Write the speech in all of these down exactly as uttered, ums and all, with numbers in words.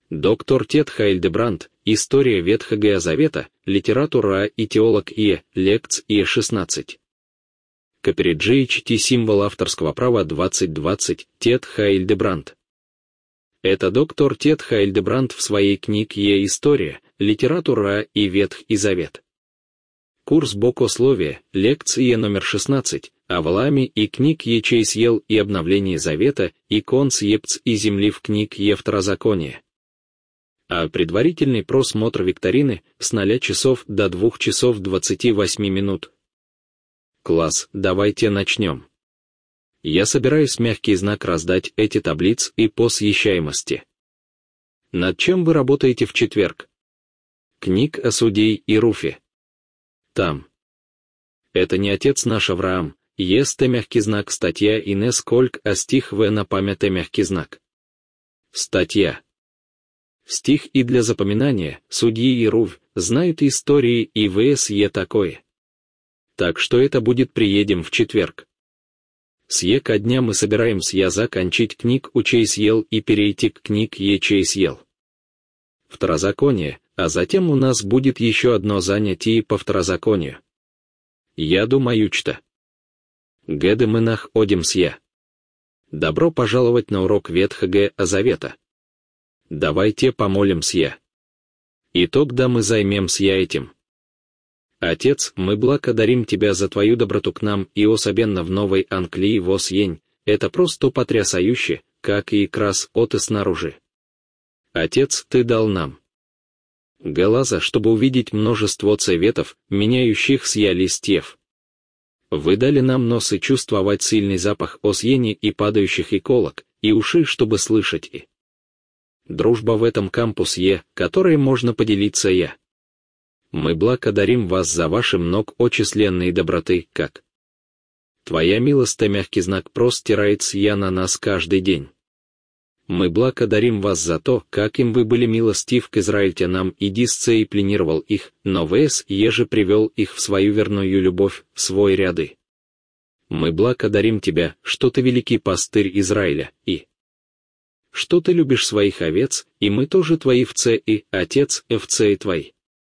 Доктор Тед Хайльдебранд, История Ветхого Завета, литература и теолог И, лекц И шестнадцать. Копперидж Т. Символ авторского права двадцать двадцать, Тед Хайльдебранд. Это доктор Тед Хайльдебранд в своей книге «История, литература и Ветхий Завет». Курс богословия, лекция номер шестнадцать, о Валааме и книг Ечейсьел и обновлении Завета, и концепц и земли в книг Е Второзакония. А предварительный просмотр викторины с ноля часов до двух часов двадцати восьми минут. Класс, давайте начнем. Я собираюсь мягкий знак раздать эти таблицы и по съезжаемости. Над чем вы работаете в четверг? Книг о Судей и Руфе. Там. Это не отец наш Авраам, есть мягкий знак статья и не сколько, а стих в на память мягкий знак. Статья. Стих и для запоминания, судьи и Руфь, знают истории и ВСЕ такое. Так что это будет приедем в четверг. Сье ко дня мы собираемся я закончить книг Учейсьел и перейти к книг Ечейсьел. Второзаконие, а затем у нас будет еще одно занятие по второзаконию. Я думаю, что. Гэды мы находимся я. Добро пожаловать на урок Ветхого Завета. Давайте помолимся я. И тогда мы займемся этим. Отец, мы благодарим Тебя за Твою доброту к нам и особенно в Новой Англии восьень, это просто потрясающе, как и крас от и снаружи. Отец, Ты дал нам глаза, чтобы увидеть множество цветов, меняющихся листьев. Вы дали нам нос и чувствовать сильный запах осени и падающих иголок, и уши, чтобы слышать и. Дружба в этом кампусе, которой можно поделиться я. Мы благодарим вас за ваши многочисленные доброты, как Твоя милость и мягкий знак простирается я на нас каждый день. Мы благодарим вас за то, как им вы были милостив к израильтянам и дисциплинировал их, но вс еже привел их в свою верную любовь, в свой ряды. Мы благодарим Тебя, что Ты великий пастырь Израиля, и что Ты любишь своих овец, и мы тоже Твои вце и, Отец, овце и Твои.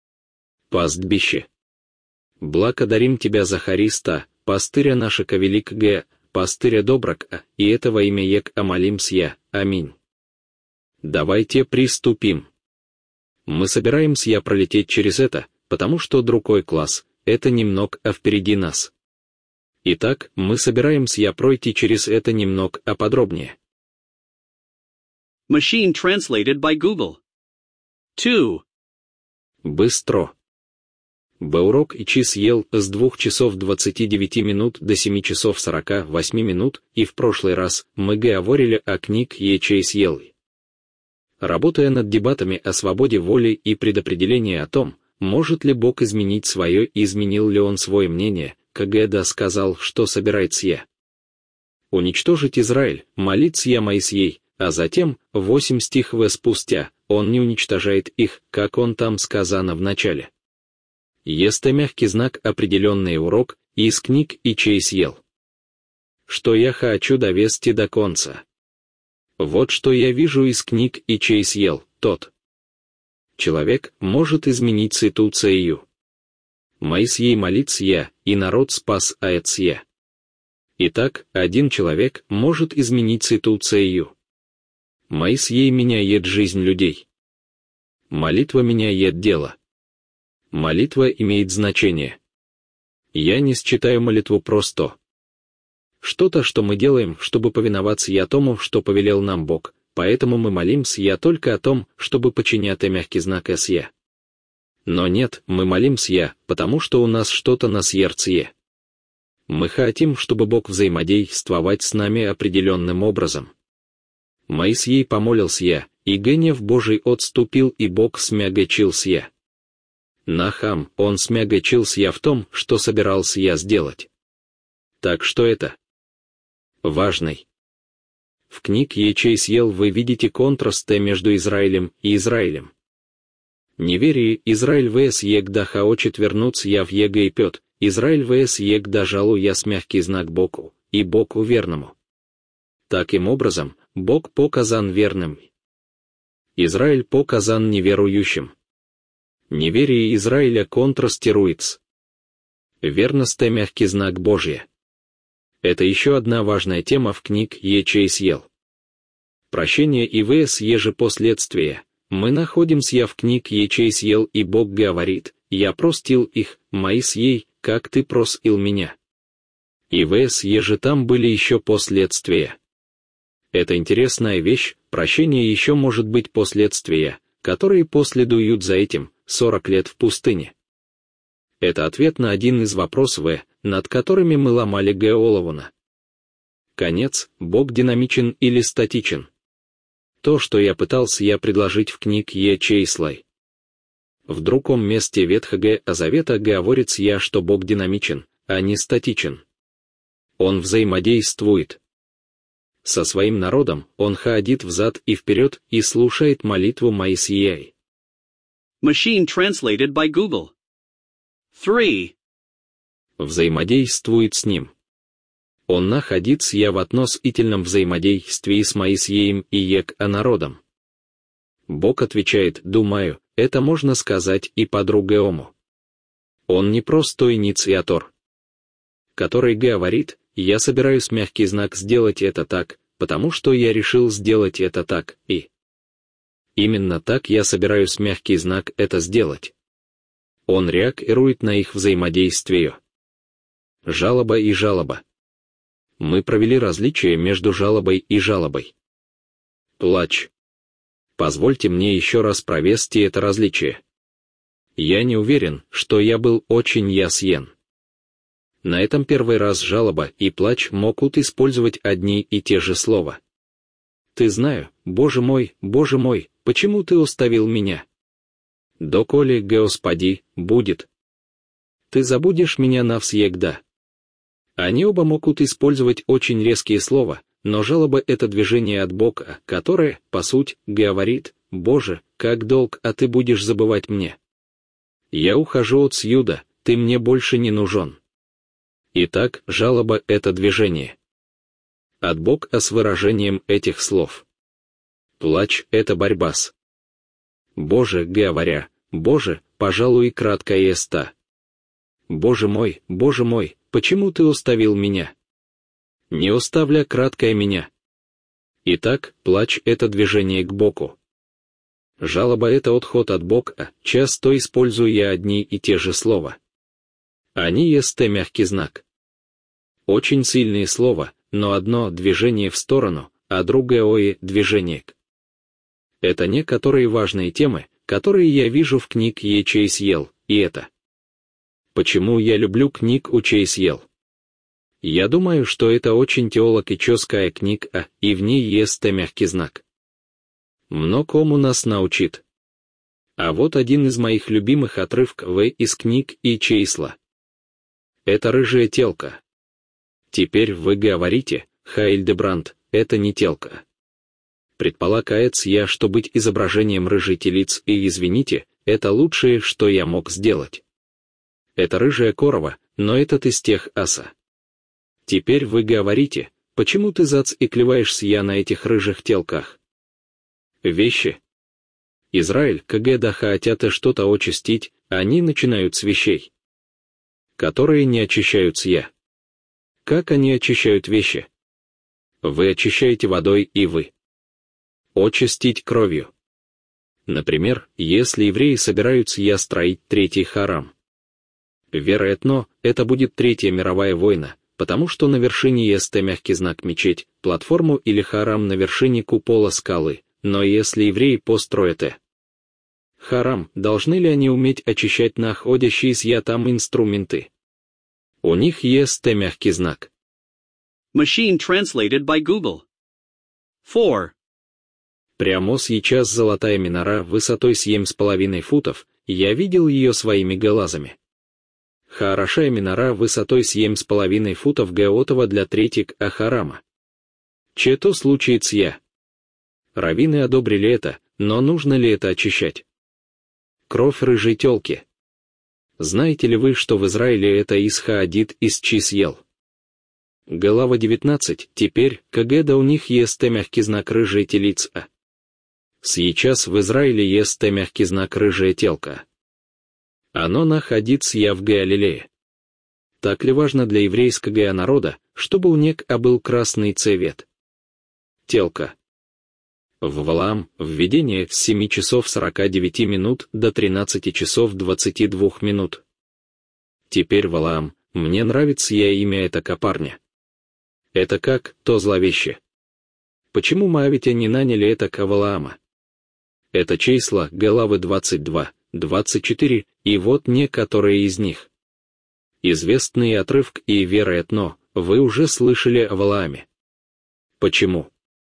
Пастбище. Благодарим Тебя за Хариста, пастыря нашего великого, пастыря доброго, и этого имя ек амалимся я, аминь. Давайте приступим. Мы собираемся я пролететь через это, потому что другой класс, это немного, а впереди нас. Итак, мы собираемся я пройти через это немного, а подробнее. Machine translated by Google. two. Быстро. Б-урок и час ел с двух часов двадцати девяти минут до семи часов сорока восьми минут, и в прошлый раз мы говорили о книг Ечейсьел. Работая над дебатами о свободе воли и предопределении о том, может ли Бог изменить свое и изменил ли Он свое мнение, когда сказал, что собирается я. Уничтожить Израиль, молиться я Моисей, а затем, восемь стихов спустя, Он не уничтожает их, как Он там сказано в начале. Есть мягкий знак определенный урок из книг Ечейсьел. Что я хочу довести до конца. Вот что я вижу из книг Ечейсьел, тот. Человек может изменить ситуацию. Моисей молится я, и народ спас аэц я. Итак, один человек может изменить ситуацию. Моисей меняет жизнь людей. Молитва меняет дело. Молитва имеет значение. Я не считаю молитву просто. Что-то, что мы делаем, чтобы повиноваться я тому, что повелел нам Бог, поэтому мы молимся я только о том, чтобы подчинять мягкий знак С я. Но нет, мы молимся я, потому что у нас что-то на сердце. Мы хотим, чтобы Бог взаимодействовать с нами определенным образом. Моисей помолился я, и гнев Божий отступил, и Бог смягчился я. Нахам, он смягчился я в том, что собирался я сделать. Так что это? Важный. В книге Ечейсьел вы видите контрасты между Израилем и Израилем. Неверие Израиль вс егда хочет вернуться я в Египет, Израиль вс егда жалу я с мягкий знак Богу, и Богу верному. Таким образом, Бог показан верным. Израиль показан неверующим. Неверие Израиля контрастируется. Верность — мягкий знак Божия. Это еще одна важная тема в книг Е. Чейсьел. Прощение и вс. еже последствия. Мы находимся в книг Е. Чейсьел, и Бог говорит: «Я простил их, моис ей, как ты просил меня». И вс. еже там были еще последствия. Это интересная вещь, прощение еще может быть последствия, которые последуют за этим, сорок лет в пустыне. Это ответ на один из вопросов, над которыми мы ломали Голову. Конец: Бог динамичен или статичен? То, что я пытался я предложить в книг Е. Чейслай. В другом месте Ветхого Завета говорится я, что Бог динамичен, а не статичен. Он взаимодействует. Со своим народом он ходит взад и вперед и слушает молитву Моисея. Machine translated by Google. three. Взаимодействует с ним. Он находится я в относительном взаимодействии с Моисеем и ек а народом. Бог отвечает: думаю, это можно сказать и по-другому. Он не просто инициатор, который говорит: я собираюсь мягкий знак сделать это так, потому что я решил сделать это так, и именно так я собираюсь мягкий знак это сделать. Он реагирует на их взаимодействие. Жалоба и жалоба. Мы провели различие между жалобой и жалобой. Плач. Позвольте мне еще раз провести это различие. Я не уверен, что я был очень ясен. На этом первый раз жалоба и плач могут использовать одни и те же слова. Ты знаю, Боже мой, Боже мой, почему ты оставил меня? Доколе, Господи, будет. Ты забудешь меня навсегда. Они оба могут использовать очень резкие слова, но жалоба — это движение от Бога, которое, по сути, говорит: Боже, как долг, а ты будешь забывать мне. Я ухожу отсюда, ты мне больше не нужен. Итак, жалоба — это движение от Бога с выражением этих слов. Плач — это борьба с Боже, говоря: Боже, пожалуй, краткая эста. Боже мой, Боже мой, почему ты оставил меня? Не оставля краткое меня. Итак, плач — это движение к Богу. Жалоба — это отход от Бога, часто используя одни и те же слова. Они есть мягкий знак. Очень сильные слова, но одно движение в сторону, а другое движение к. Это некоторые важные темы, которые я вижу в книг Е. Чейсьел, и это. Почему я люблю книг у Чейсьел? Я думаю, что это очень теологическая книга, и в ней есть мягкий знак. Многому нас научит. А вот один из моих любимых отрывков из книг И. Чейсла. Это рыжая телка. Теперь вы говорите: Хайльдебранд, это не телка. Предполагается я, что быть изображением рыжей телиц, и извините, это лучшее, что я мог сделать. Это рыжая корова, но этот из тех аса. Теперь вы говорите: почему ты зацикливаешься я на этих рыжих телках? Вещи. Израиль, когда хотят что-то очистить, они начинают с вещей, которые не очищаются я. Как они очищают вещи? Вы очищаете водой, и вы очистить кровью. Например, если евреи собираются я строить третий харам. Вероятно, это будет Третья мировая война, потому что на вершине есть мягкий знак мечеть, платформу или харам на вершине купола скалы, но если евреи построят харам, должны ли они уметь очищать находящиеся там инструменты? У них есть мягкий знак. Machine translated by Google. four. Прямо сейчас золотая минора высотой семь с половиной футов, я видел ее своими глазами. Хорошая минора высотой семь с половиной футов готова для третьего харама. Че-то случится я. Раввины одобрили это, но нужно ли это очищать? Кровь рыжей телки. Знаете ли вы, что в Израиле это исходит из Чейсьел? Глава девятнадцать. Теперь, когда у них есть мягкий знак рыжей телица. Сейчас в Израиле есть мягкий знак рыжая телка. Оно находится я в Галилее. Так ли важно для еврейского народа, чтобы у них был красный цвет? Телка. В Валаам введение с семи часов сорока девяти минут до тринадцати часов двадцати двух минут. Теперь Валаам, мне нравится я имя этого парня. Это как то зловеще. Почему моавите не наняли это Валаама? Это числа главы двадцать два, двадцать четыре, и вот некоторые из них. Известный отрывок и вероятно, вы уже слышали о Валааме. Почему?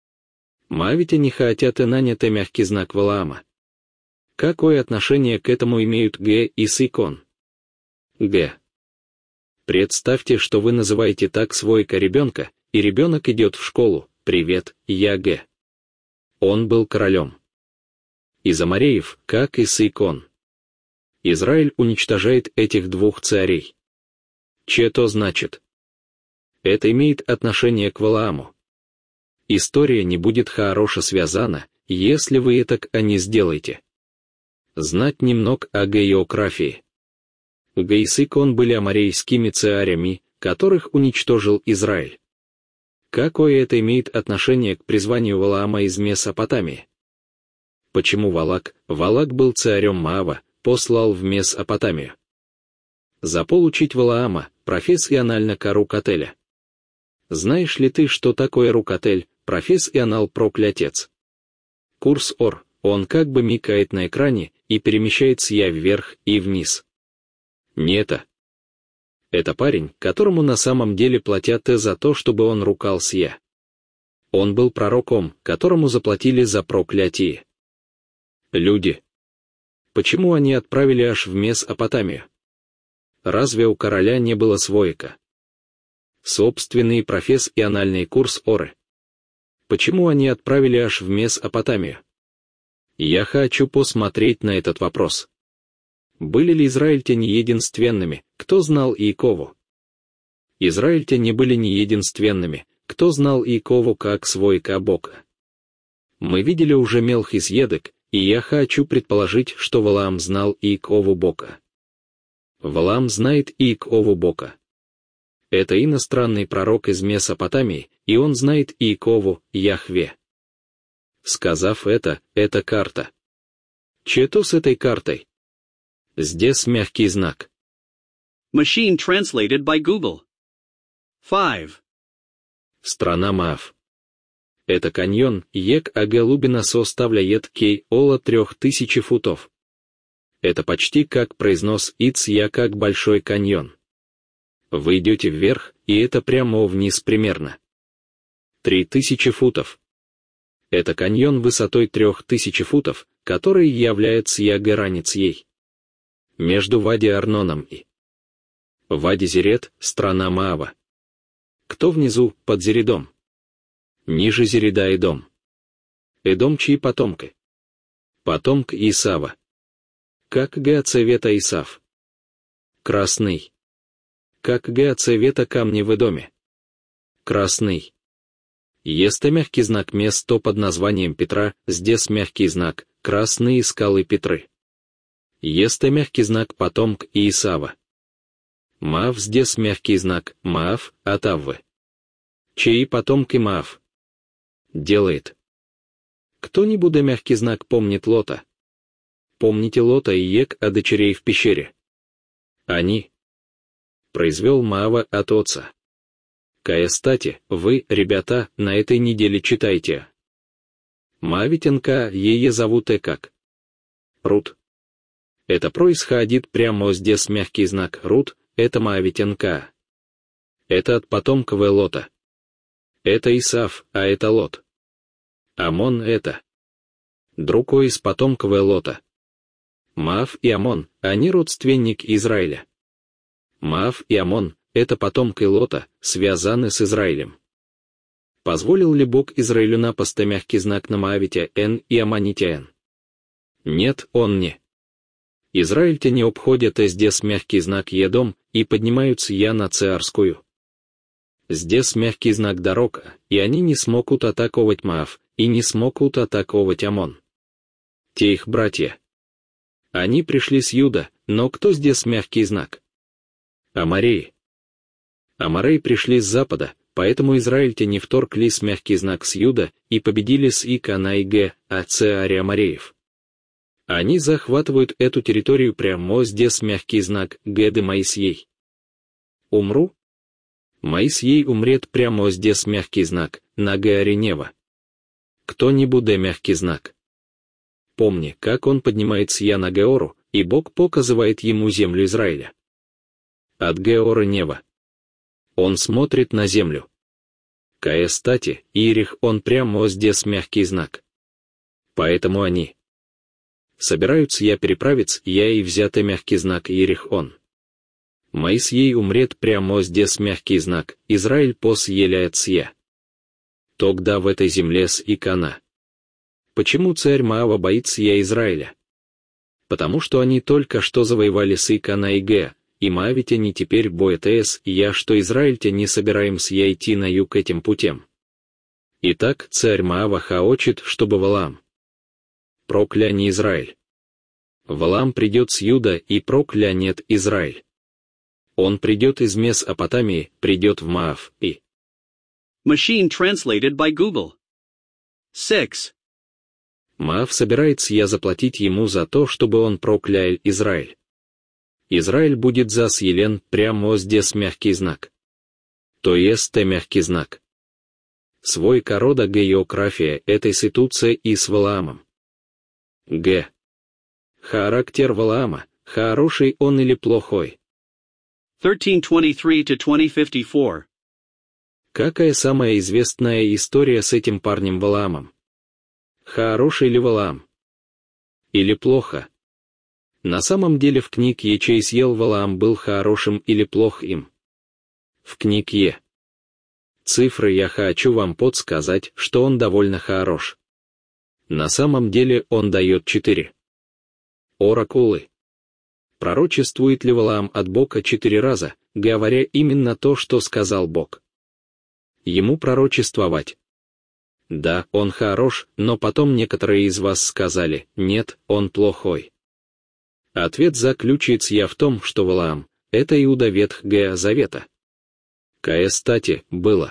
Моавите не хотят и нанять мягкий знак Валаама. Какое отношение к этому имеют Г и Сикон? Г. Представьте, что вы называете так свойка ребенка, и ребенок идет в школу. Привет, я Г. Он был королем. Из Амореев, как и Сикон. Израиль уничтожает этих двух царей. Че то значит? Это имеет отношение к Валааму. История не будет хорошо связана, если вы это не сделаете. Знать немного о географии. Г и Сикон были аморейскими царями, которых уничтожил Израиль. Какое это имеет отношение к призванию Валаама из Месопотамии? Почему Валак, Валак был царем Моава, послал в Месопотамию? Заполучить Валаама, профессионально ка рукотеля. Знаешь ли ты, что такое рукотель, профессионал проклятец? Курс ор, он как бы мигает на экране и перемещается я вверх и вниз. Не это. Это парень, которому на самом деле платят за то, чтобы он рукался я. Он был пророком, которому заплатили за проклятие. Люди. Почему они отправили аж в Месопотамию? Разве у короля не было свояка? Собственный профессиональный курс оры. Почему они отправили аж в Месопотамию? Я хочу посмотреть на этот вопрос. Были ли израильтяне единственными, кто знал Иакову? Израильтяне были не единственными, кто знал Иакову как свойка Бога. Мы видели уже Мелхиседек, и я хочу предположить, что Валаам знал Иакову Бога. Валаам знает Иакову Бога. Это иностранный пророк из Месопотамии, и он знает Иакову, Яхве. Сказав это, это карта. Че-то с этой картой? Здесь мягкий знак. Machine translated by Google. five. Страна Моав. Это каньон, ек агалубина составляет кей ола трех тысячи футов. Это почти как произнос иц я как большой каньон. Вы идете вверх, и это прямо вниз примерно. Три тысячи футов. Это каньон высотой трех тысяч футов, который является я границ ей. Между Вади Арноном и Вади Зерет, страна Моава. Кто внизу, под Зередом? Ниже Зереда Эдом. Эдом чьи потомки? Потомк Исава. Как га цвета Исав? Красный. Как га цвета камни в Эдоме? Красный. Есть мягкий знак место под названием Петра, здесь мягкий знак, красные скалы Петры. Есть мягкий знак потомк Исава. Маав здесь мягкий знак, Маав, от Аввы. Чьи потомки Маав? Делает. Кто-нибудь мягкий знак помнит Лота? Помните Лота и Ек о дочерей в пещере? Они. Произвел Маава от отца. Кая стати, вы, ребята, на этой неделе читайте. Моавитянка, ее зовут и как? Рут. Это происходит прямо здесь мягкий знак Рут, это Моавитянка. Это от потомков Лота. Это Исав, а это Лот. Амон это. Другой из потомков Лота. Маав и Амон, они родственник Израиля. Маав и Амон, это потомки Лота, связаны с Израилем. Позволил ли Бог Израилю напасть мягкий знак на Моавите Н и Аммоните Н? Нет, он не. Израильтяне обходят здесь мягкий знак Едом и поднимаются я на Царскую. Здесь мягкий знак дорога, и они не смогут атаковать Моав, и не смогут атаковать Амон. те их братья. Они пришли с Юда, но кто здесь мягкий знак? Амореи. Амореи пришли с запада, поэтому израильтяне не вторглись мягкий знак с Юда и победили с Икана и Г, а цари Амореев. Они захватывают эту территорию прямо здесь мягкий знак Геды Моисей. Умру? Моисей умрет прямо здесь мягкий знак, на горе Нева. Кто не буде мягкий знак? Помни, как он поднимается я на Геору, и Бог показывает ему землю Израиля. От Геора Нева. Он смотрит на землю. Кая стати, Ирих он прямо здесь мягкий знак. Поэтому они собираются я переправиться, я и взятый мягкий знак Ирих он. Моисей умрет прямо здесь мягкий знак, Израиль пос еляется я. Тогда в этой земле с Икана. Почему царь Моава боится я Израиля? Потому что они только что завоевали с Икана и Г, и моавитяне теперь боятся я, что израильтя не собираемся я идти на юг этим путем. Итак, царь Моава хочет, чтобы Валаам прокляни Израиль. Валаам придет с Юда и проклянет Израиль. Он придет из Месопотамии, придет в Моав и... Machine translated by Google. six. Моав собирается я заплатить ему за то, чтобы он проклял Израиль. Израиль будет зас елен прямо здесь мягкий знак. То есть мягкий знак. Свой корода география этой ситуация и с Валаамом. Г. Характер Валаама, хороший он или плохой. thirteen twenty-three to twenty fifty-four. Какая самая известная история с этим парнем Валаамом? Хороший ли Валаам? Или плохо? На самом деле в книге Е чей съел Валаам был хорошим или плох им? В книге Е. Цифры я хочу вам подсказать, что он довольно хорош. На самом деле он дает четыре. Оракулы. Пророчествует ли Валаам от Бога четыре раза, говоря именно то, что сказал Бог? Ему пророчествовать. Да, он хорош, но потом некоторые из вас сказали, нет, он плохой. Ответ заключается я в том, что Валаам — это Иуда Ветхого Завета. Кая стати, было.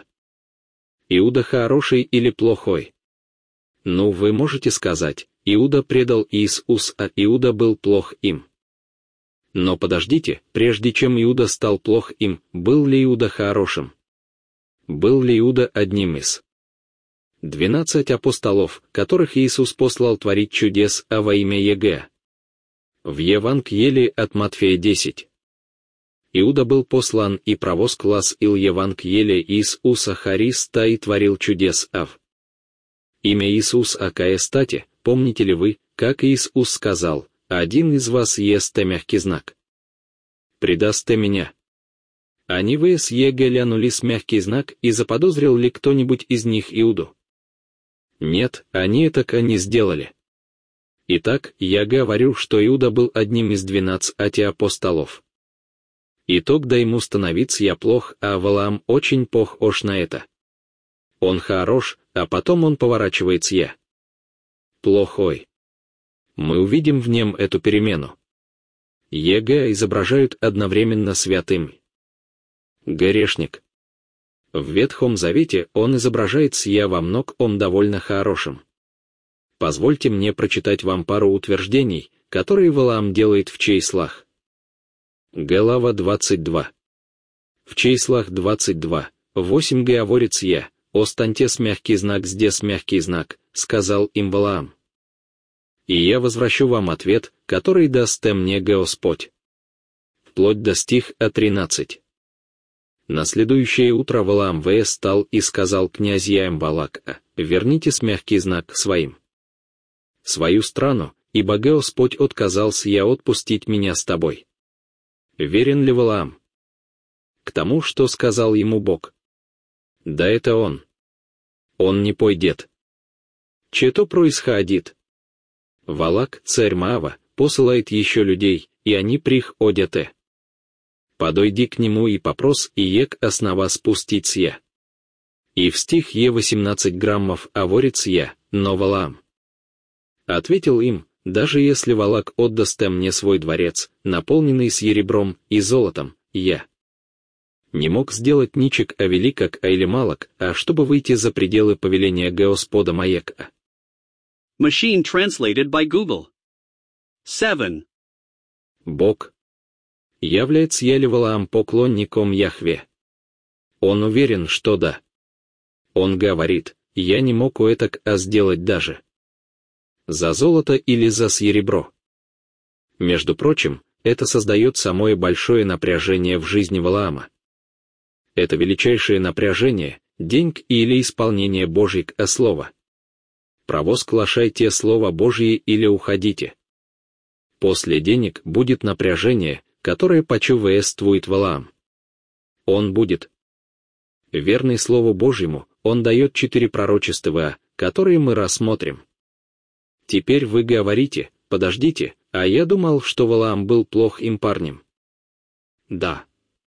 Иуда хороший или плохой? Ну, вы можете сказать, Иуда предал Иисус, а Иуда был плох им. Но подождите, прежде чем Иуда стал плох им, был ли Иуда хорошим? Был ли Иуда одним из двенадцать апостолов, которых Иисус послал творить чудес, а во имя Еге? В Евангелии от Матфея десять. Иуда был послан и провоз класс ил Евангелия Иисуса Хариста и творил чудес ав. Имя Иисус акая стати, помните ли вы, как Иисус сказал, один из вас ест мягкий знак. Предасте меня. Они вы с Еге глянулись мягкий знак и заподозрил ли кто-нибудь из них Иуду? Нет, они это не сделали. Итак, я говорю, что Иуда был одним из двенадцати апостолов. Итог да ему становиться я плох, а Валаам очень похож на это. Он хорош, а потом он поворачивается я плохой. Мы увидим в нем эту перемену. Еге изображают одновременно святым. Грешник. В Ветхом Завете он изображается я во многом довольно хорошим. Позвольте мне прочитать вам пару утверждений, которые Валаам делает в числах. Глава двадцать два. В числах двадцать два, восемь говорится я, «Останьтесь мягкий знак здесь мягкий знак», сказал им Валаам. И я возвращу вам ответ, который даст мне Господь. Вплоть до стих тринадцать. На следующее утро Валаам в стал и сказал князьям Балака, «Вернитесь мягкий знак своим. Свою страну, ибо Господь отказался я отпустить меня с тобой». Верен ли Валаам к тому, что сказал ему Бог? Да это он. Он не пойдет. Че-то происходит? Валак, царь Моава, посылает еще людей, и они приходят. Подойди к нему и попрос, и ек основа спустить я. И в стих е восемнадцать граммов аворец я, но Валаам ответил им, Даже если Валак отдасте мне свой дворец, наполненный серебром и золотом, я не мог сделать ничек о великак а или малок, а чтобы выйти за пределы повеления Господа Маека. Machine translated by Google. seven. Бог. Является ли Валаам поклонником Яхве? Он уверен, что да. Он говорит, я не мог у этак а сделать даже за золото или за серебро. Между прочим, это создает самое большое напряжение в жизни Валаама. Это величайшее напряжение, деньг или исполнение Божьих а слова. Провозглашайте слово Божье или уходите. После денег будет напряжение, которое почувствует Валаам. Он будет верный Слову Божьему, он дает четыре пророчества, которые мы рассмотрим. Теперь вы говорите, подождите, а я думал, что Валаам был плохим парнем. Да.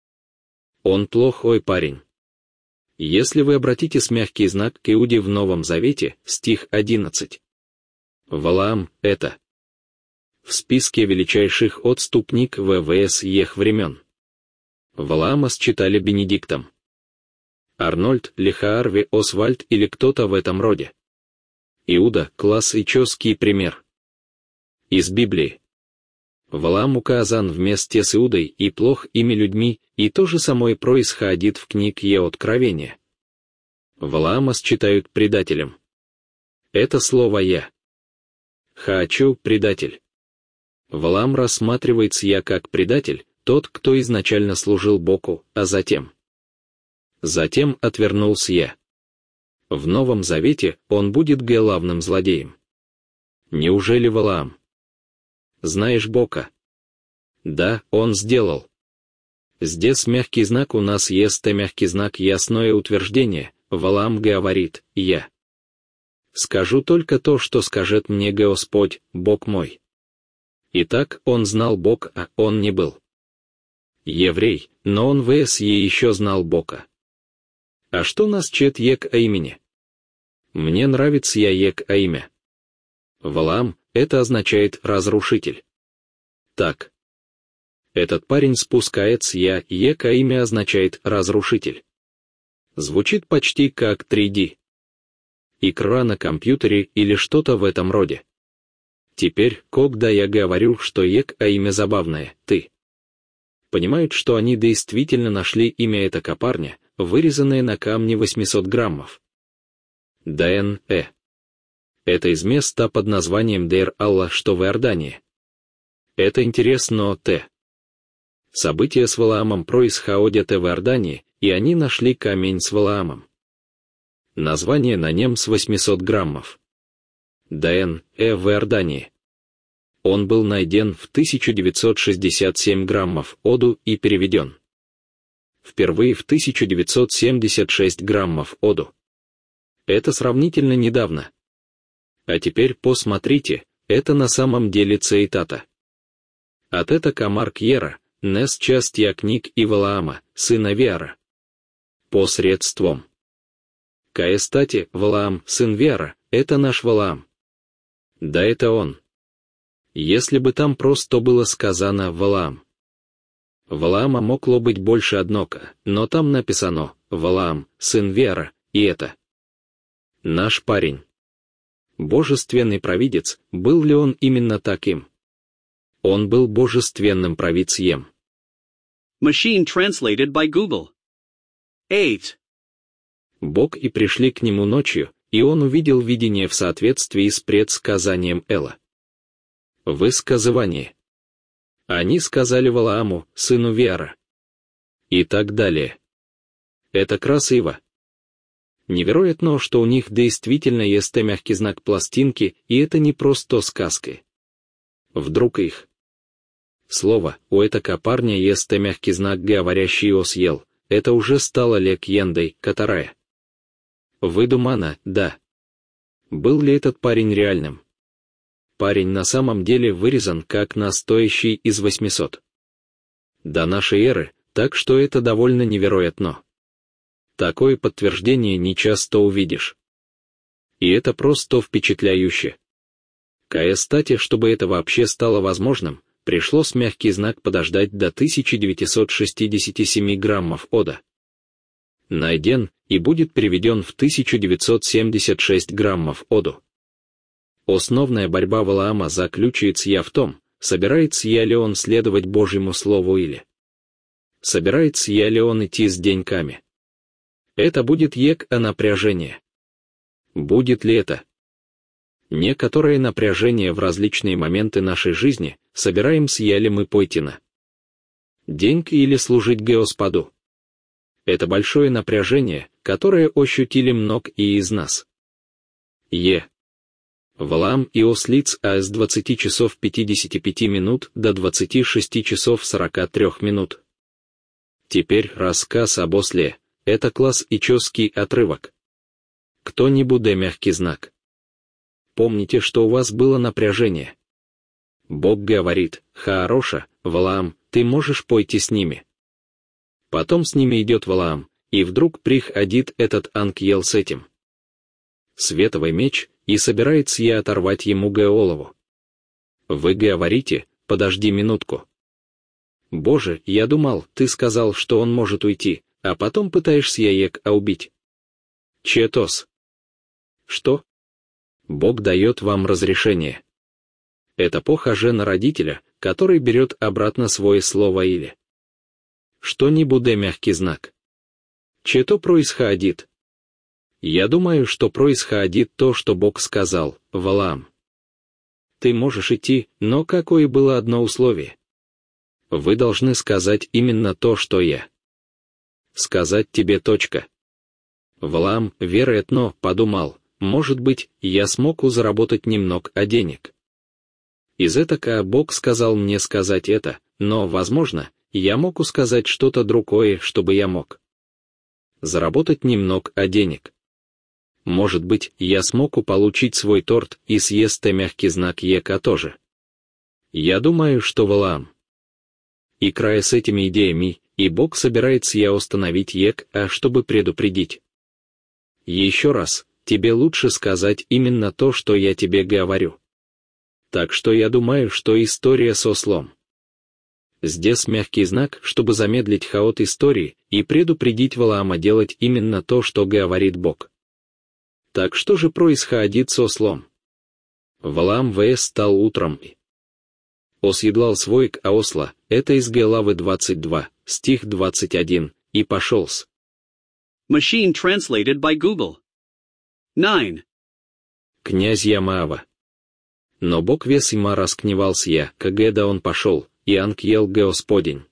Он плохой парень. Если вы обратитесь мягкий знак к Иуде в Новом Завете, стих одиннадцать. Валаам — это в списке величайших отступник ВВС ех времен. Валаама считали Бенедиктом. Арнольд, Лехаарви, Освальд или кто-то в этом роде. Иуда — классический пример из Библии. Валаам указан вместе с Иудой и плох ими людьми, и то же самое происходит в книге Откровения. Валаама считают предателем. Это слово «я». Хочу предатель. Валаам рассматривается я как предатель, тот, кто изначально служил Богу, а затем. Затем отвернулся я. В Новом Завете он будет главным злодеем. Неужели Валаам? Знаешь Бога? Да, он сделал. Здесь мягкий знак у нас есть мягкий знак ясное утверждение, Валаам говорит, я скажу только то, что скажет мне Господь, Бог мой. Итак, он знал Бога, а он не был еврей, но он в СЕ еще знал Бога. А что нас чет ек о имени? Мне нравится я ек о имя. Валаам — это означает разрушитель. Так. Этот парень спускается я, ек о имя означает разрушитель. Звучит почти как три дэ. Икра на компьютере или что-то в этом роде. Теперь, когда я говорю, что ек о имя забавное, ты понимают, что они действительно нашли имя этого парня, вырезанное на камне восемьсот граммов. ДНЭ. Это из места под названием Дейр-Алла, что в Иордании. Это интересно, Т. События с Валаамом происходят в Иордании, и они нашли камень с Валаамом. Название на нем с восемьсот граммов. ДНЭ в Иордании. Он был найден в тысяча девятьсот шестьдесят семь граммов оду и переведен. Впервые в тысяча девятьсот семьдесят шесть граммов оду. Это сравнительно недавно. А теперь посмотрите, это на самом деле цитата. От это Камар Кьера, нес часть я книг и Валаама, сына Виара. Посредством. Каэстати, Валаам, сын Виара, это наш Валаам. Да это он. Если бы там просто было сказано Валаам. Валаама могло быть больше одноко, но там написано Валаам, сын Виара, и это наш парень. Божественный провидец, был ли он именно таким? Он был божественным провидцем. Machine translated by Google. eight. Бог и пришли к нему ночью, и он увидел видение в соответствии с предсказанием Эла. Высказывание. Они сказали Валааму, сыну Виара. И так далее. Это красиво. Невероятно, что у них действительно есть мягкий знак пластинки, и это не просто сказки. Вдруг их слово «у этого парня есть мягкий знак, говорящий о съел», это уже стало легендой, которая выдумана, да. Был ли этот парень реальным? Парень на самом деле вырезан как настоящий из восьмисот. До нашей эры, так что это довольно невероятно. Такое подтверждение не часто увидишь. И это просто впечатляюще. Кстати, чтобы это вообще стало возможным, пришлось мягкий знак подождать до тысяча девятьсот шестидесяти семи граммов ода. Найден и будет переведен в тысяча девятьсот семьдесят шесть граммов оду. Основная борьба Валаама заключается я в том, собирается я ли он следовать Божьему Слову или собирается я ли он идти с деньками. Это будет ек о напряжение. Будет ли это? Некоторое напряжение в различные моменты нашей жизни, собираемся я ли мы пойти на деньги или служить Господу. Это большое напряжение, которое ощутили мног и из нас. Е. Валаам и ослиц а с двадцати часов пятидесяти пяти минут до двадцати шести часов сорока трёх минут. Теперь рассказ об осле, это класс и чёский отрывок. Кто-нибудь мягкий знак. Помните, что у вас было напряжение. Бог говорит: «Хороша, Валаам, ты можешь пойти с ними». Потом с ними идет Валаам, и вдруг приходит этот ангел с этим световый меч, и собирается я оторвать ему голову. Вы говорите: подожди минутку. Боже, я думал, ты сказал, что он может уйти, а потом пытаешься я ек а убить. Четос. Что? Бог дает вам разрешение. Это похоже на родителя, который берет обратно свое слово или что-нибудь мягкий знак. Че-то происходит? Я думаю, что происходит то, что Бог сказал: Валаам, ты можешь идти, но какое было одно условие? Вы должны сказать именно то, что я сказать тебе. Точка. Валаам, вероятно, подумал: может быть, я смогу заработать немного денег. Из этого Бог сказал мне сказать это, но, возможно, я могу сказать что-то другое, чтобы я мог заработать немного денег. Может быть, я смогу получить свой торт и съесть мягкий знак ека тоже. Я думаю, что Валаам и края с этими идеями, и Бог собирается я установить ек, а чтобы предупредить. Еще раз, тебе лучше сказать именно то, что я тебе говорю. Так что я думаю, что история с ослом. Здесь мягкий знак, чтобы замедлить ход истории и предупредить Валаама делать именно то, что говорит Бог. Так что же происходит с ослом? Валаам вс стал утром и оседлал свой к осла, это из главы двадцать два, стих двадцать один, и пошел с. Machine translated by Google. nine. Князья Маава. Но Бог вес има раскневался я, когда он пошел, и ангел Господень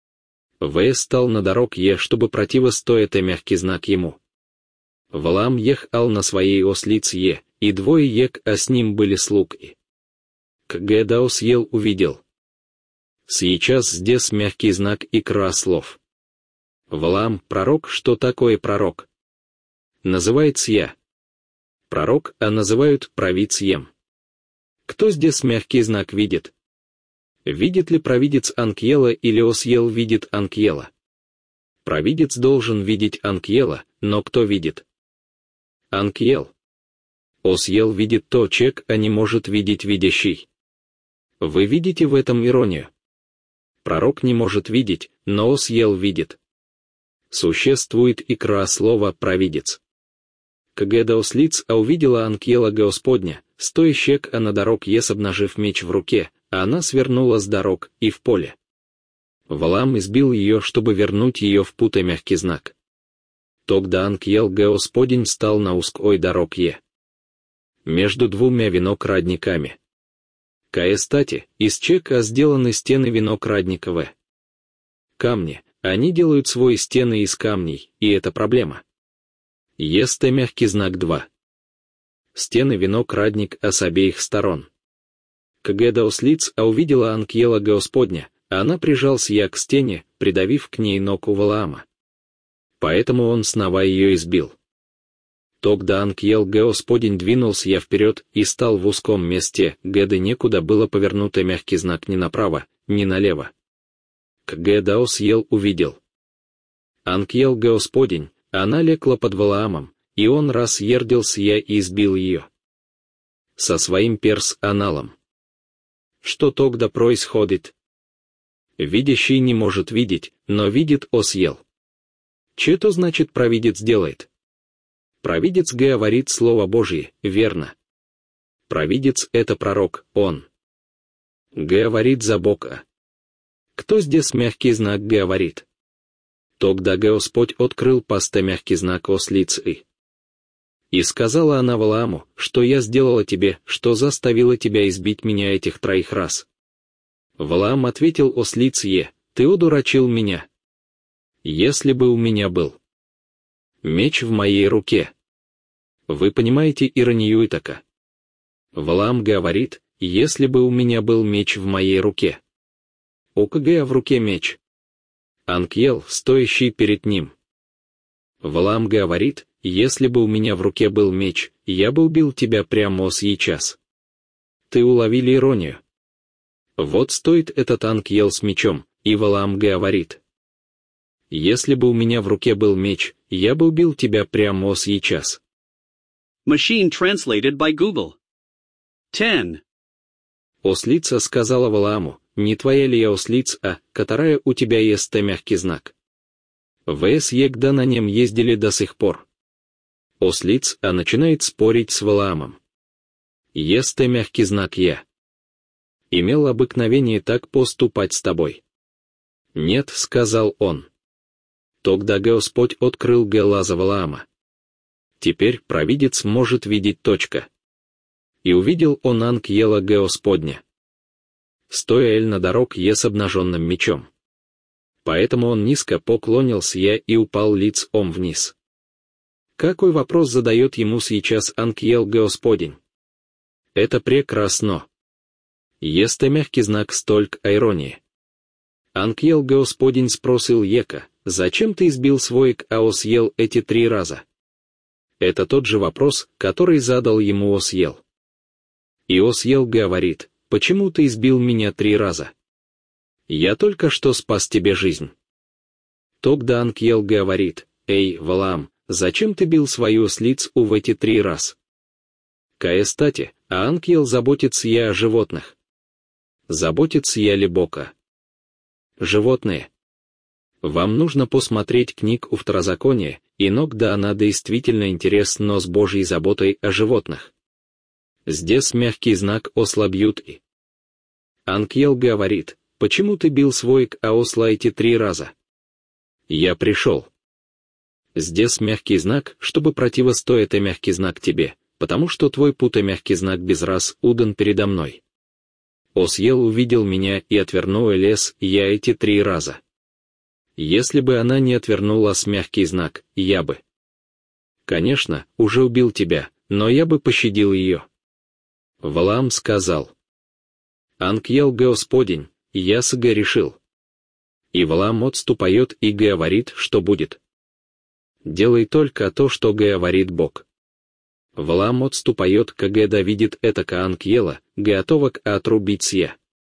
вс стал на дорог е, чтобы противостоять мягкий знак ему. Валаам ехал на своей ослице е, и двое ек, а с ним были слуг и. Когда осъел увидел. Сейчас здесь мягкий знак икра слов. Валаам, пророк, что такое пророк? Называется я. Пророк, а называют провидцем. Кто здесь мягкий знак видит? Видит ли провидец ангела или осъел видит ангела? Провидец должен видеть ангела, но кто видит? Ангел. Осъел видит то, чек, а не может видеть видящий. Вы видите в этом иронию? Пророк не может видеть, но осъел видит. Существует икра слова «провидец». Когда ослиц а увидела ангела Господня, стоящек а на дорог ес обнажив меч в руке, а она свернула с дорог и в поле. Валаам избил ее, чтобы вернуть ее в путы мягкий знак. Тогда ангел Господень стал на узкой дороге между двумя виноградниками. Кстати, из чека сделаны стены виноградниковые камни, они делают свои стены из камней, и это проблема. Есть мягкий знак два. Стены виноградник а с обеих сторон. Когда ослиц а увидела ангела Господня, она прижался я к стене, придавив к ней ногу Валаама. Поэтому он снова ее избил. Тогда ангел Господень двинулся я вперед и стал в узком месте, где некуда было повернутый мягкий знак ни направо, ни налево. Когда осъел увидел. Ангел Господень, она лекла под Валаамом, и он раз ердился я и избил ее. со своим перс-аналом. Что тогда происходит? Видящий не может видеть, но видит осъел. Че то значит провидец делает? Провидец говорит Слово Божье, верно. Провидец — это пророк, он. Говорит за Бога. Кто здесь мягкий знак говорит? Тогда Господь открыл пасте мягкий знак ослицы. И сказала она Валааму, что я сделала тебе, что заставила тебя избить меня этих троих раз. Валаам ответил ослице: ты одурачил меня. Если бы у меня был меч в моей руке. Вы понимаете иронию Итака? Валаам говорит: если бы у меня был меч в моей руке. У КГ в руке меч. Анкьел, стоящий перед ним. Валаам говорит: если бы у меня в руке был меч, я бы убил тебя прямо сейчас. Ты уловили иронию? Вот стоит этот Анкьел с мечом, и Валаам говорит: если бы у меня в руке был меч, я бы убил тебя прямо сейчас. Machine translated by Google. ten. Ослица сказала Валааму: не твоя ли я ослица, которая у тебя есть мягкий знак? Вс егда на нем ездили до сих пор. Ослиц, а начинает спорить с Валаамом. Есть мягкий знак я. Имел обыкновение так поступать с тобой. Нет, сказал он. Тогда Господь открыл глаза Валаама. Теперь провидец может видеть точка. И увидел он Анкьела Господня. Стоя Эль на дорог е с обнаженным мечом. Поэтому он низко поклонился я и упал лицом вниз. Какой вопрос задает ему сейчас Анкьел Господень? Это прекрасно. Есть мягкий знак столько иронии. Анкьел Господень спросил Ека: зачем ты избил свойк, а осъел эти три раза? Это тот же вопрос, который задал ему осъел. И осъел говорит: почему ты избил меня три раза? Я только что спас тебе жизнь. Тогда Анкьел говорит: эй, Валаам, зачем ты бил свою ослицу в эти три раз? Каэстати, а Анкьел заботится я о животных. Заботится я ли Бога? Животные. Вам нужно посмотреть книг у Второзакония, и иногда она действительно интересна с Божьей заботой о животных. Здесь мягкий знак ослабьют и. Анкьел говорит: почему ты бил свойк, а осла эти три раза? Я пришел. Здесь мягкий знак, чтобы противостоять и мягкий знак тебе, потому что твой путь и мягкий знак без раз удан передо мной. Осъел увидел меня и отвернул лес я эти три раза. Если бы она не отвернула с мягкий знак, я бы. Конечно, уже убил тебя, но я бы пощадил ее. Валаам сказал: Анкьел Господень, я согрешил. И Валаам отступает и говорит, что будет. Делай только то, что говорит Бог. Валаам отступает, когда видит это ка Анкьела, готова к отрубить сия.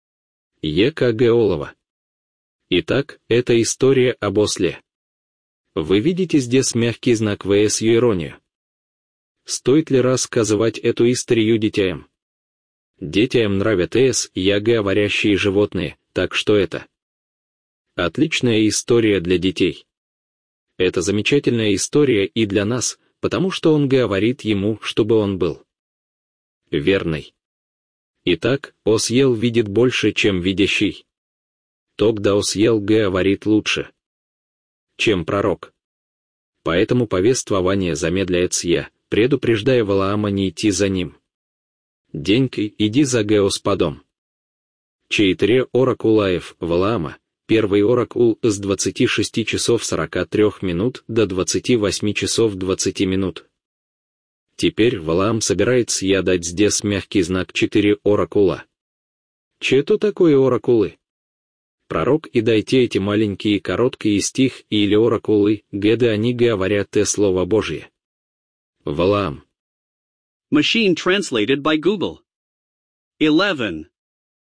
Ека Геолова. Итак, это история об осле. Вы видите здесь мягкий знак vs иронию. Стоит ли рассказывать эту историю детям? Детям нравятся я говорящие животные, так что это отличная история для детей. Это замечательная история и для нас, потому что он говорит ему, чтобы он был верный. Итак, осъел видит больше, чем видящий. Тогда осъел говорит лучше, чем пророк. Поэтому повествование замедляется я, предупреждая Валаама не идти за ним. Деньки, иди за Господом. Четыре оракулаев Валаама. Первый оракул с двадцати шести часов сорока трёх минут до двадцати восьми часов двадцати минут. Теперь Валаам собирается я дать здесь мягкий знак четыре оракула. Че то такое оракулы? Пророк и дайте эти маленькие короткие стих или оракулы, где они говорят те Слово Божье. Валаам. Machine translated by Google. eleven.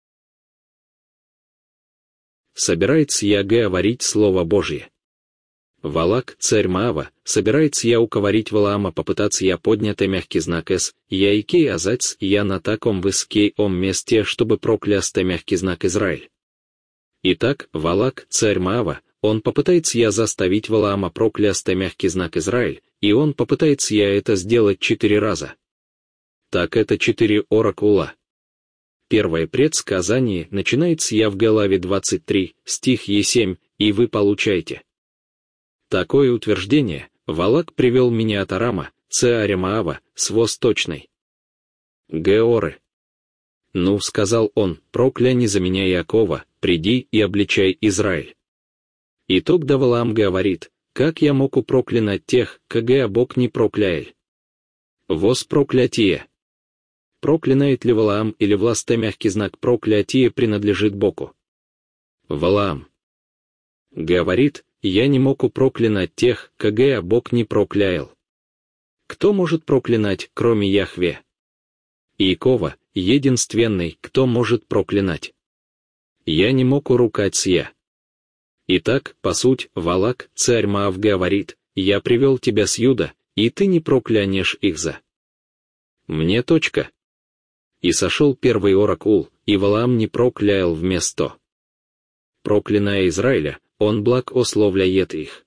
Собирается я говорить Слово Божье. Валак, царь Моава, собирается я уговорить Валаама попытаться я поднять мягкий знак С, я и кей азать я на таком высоком ом месте, чтобы проклясться мягкий знак Израиль. Итак, Валак, царь Моава, он попытается я заставить Валаама проклясться мягкий знак Израиль, и он попытается я это сделать четыре раза. Так это четыре оракула. Первое предсказание начинается я в главе двадцать три, стих Е семь, и вы получаете. Такое утверждение: Валак привел меня от Арама, царя Моава, с восточной Георы. Ну, сказал он, прокляни за меня Иакова, приди и обличай Израиль. И тогда Валаам говорит: как я могу проклинать тех, кого Бог не проклял? Воз проклятие. Проклинает ли Валаам или власта мягкий знак проклятие принадлежит Богу? Валаам говорит: я не могу проклинать тех, кого Бог не проклял. Кто может проклинать, кроме Яхве? Иакова, единственный, кто может проклинать. Я не могу рукать я. Итак, по сути, Валак, царь Моав, говорит: я привел тебя с Юда, и ты не проклянешь их за мне. Точка. И сошел первый оракул, и Валаам не проклял вместо. Проклиная Израиля, он благословляет их.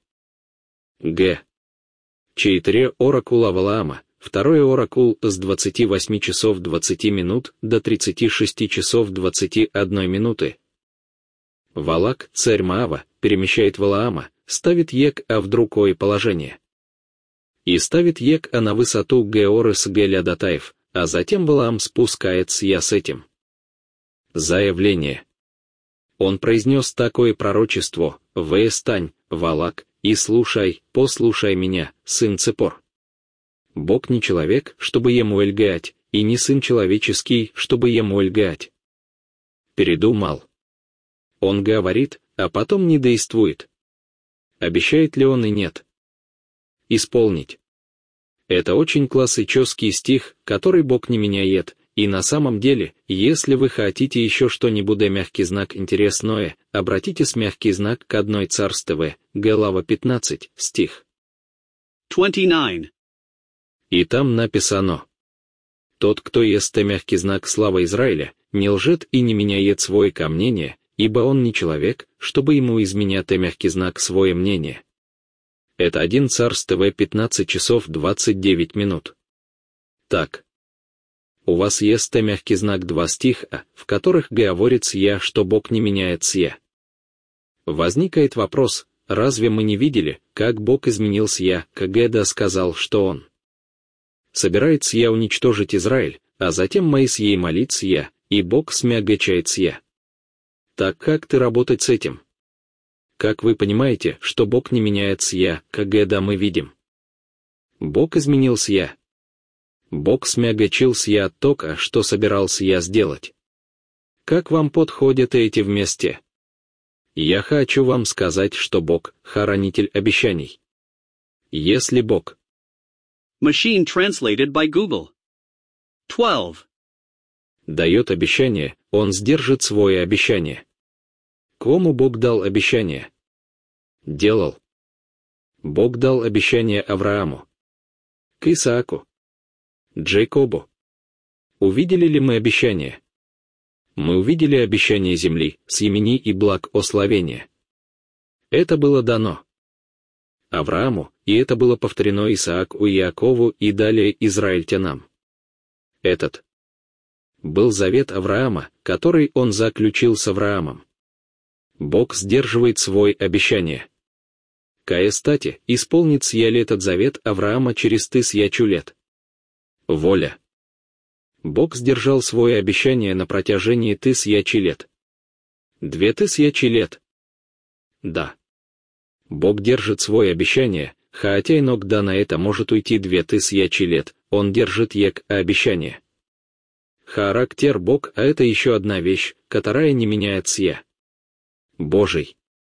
Г. Четыре оракула Валаама, второй оракул с двадцати восьми часов двадцати минут до тридцати шести часов двадцати одной минуты. Валак, царь Моава, перемещает Валаама, ставит Ек-А в другое положение. И ставит Ек-А на высоту Георы с Гелядатаев, а затем Валаам спускается я с этим. Заявление. Он произнес такое пророчество: «Вэ стань, Валак, и слушай, послушай меня, сын Цепор. Бог не человек, чтобы ему лгать, и не сын человеческий, чтобы ему лгать». Передумал. Он говорит, а потом не действует. Обещает ли он и нет? Исполнить. Это очень классический стих, который Бог не меняет, и на самом деле, если вы хотите еще что-нибудь мягкий знак интересное, обратитесь мягкий знак к одной царстве, глава пятнадцать, стих двадцать девять. И там написано: «Тот, кто ест мягкий знак славы Израиля, не лжет и не меняет свое мнение, ибо он не человек, чтобы ему изменять мягкий знак свое мнение». Это один царство пятнадцать часов двадцать девять минут. Так. У вас есть мягкий знак два стиха, в которых говорится я, что Бог не меняется я. Возникает вопрос: разве мы не видели, как Бог изменился я, когда сказал, что Он собирается я уничтожить Израиль, а затем Моис ей молиться я, и Бог смягчается я? Так как ты работать с этим? Как вы понимаете, что Бог не меняется я, когда мы видим? Бог изменился я. Бог смягчился я от тока, что собирался я сделать. Как вам подходят эти вместе? Я хочу вам сказать, что Бог — хранитель обещаний. Если Бог Machine translated by Google. twelve. дает обещание, Он сдержит свое обещание. Кому Бог дал обещание? Делал. Бог дал обещание Аврааму, к Исааку, Джейкобу. Увидели ли мы обещание? Мы увидели обещание земли, семени и благословения. Это было дано Аврааму, и это было повторено Исааку и Иакову и далее израильтянам. Этот был завет Авраама, который он заключил с Авраамом. Бог сдерживает свое обещание. Кая стати, исполнится я ли этот завет Авраама через тысячу лет? Воля. Бог сдержал свое обещание на протяжении тысячи лет. Две тысячи лет. Да. Бог держит свое обещание, хотя иногда на это может уйти две тысячи лет, Он держит ек обещание. Характер Бог, а это еще одна вещь, которая не меняется я. Божий.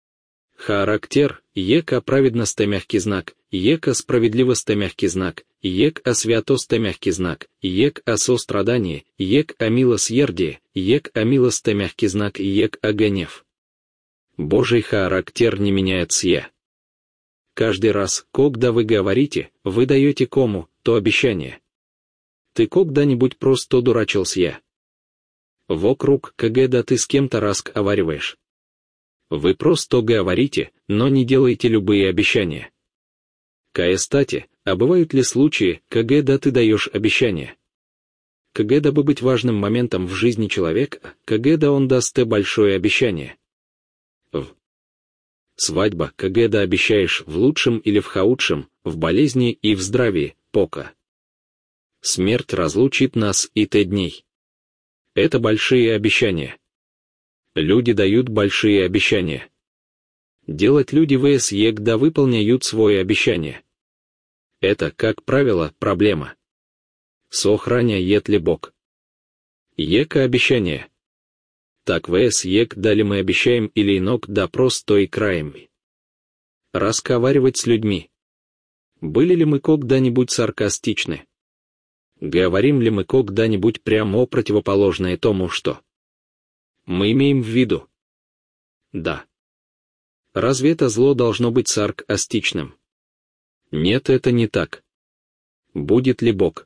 Характер, ека праведность мягкий знак, ека справедливость мягкий знак, ека святость мягкий знак, ека сострадание, ека милосердие, ека милость мягкий знак, ека гнев. Божий характер не меняется я. Каждый раз, когда вы говорите, вы даете кому, то обещание. Ты когда-нибудь просто дурачился я? Вокруг, когда ты с кем-то разговариваешь. Вы просто говорите, но не делаете любые обещания. Кстати, а бывают ли случаи, когда ты даешь обещания? Когда бы быть важным моментом в жизни человека, когда он даст те большое обещание? В. Свадьба, когда обещаешь в лучшем или в худшем, в болезни и в здравии, пока. Смерть разлучит нас и те дней. Это большие обещания. Люди дают большие обещания. Делать люди вс егда выполняют свои обещания. Это, как правило, проблема. Сохраняет ли Бог? Ека обещание. Так вс ек дали мы обещаем или инок да просто и краем. Разговаривать с людьми. Были ли мы когда-нибудь саркастичны? Говорим ли мы когда-нибудь прямо противоположное тому, что мы имеем в виду? Да. Разве это зло должно быть саркастичным? Нет, это не так. Будет ли Бог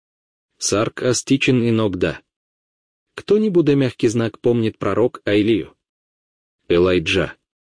саркастичен иногда? Кто-нибудь мягкий знак помнит пророк Аилию? Элайджа.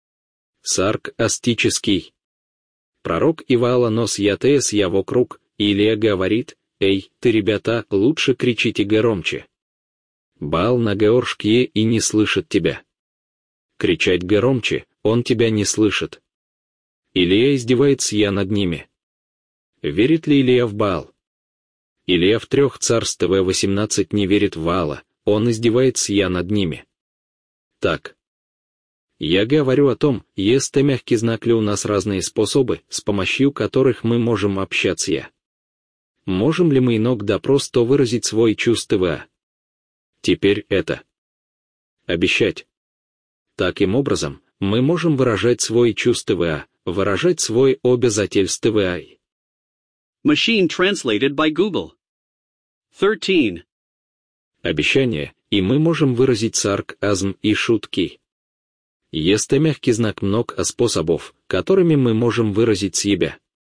Саркастический. Пророк Ивала нос ятс я вокруг, Илия говорит: «Эй, ты, ребята, лучше кричите громче. Баал на Георшке и не слышит тебя. Кричать громче, он тебя не слышит». Илия издевается я над ними. Верит ли Илия в Баал? Илия в трех царств восемнадцать не верит в Ваала, он издевается я над ними. Так. Я говорю о том, есть мягкий знак ли у нас разные способы, с помощью которых мы можем общаться я. Можем ли мы иногда просто выразить свои чувства? Теперь это. Обещать. Таким образом, мы можем выражать свои чувства, выражать свой обязательства. Machine translated by Google. thirteen. Обещание, и мы можем выразить сарказм и шутки. Есть мягкий знак много способов, которыми мы можем выразить себя.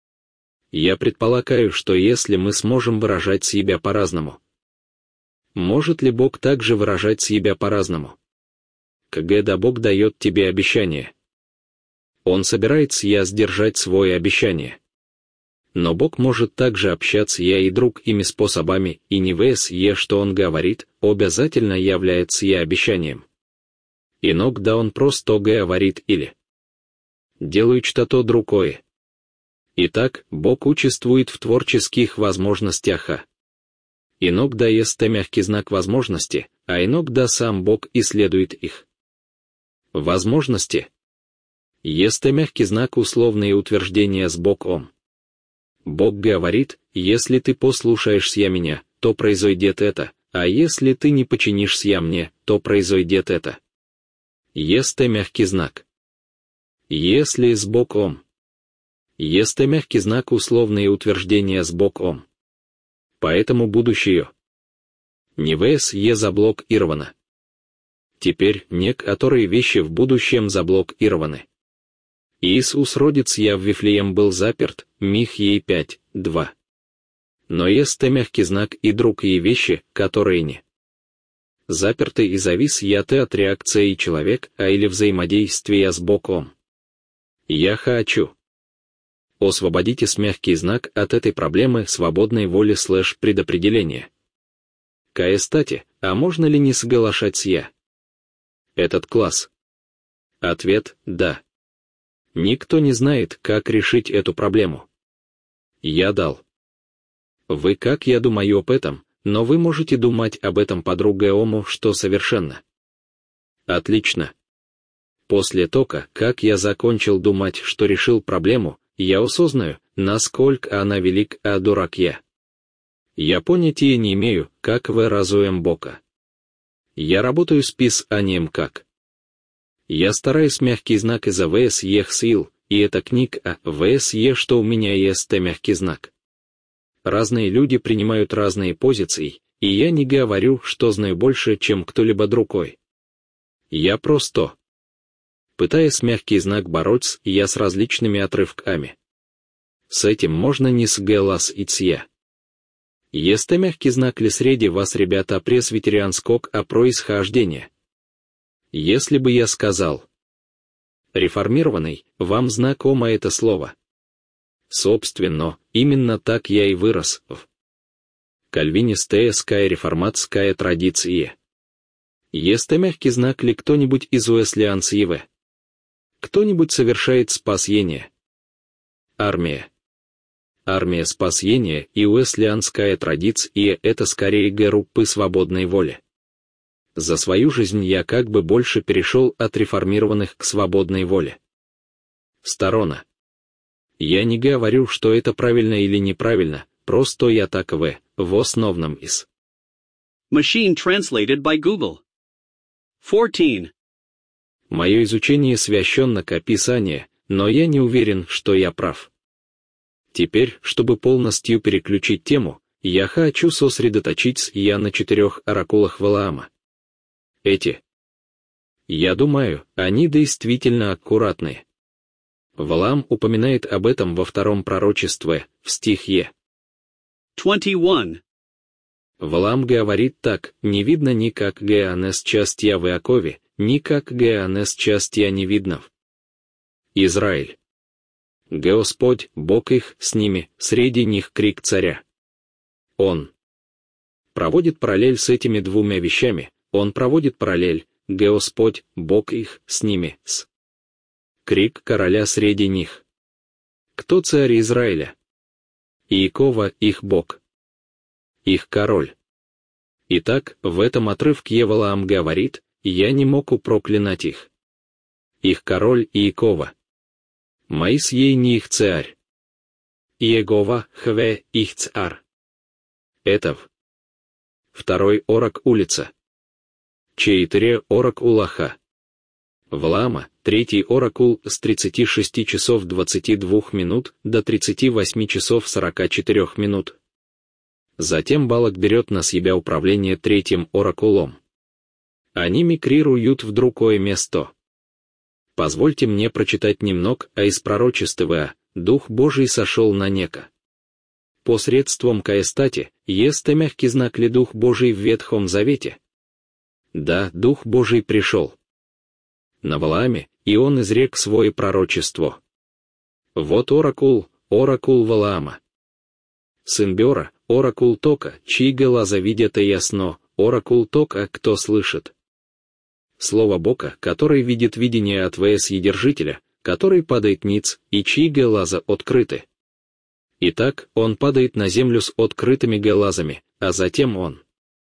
Я предполагаю, что если мы сможем выражать себя по-разному. Может ли Бог также выражать себя по-разному? Когда Бог дает тебе обещание, Он собирается я сдержать свое обещание. Но Бог может также общаться я и другими способами, и не вс е, что Он говорит, обязательно является я обещанием. Иногда Он просто говорит или делает что-то другое. Итак, Бог участвует в творческих возможностях. Иногда есть мягкий знак возможности, а иногда сам Бог исследует их. Возможности. Есть мягкий знак условные утверждения с Богом. Бог говорит: если ты послушаешься меня, то произойдет это, а если ты не подчинишься я мне, то произойдет это. Есть мягкий знак. Если с Богом. Есть мягкий знак условные утверждения с Богом. Поэтому будущее. Не вс е заблокировано. Теперь некоторые вещи в будущем заблокированы. Иисус родец я в Вифлеем был заперт, Михеи пять, два. Но есть мягкий знак и другие вещи, которые не заперты и завис я ты от реакции человек, а или взаимодействия с Богом. Я хочу. Освободите с мягкий знак от этой проблемы свободной воли слэш предопределения. Кстати, а можно ли не соглашаться я? Этот класс. Ответ – да. Никто не знает, как решить эту проблему. Я дал. Вы как я думаю об этом, но вы можете думать об этом по-другому, что совершенно. Отлично. После того, как я закончил думать, что решил проблему, я осознаю, насколько она велик, а дурак я. Я понятия не имею, как выразуем Бога. Я работаю с писанием как. Я стараюсь мягкий знак из-за вс ех сил, и это книга а вс е, что у меня есть мягкий знак. Разные люди принимают разные позиции, и я не говорю, что знаю больше, чем кто-либо другой. Я просто пытаясь мягкий знак бороться я с различными отрывками. С этим можно не сглас и цья. Есте мягкий знак ли среди вас, ребята, пресвитерианскок о происхождении. Если бы я сказал «реформированный», вам знакомо это слово. Собственно, именно так я и вырос в кальвинистейская реформатская традиция. Есте мягкий знак ли кто-нибудь из уэслианцев? Кто-нибудь совершает спасение? Армия. Армия спасения и уэслианская традиция — это скорее группы свободной воли. За свою жизнь я как бы больше перешел от реформированных к свободной воле. Сторона. Я не говорю, что это правильно или неправильно, просто я так в, в основном из. Machine translated by Google. fourteen. Мое изучение священно к Писанию, но я не уверен, что я прав. Теперь, чтобы полностью переключить тему, я хочу сосредоточиться я на четырех оракулах Валаама. Эти. Я думаю, они действительно аккуратные. Валаам упоминает об этом во втором пророчестве, в стихе. twenty-one. Валаам говорит так: «Не видно ни как Геанес частия в Иакове, ни как Геанес частия не видно в Израиль. Господь, Бог их, с ними, среди них крик царя». Он проводит параллель с этими двумя вещами, он проводит параллель, Господь, Бог их, с ними, с крик короля среди них. Кто царь Израиля? Иакова, их Бог. Их король. Итак, в этом отрывке Валаам говорит: «Я не мог упроклинать их. Их король Иакова. Моис ей не их царь. Иегова, хве, их царь». Это в второй орак улица. Четыре орак улаха. Валаама, третий оракул с тридцати шести часов двадцати двух минут до тридцати восьми часов сорока четырёх минут. Затем Балак берет на себя управление третьим оракулом. Они мигрируют в другое место. Позвольте мне прочитать немного, а из пророчества Дух Божий сошел на Нека. Посредством каестати, есть мягкий знак ли Дух Божий в Ветхом Завете? Да, Дух Божий пришел на Валааме, и он изрек свое пророчество. Вот оракул, оракул Валаама. Сын Бера, оракул Тока, чьи глаза видят и ясно, оракул Тока, кто слышит. Слово Бога, который видит видение от Вседержителя, который падает ниц, и чьи глаза открыты. Итак, он падает на землю с открытыми глазами, а затем он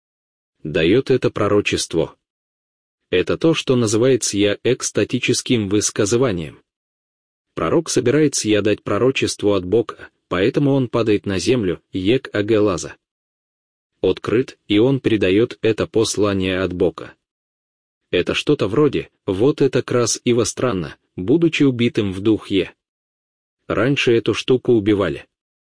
дает это пророчество. Это то, что называется я экстатическим высказыванием. Пророк собирается я дать пророчество от Бога, поэтому он падает на землю, ек аглаза. Открыт, и он передает это послание от Бога. Это что-то вроде, вот это крас ива странно, будучи убитым в духе. Раньше эту штуку убивали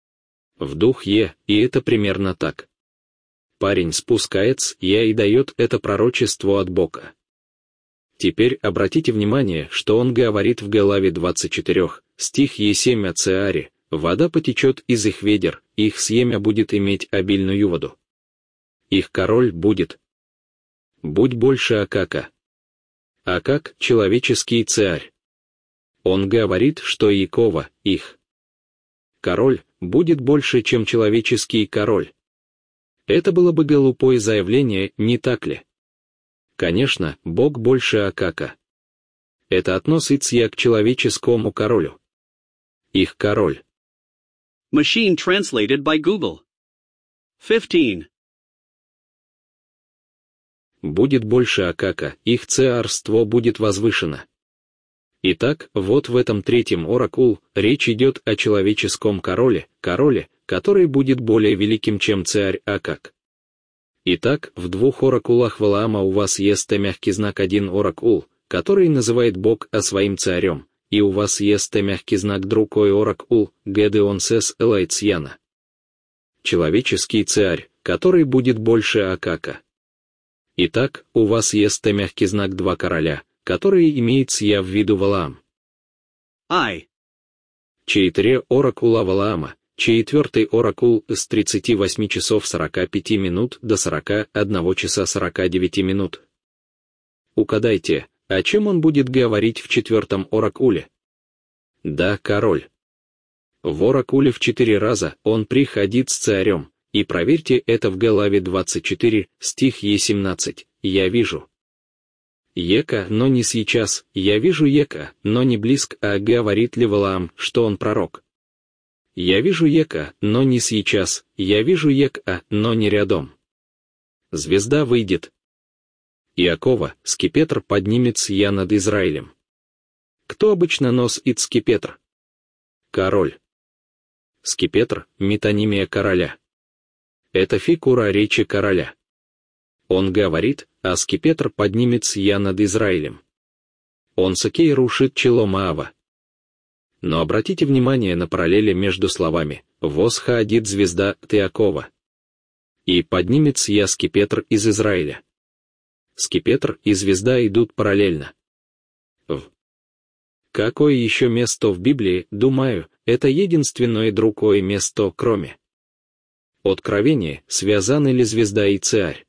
в духе, и это примерно так. Парень спускается, я и дает это пророчество от Бога. Теперь обратите внимание, что он говорит в главе двадцать четыре, стих семь о Цеаре: «Вода потечет из их ведер, их семя будет иметь обильную воду. Их король будет. Будь больше Акака». Акак — человеческий царь. Он говорит, что Иакова, их король, будет больше, чем человеческий король. Это было бы глупое заявление, не так ли? Конечно, Бог больше Акака. Это относится я к человеческому королю. Их король. Machine translated by Google. fifteen. Будет больше Акака, их царство будет возвышено. Итак, вот в этом третьем оракул речь идет о человеческом короле, короле, который будет более великим, чем царь Акак. Итак, в двух оракулах Валаама у вас есть мягкий знак один оракул, который называет Бог о своим царем, и у вас есть мягкий знак другой оракул, Гедеонсес Элайцьяна. Человеческий царь, который будет больше Акака. Итак, у вас есть мягкий знак два короля, которые имеется я в виду Валаам. I. Четыре оракула Валаама, четвертый оракул с тридцати восьми часов сорока пяти минут до сорока одного часа сорока девяти минут. Угадайте, о чем он будет говорить в четвертом оракуле? Да, король. В оракуле в четыре раза он приходит с царем, и проверьте это в главе двадцать четыре, стих семнадцать, я вижу. Ека, но не сейчас, я вижу Ека, но не близко, а говорит ли Валаам, что он пророк? Я вижу Ека, но не сейчас, я вижу Ека, но не рядом. Звезда выйдет. Иакова, скипетр поднимется я над Израилем. Кто обычно носит скипетр? Король. Скипетр — метонимия короля. Это фигура речи короля. Он говорит, а скипетр поднимется я над Израилем. Он сокей рушит чело Моава. Но обратите внимание на параллели между словами «восходит звезда Иакова» и «поднимется я скипетр из Израиля». Скипетр и звезда идут параллельно. В. Какое еще место в Библии, думаю, это единственное другое место, кроме Откровения, связаны ли звезда и царь?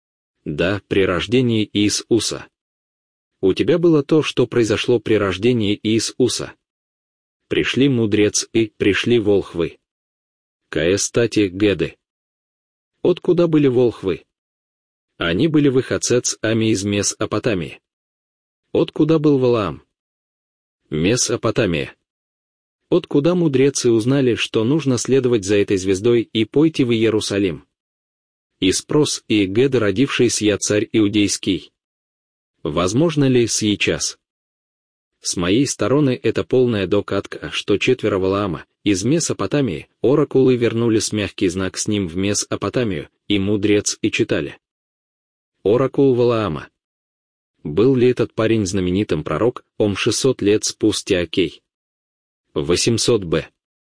Да, при рождении Иисуса. У тебя было то, что произошло при рождении Иисуса. Пришли мудрец и пришли волхвы. Каэстати Геды. Откуда были волхвы? Они были выходцами из Месопотамии. Откуда был Валаам? Месопотамия. Откуда мудрецы узнали, что нужно следовать за этой звездой и пойти в Иерусалим? Исппрос и Геды, родившийся я царь иудейский. Возможно ли сейчас? С моей стороны это полная догадка, что четверо Валаама из Месопотамии, оракулы вернулись мягкий знак с ним в Месопотамию, и мудрец и читали. Оракул Валаама. Был ли этот парень знаменитым пророк, ом шестьсот лет спустя окей? восемьсот бэ.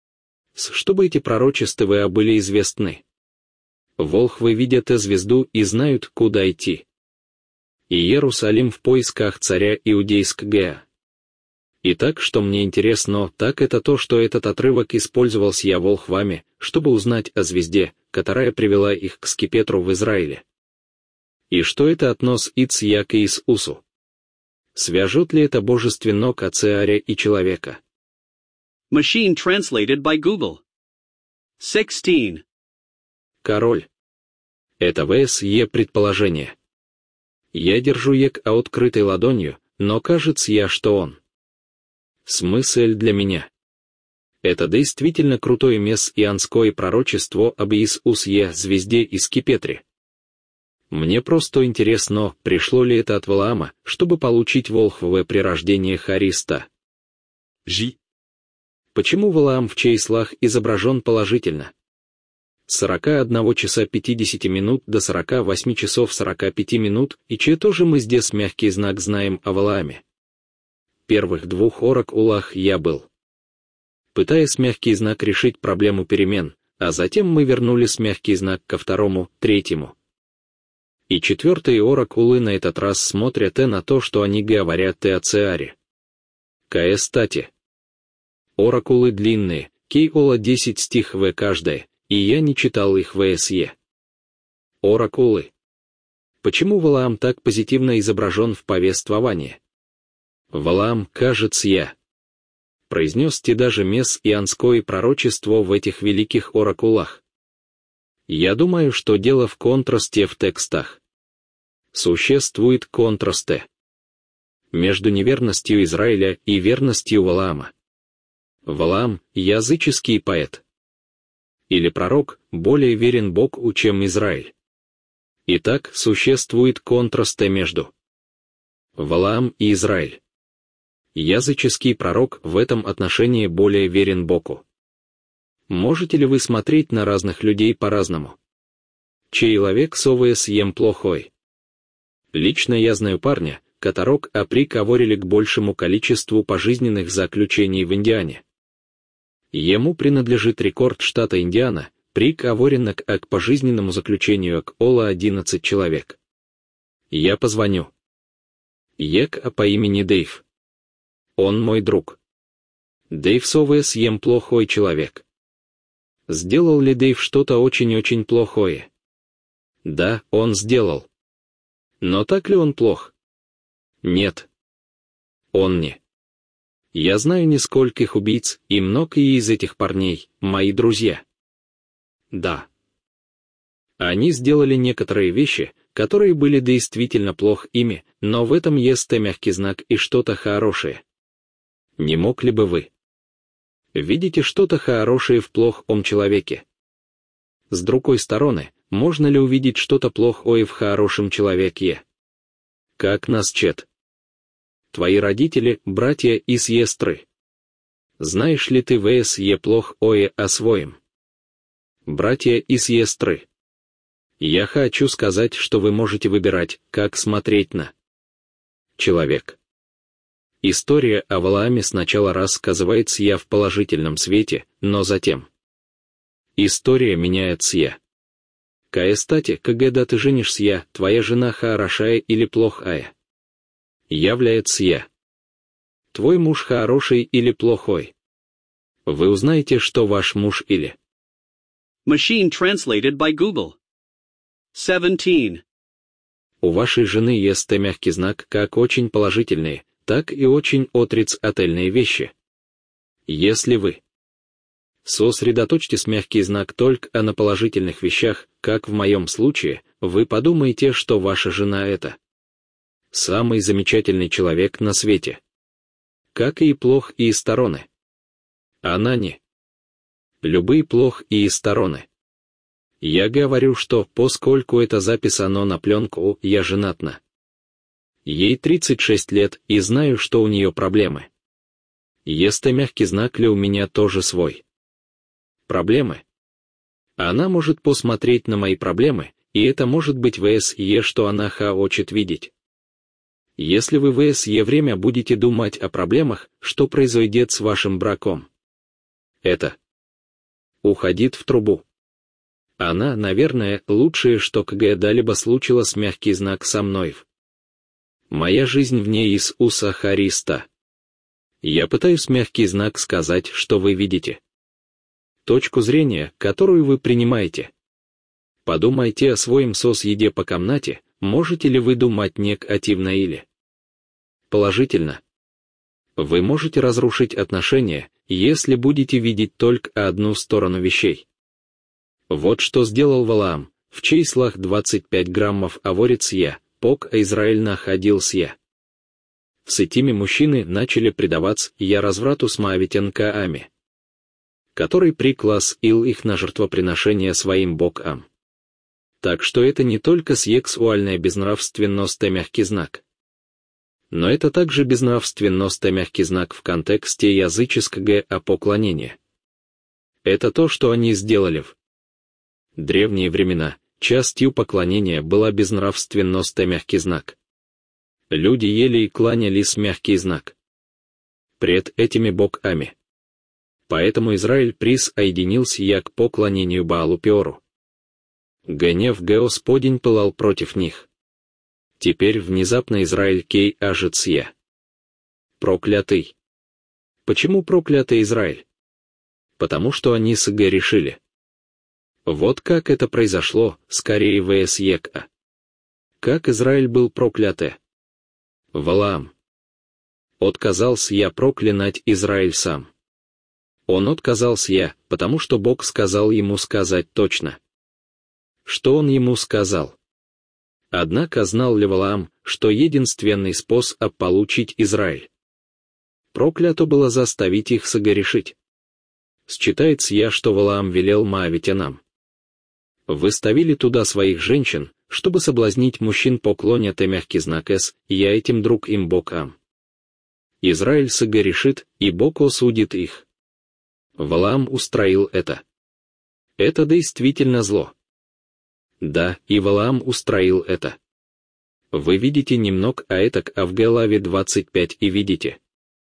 Чтобы эти пророчества были известны. Волхвы видят звезду и знают, куда идти. Иерусалим в поисках царя иудейского. Итак, что мне интересно, так это то, что этот отрывок использовался я волхвами, чтобы узнать о звезде, которая привела их к скипетру в Израиле. И что это относится я к Иисусу? Свяжет ли это божественно к царя и человека? Machine translated by Google. sixteen. Король. Это ВСЕ предположение. Я держу ек открытой ладонью, но кажется я, что он. Смысл для меня. Это действительно крутое мессианское пророчество об Иисусе, звезде и скипетре. Мне просто интересно, пришло ли это от Валаама, чтобы получить волхвовое при рождении Христа. Ж. Почему Валаам в числах изображен положительно? С сорока одного часа пятидесяти минут до сорока восьми часов сорока пяти минут, и че тоже мы здесь мягкий знак знаем о Валааме. Первых двух оракулах я был. Пытаясь мягкий знак решить проблему перемен, а затем мы вернулись мягкий знак ко второму, третьему. И четвертые оракулы на этот раз смотрят на то, что они говорят о царе. Каэстати. Оракулы длинные, кейола десять стих в каждое, и я не читал их в СЕ. Оракулы. Почему Валаам так позитивно изображен в повествовании? Валаам, кажется я. Произнес те даже мессианское пророчество в этих великих оракулах. Я думаю, что дело в контрасте в текстах. Существует контрасты между неверностью Израиля и верностью Валаама. Валаам — языческий поэт. Или пророк, более верен Богу, чем Израиль. Итак, существует контрасты между Валаам и Израиль. Языческий пророк в этом отношении более верен Богу. Можете ли вы смотреть на разных людей по-разному? Человек совое съем плохой. Лично я знаю парня, которого оприговорили к большему количеству пожизненных заключений в Индиане. Ему принадлежит рекорд штата Индиана, приговоренных к пожизненному заключению к Ола одиннадцать человек. Я позвоню. Ек а по имени Дэйв. Он мой друг. Дэйв сове съем плохой человек. Сделал ли Дэйв что-то очень-очень плохое? Да, он сделал. Но так ли он плох? Нет. Он не. Я знаю нескольких убийц, и многие из этих парней — мои друзья. Да. Они сделали некоторые вещи, которые были действительно плох ими, но в этом есть мягкий знак и что-то хорошее. Не мог ли бы вы? Видите что-то хорошее в плохом человеке? С другой стороны, можно ли увидеть что-то плохое в хорошем человеке? Как нас чет? Твои родители, братья и сестры. Знаешь ли ты вс плохое о своем? Братья и сестры. Я хочу сказать, что вы можете выбирать, как смотреть на человек. История о Валааме сначала рассказывается я в положительном свете, но затем история меняется я. Каэстати, когда ты женишься я, твоя жена хорошая или плохая? Является я. Твой муж хороший или плохой? Вы узнаете, что ваш муж или Machine translated by Google. seventeen. У вашей жены есть мягкий знак как очень положительные, так и очень отрицательные вещи. Если вы сосредоточьтесь мягкий знак только на положительных вещах, как в моем случае, вы подумаете, что ваша жена — это самый замечательный человек на свете. Как и плох и стороны. Она не. Любые плох и стороны. Я говорю, что, поскольку эта запись оно на пленку, я женат на. Ей тридцать шесть лет, и знаю, что у нее проблемы. Есть мягкий знак ли у меня тоже свой. Проблемы. Она может посмотреть на мои проблемы, и это может быть вс, что она хочет видеть. Если вы в СЕ время будете думать о проблемах, что произойдет с вашим браком? Это уходит в трубу. Она, наверное, лучшее, что когда-либо случилось мягкий знак со мной. Моя жизнь вне Иисуса Христа. Я пытаюсь мягкий знак сказать, что вы видите. Точку зрения, которую вы принимаете. Подумайте о своем сос-еде по комнате, можете ли вы думать негативно или положительно. Вы можете разрушить отношения, если будете видеть только одну сторону вещей. Вот что сделал Валаам, в числах двадцать пять граммов аворец я, пок Израиль находился я. С этими мужчины начали предаваться я разврату с моавитянками, который пригласил их на жертвоприношение своим богам. Так что это не только сексуальная безнравственность и мягкий знак. Но это также безнравственность и мягкий знак в контексте языческого поклонения. Это то, что они сделали в древние времена. Частью поклонения была безнравственность и мягкий знак. Люди ели и кланялись мягкий знак пред этими богами. Поэтому Израиль присоединился я к поклонению Баалу Пеору. Гнев Господень пылал против них. Теперь внезапно Израиль кей ажется я. Проклятый. Почему проклятый Израиль? Потому что они согрешили. Вот как это произошло, скорее вс ека. Как Израиль был проклятый? Валаам. Отказался я проклинать Израиль сам. Он отказался я, потому что Бог сказал ему сказать точно. Что он ему сказал? Однако знал ли Валаам, что единственный способ получить Израиль? Проклято было заставить их согрешить. Считается я, что Валаам велел моавитянам. Выставили туда своих женщин, чтобы соблазнить мужчин поклонят и мягкий знак С, я этим друг им богам. Израиль согрешит, и Бог осудит их. Валаам устроил это. Это действительно зло. Да, и Валаам устроил это. Вы видите немного, а это а в Главе двадцать пять и видите.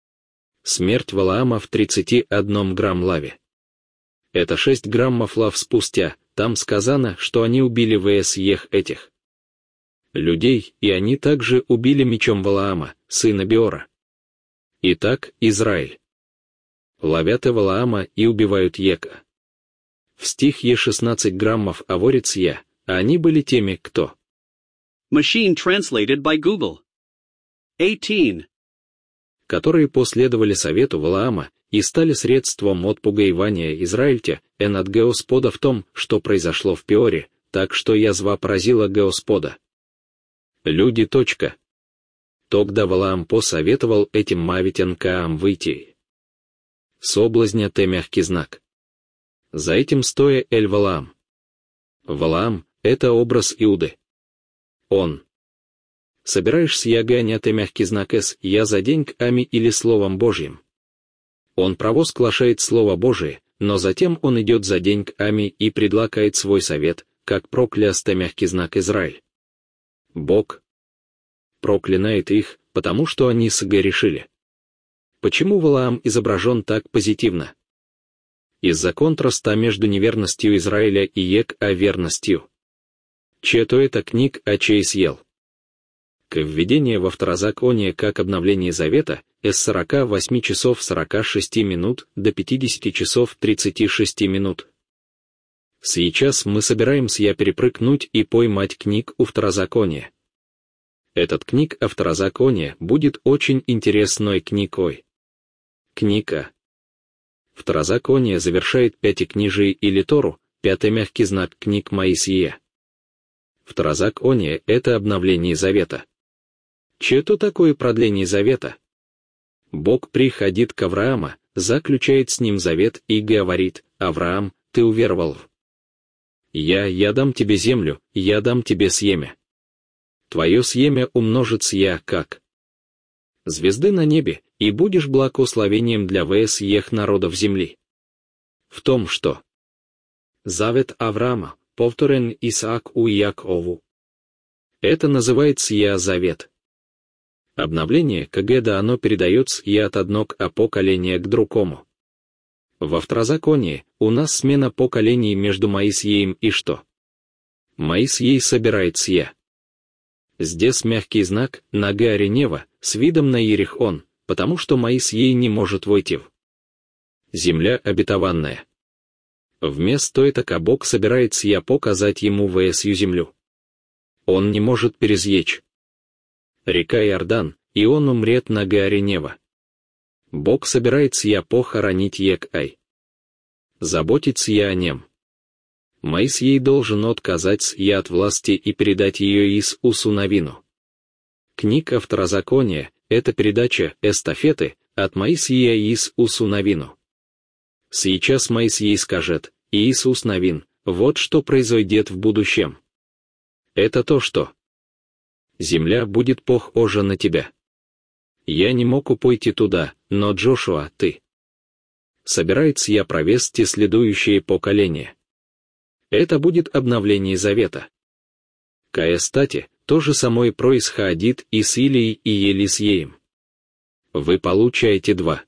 Смерть Валаама в тридцати одном грамм лаве. Это шесть граммов лав спустя, там сказано, что они убили вс ех этих людей, и они также убили мечом Валаама, сына Беора. Итак, Израиль. Ловят и Валаама и убивают Ека. В стихе шестнадцать граммов аворец я, а они были теми, кто. Machine translated by Google. eighteen. Которые последовали совету Валаама и стали средством отпугивания Израильтя эн от Господа в том, что произошло в Пеоре, так что язва поразила Господа. Люди. Точка. Тогда Валаам посоветовал этим мавитян Каам выйти. Соблазня те мягкий знак. За этим стоя Эль Валаам. Валаам — это образ Иуды. Он. Собираешься я гонять мягкий знак С, я за день к Ами или Словом Божьим. Он провозглашает Слово Божие, но затем он идет за день к Ами и предлагает свой совет, как прокляст мягкий знак Израиль. Бог проклинает их, потому что они согрешили. Почему Валаам изображен так позитивно? Из-за контраста между неверностью Израиля и Ек а верностью. Че-то это книг, а чей съел. К введение во второзаконие как обновление завета с сорока восьми часов сорока шести минут до пятидесяти часов тридцати шести минут. Сейчас мы собираемся я перепрыгнуть и поймать книг у второзакония. Этот книг о второзаконии будет очень интересной книгой. Книга. Второзаконие завершает пятикнижие или Тору, пятый мягкий знак книг Моисея. Второзаконие — это обновление завета. Че-то такое продление завета? Бог приходит к Аврааму, заключает с ним завет и говорит: «Авраам, ты уверовал в Я, я дам тебе землю, я дам тебе съемя. Твое съемя умножится я, как звезды на небе, и будешь благословением для всех народов земли». В том, что завет Авраама повторен Исааку и Якову. Это называется я завет. Обновление, когда оно передается и от одного поколения к другому. Во второзаконии у нас смена поколений между Моисеем и что? Моисей собирает сия. Здесь мягкий знак на горе Нева с видом на Иерихон, потому что Моисей не может войти в земля обетованная. Вместо этого Бог собирает сия показать ему всю землю. Он не может пересечь река Иордан, и он умрет на горе Нева. Бог собирается я похоронить Ек-Ай. Заботиться я о нем. Моисей должен отказать я от власти и передать ее Иисусу Навину. Книга Второзакония — это передача эстафеты от Моисея Иисусу Навину. Сейчас Моисей скажет: «Иисус Навин, вот что произойдет в будущем. Это то, что земля будет похожа на тебя. Я не мог пойти туда, но Джошуа, ты. Собирается я провести следующее поколение. Это будет обновление завета. Кая стати, то же самое происходит и с Илией и Елисеем. Вы получаете два.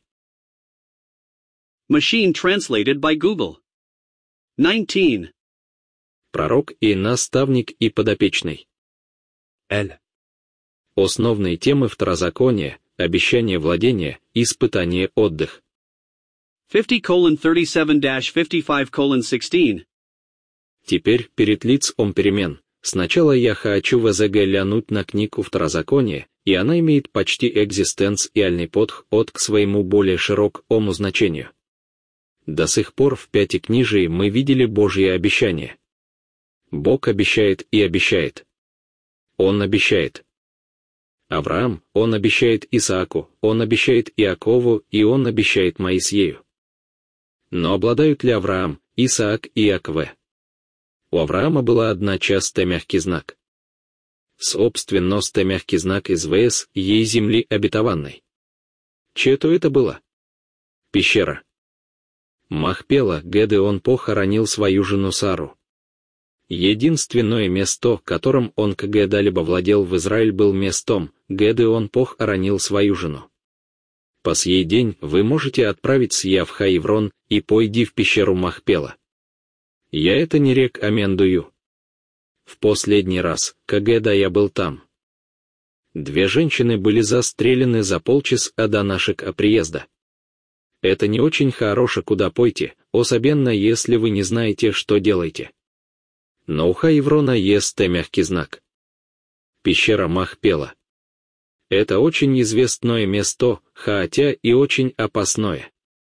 Machine translated by Google. nineteen. Пророк и наставник и подопечный. Эль. Основные темы второзакония: обещание владения, испытание, отдых. fifty colon thirty-seven dash fifty-five colon sixteen. Теперь перед лицом перемен. Сначала я хочу взглянуть на книгу второзакония, и она имеет почти экзистенциальный подход к своему более широкому значению. До сих пор в пятикнижии мы видели Божье обещание. Бог обещает и обещает. Он обещает Авраам, он обещает Исааку, он обещает Иакову и он обещает Моисею. Но обладают ли Авраам, Исаак и Иаков? У Авраама была одна часть мягкий знак. Собственность мягкий знак из ВС ей земли обетованной. Че-то это было? Пещера. Махпела, где он похоронил свою жену Сару. Единственное место, которым он когда-либо владел в Израиль, был местом, где он похоронил свою жену. По сей день вы можете отправиться я в Хаиврон и пойди в пещеру Махпела. Я это не рекомендую. в последний раз, когда я был там. Две женщины были застрелены за полчаса до нашего приезда. Это не очень хорошо куда пойти, особенно если вы не знаете, что делаете. Но у Хайврона есть мягкий знак. Пещера Махпела. Это очень известное место, хотя и очень опасное.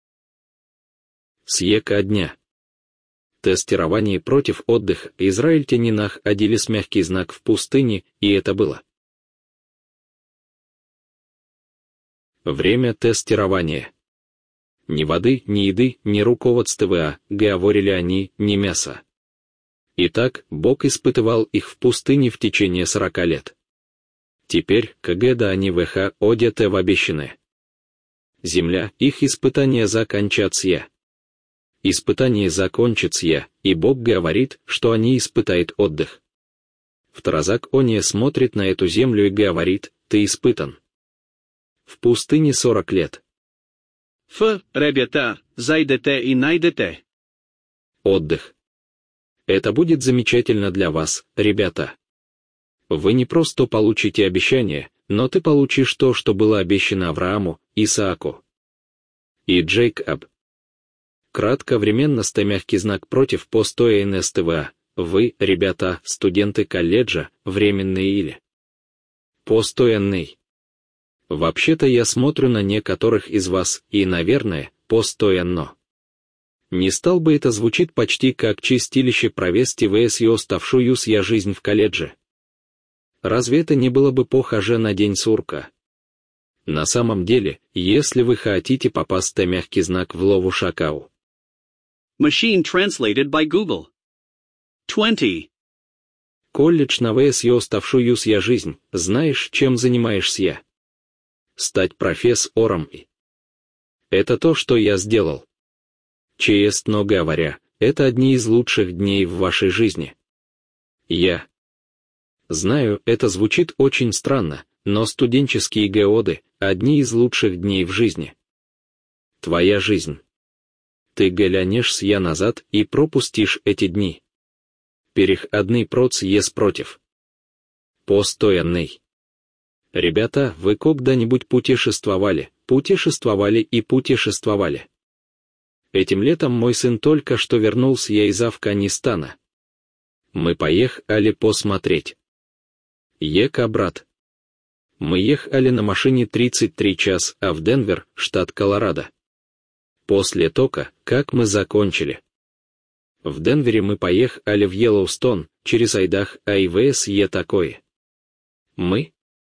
Съека дня. Тестирование против отдыха израильтяне находили мягкий знак в пустыне, и это было. Время тестирования. Ни воды, ни еды, ни руководства, говорили они, ни мяса. Итак, Бог испытывал их в пустыне в течение сорока лет. Теперь, когда они выходят в обещанное земля, их испытания закончатся. Испытание закончится, и Бог говорит, что они испытают отдых. Второзак Ония смотрит на эту землю и говорит: ты испытан. В пустыне сорок лет. Ф, ребята, зайдете и найдете. Отдых. Это будет замечательно для вас, ребята. Вы не просто получите обещание, но ты получишь то, что было обещано Аврааму, Исааку и Джейкоб. Кратковременно мягкий знак против постоянного СТВА. Вы, ребята, студенты колледжа, временный или постоянный. Вообще-то я смотрю на некоторых из вас, и, наверное, постоянно. Не стал бы это звучит почти как чистилище провести вс и оставшую я жизнь в колледже. Разве это не было бы похоже на день сурка? На самом деле, если вы хотите попасть на мягкий знак в лову шакау. Machine translated by Google. twenty. Колледж на вс и оставшую я жизнь, знаешь, чем занимаешься я? Стать профессором и... Это то, что я сделал. Честно говоря, это одни из лучших дней в вашей жизни. Я... Знаю, это звучит очень странно, но студенческие годы — одни из лучших дней в жизни. Твоя жизнь. Ты глянешься я назад и пропустишь эти дни. Переходный процесс против. Постоянный. Ребята, вы когда-нибудь путешествовали, путешествовали и путешествовали. Этим летом мой сын только что вернулся я из Афганистана. Мы поехали посмотреть. Ека, брат. Мы ехали на машине тридцать три часа, а в Денвер, штат Колорадо. После того, как мы закончили. В Денвере мы поехали в Йеллоустон, через Айдах, а и вс е такое. Мы?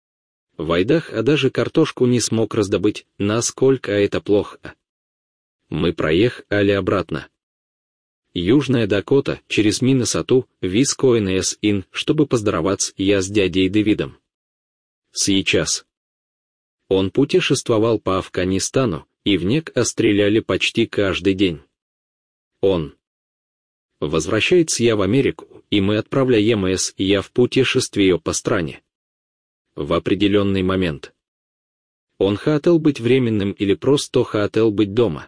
В Айдах, а даже картошку не смог раздобыть, насколько это плохо. Мы проехали обратно. Южная Дакота, через Миннесоту, Вискоинс-Ин, чтобы поздороваться я с дядей Дэвидом. Сейчас. Он путешествовал по Афганистану, и в НЕК стреляли почти каждый день. Он. Возвращается я в Америку, и мы отправляемся я в путешествие по стране. В определенный момент. Он хотел быть временным или просто хотел быть дома.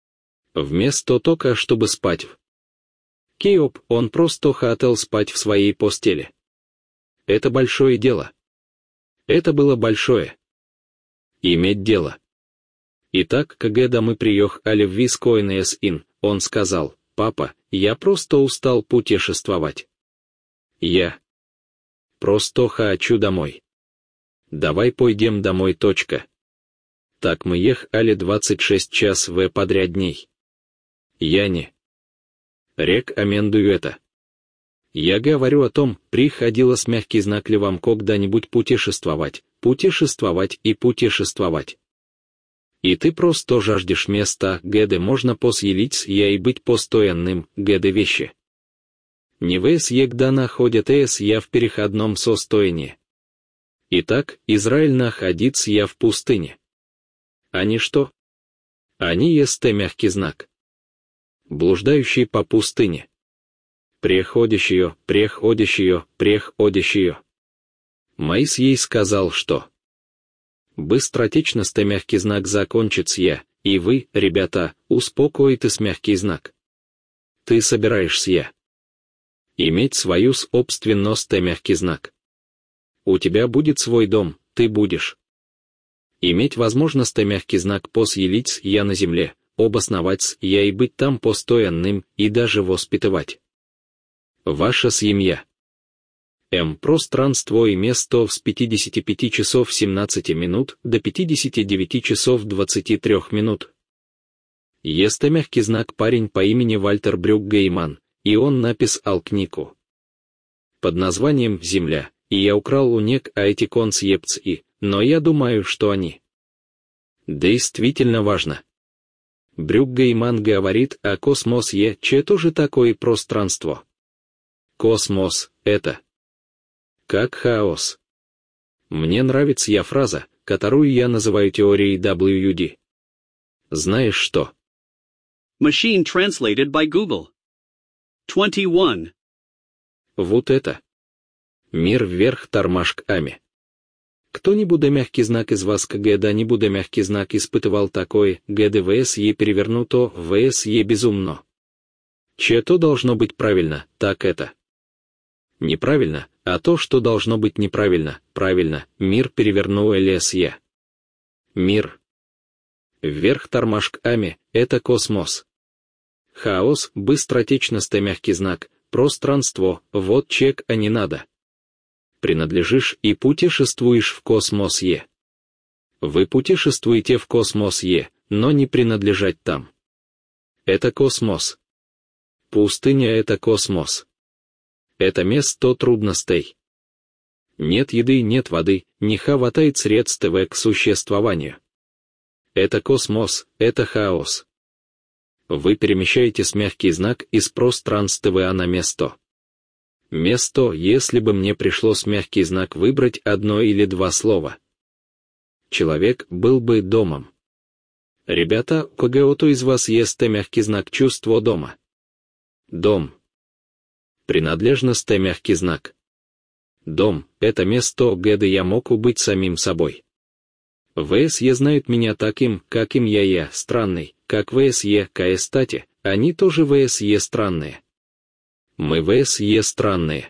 Вместо того, чтобы спать в Киоп, он просто хотел спать в своей постели. Это большое дело. Это было большое. Иметь дело. Итак, когда мы приехали в Вискоинс-Ин, он сказал: «Папа, я просто устал путешествовать. Я просто хочу домой. Давай пойдем домой. Точка». Так мы ехали двадцать шесть часов подряд дней. Я не рекомендую это. Я говорю о том, приходилось мягкий знак ли вам когда-нибудь путешествовать, путешествовать и путешествовать. И ты просто жаждешь места, где можно поселиться я и быть постоянным, где вещи. Не вс егда находитесь я в переходном состоянии. Итак, Израиль находится я в пустыне. Они что? Они есть мягкий знак. Блуждающий по пустыне. Преходящие, преходящие, преходящие. Моисей сказал, что быстротечность мягкий знак закончится я, и вы, ребята, успокоитесь мягкий знак. Ты собираешься я. Иметь свою собственность мягкий знак. У тебя будет свой дом, ты будешь. Иметь возможность мягкий знак посъелить я на земле, обосновать я и быть там постоянным, и даже воспитывать. Ваша семья. М. Пространство и место с пятидесяти пяти часов семнадцати минут до пятидесяти девяти часов двадцати трёх минут. Есть мягкий знак парень по имени Вальтер Брюк Гейман, и он написал книгу под названием «Земля», и я украл у них эти концепции, но я думаю, что они действительно важно. Брюк Гейман говорит о космосе, что же такое пространство. Космос — это как хаос. Мне нравится я фраза, которую я называю теорией дабл ю ди. Знаешь что? Machine translated by Google. twenty-one. Вот это. Мир вверх тормашками. Кто-нибудь мягкий знак из вас когда-нибудь мягкий знак испытывал такое, где ВСЕ перевернуто, ВСЕ безумно. Че-то должно быть правильно, так это. Неправильно, а то, что должно быть неправильно, правильно, мир перевернул ЛСЕ. Мир вверх тормашками — это космос. Хаос, быстротечность мягкий знак, пространство, вот чек, а не надо. Принадлежишь и путешествуешь в космосе. Вы путешествуете в космосе, но не принадлежать там. Это космос. Пустыня — это космос. Это место трудностей. Нет еды, нет воды, не хватает средств к существованию. Это космос, это хаос. Вы перемещаетесь мягкий знак из пространства на место. Место, если бы мне пришлось мягкий знак выбрать одно или два слова. Человек был бы домом. Ребята, у кого-то из вас есть мягкий знак чувства дома? Дом. Принадлежность мягкий знак. Дом — это место, где я могу быть самим собой. ВСЕ знают меня таким, каким я я, странный, как ВСЕ, кстати, они тоже ВСЕ странные. Мы ВСЕ странные.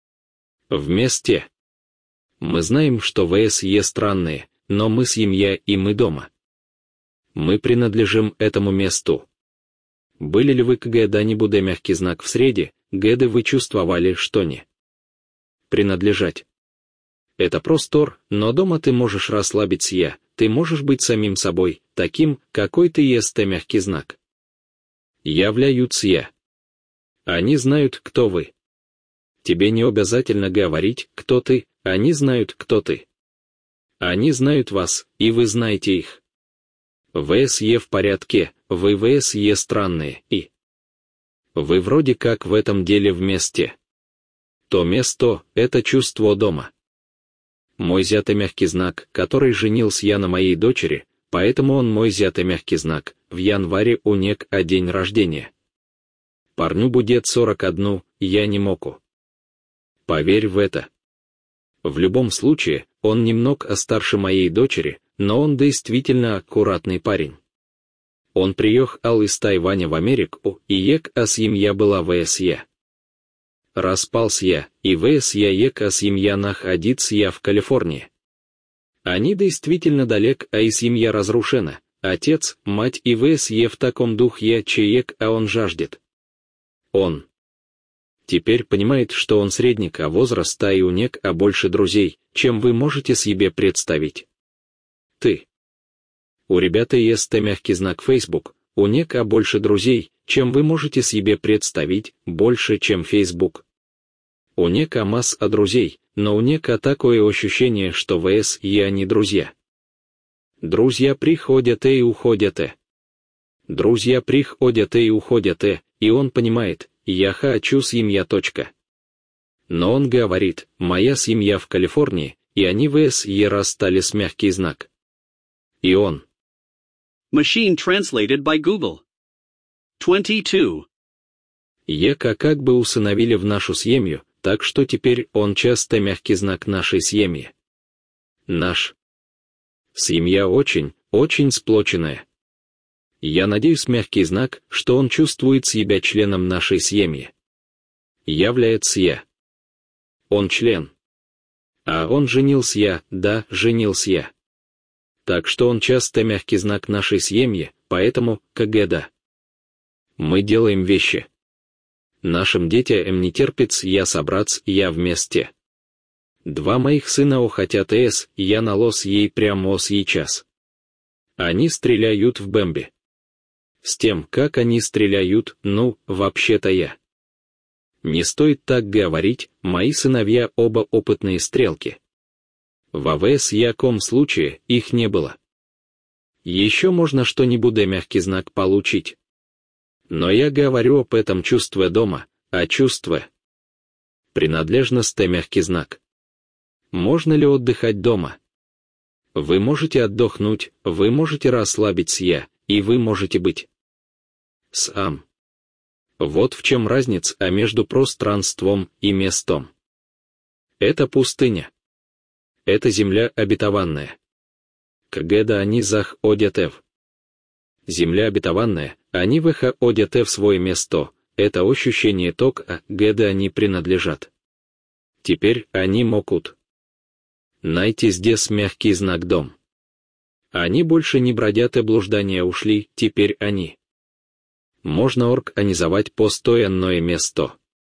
Вместе. Мы знаем, что ВСЕ странные, но мы семья и мы дома. Мы принадлежим этому месту. Были ли вы когда-нибудь мягкий знак в среде, где вы чувствовали, что не принадлежать? Это простор, но дома ты можешь расслабиться я, ты можешь быть самим собой, таким, какой ты есть мягкий знак. Являются я. Они знают, кто вы. Тебе не обязательно говорить, кто ты, они знают, кто ты. Они знают вас, и вы знаете их. ВСЕ в порядке, вы ВСЕ странные, и вы вроде как в этом деле вместе. То место — это чувство дома. Мой зять мягкий знак, который женился я на моей дочери, поэтому он мой зять мягкий знак, в январе у нек а день рождения. Парню будет сорок один, я не могу. Поверь в это. В любом случае, он немного старше моей дочери, но он действительно аккуратный парень. Он приехал из Тайваня в Америку, и ек а семья была ВСЕ. Распался я, и ВСЕ ек а семья находится я в Калифорнии. Они действительно далек, а и семья разрушена. Отец, мать и ВСЕ в таком духе, чаек, а он жаждет. Он теперь понимает, что он средник, а возраста и у нек, а больше друзей, чем вы можете себе представить. Ты. У ребята есть мягкий знак Facebook, у нек, а больше друзей, чем вы можете себе представить, больше, чем Facebook. У нек, а масса друзей, но у нек, а такое ощущение, что ВСЕ они друзья. Друзья приходят и уходят. Друзья приходят и уходят, и он понимает, я хочу семья. Точка. Но он говорит, моя семья в Калифорнии, и они ВСЕ расстались мягкий знак. И он. Machine translated by Google. twenty-two. Ека как бы усыновили в нашу семью, так что теперь он часто мягкий знак нашей семьи. Наш. Семья очень, очень сплоченная. Я надеюсь, мягкий знак, что он чувствует себя членом нашей семьи. Является я. Он член. А он женился я, да, женился я. Так что он часто мягкий знак нашей семьи, поэтому КГ да. Мы делаем вещи. Нашим детям не терпится я собраться, я вместе. Два моих сына о хотят эс, я налос ей прямо сейчас. Они стреляют в Бэмби. С тем, как они стреляют, ну, вообще-то я. Не стоит так говорить, мои сыновья оба опытные стрелки. В АВС яком случае их не было. Еще можно что-нибудь мягкий знак получить. Но я говорю об этом чувстве дома, а чувстве. Принадлежность мягкий знак. Можно ли отдыхать дома? Вы можете отдохнуть, вы можете расслабиться я, и вы можете быть сам. Вот в чем разница а между пространством и местом. Это пустыня. Это земля обетованная. Когда они зах одятев. Земля обетованная, они выха одятев свое место, это ощущение ток, а где они принадлежат. Теперь они могут найти здесь мягкий знак дом. Они больше не бродят и блуждания ушли, теперь они. Можно организовать постоянное место.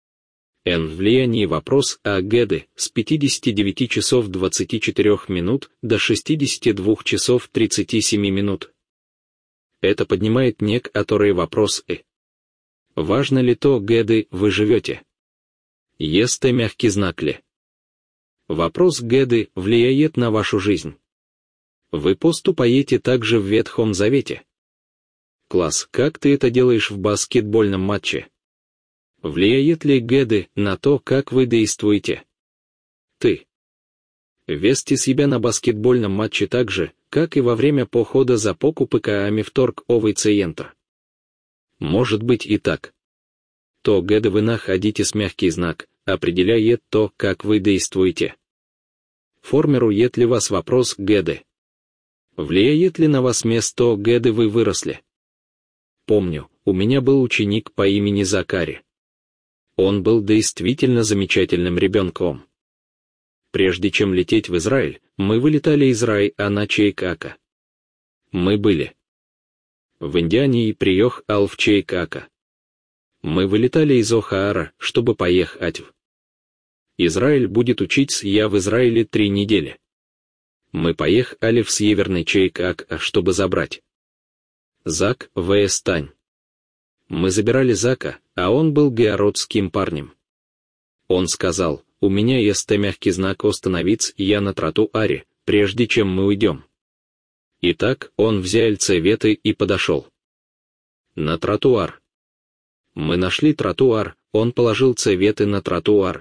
Н влияние вопрос о Геды с пятидесяти девяти часов двадцати четырёх минут до шестидесяти двух часов тридцати семи минут. Это поднимает некоторые вопросы. Важно ли то, Геды вы живете? Есть мягкий знак ли? Вопрос Геды влияет на вашу жизнь. Вы поступаете также в Ветхом Завете. Класс, как ты это делаешь в баскетбольном матче? Влияет ли Геды на то, как вы действуете? Ты. Вести себя на баскетбольном матче так же, как и во время похода за покупками в торговый центр. Может быть и так. То Геды вы находите с мягкий знак, определяет то, как вы действуете. Формирует ли вас вопрос Геды? Влияет ли на вас место Геды вы выросли? Помню, у меня был ученик по имени Закари. Он был действительно замечательным ребенком. Прежде чем лететь в Израиль, мы вылетали из Рай-А на Чайкака. Мы были в Индиане и приехал в Чайкака. Мы вылетали из Охаара, чтобы поехать в Израиль. Будет учиться я в Израиле три недели. Мы поехали в северный Чайкак, чтобы забрать Зак в Эстань. Мы забирали Зака, а он был геородским парнем. Он сказал, у меня есть мягкий знак остановиться я на тротуаре, прежде чем мы уйдем. Итак, он взял цветы и подошел на тротуар. Мы нашли тротуар, он положил цветы на тротуар.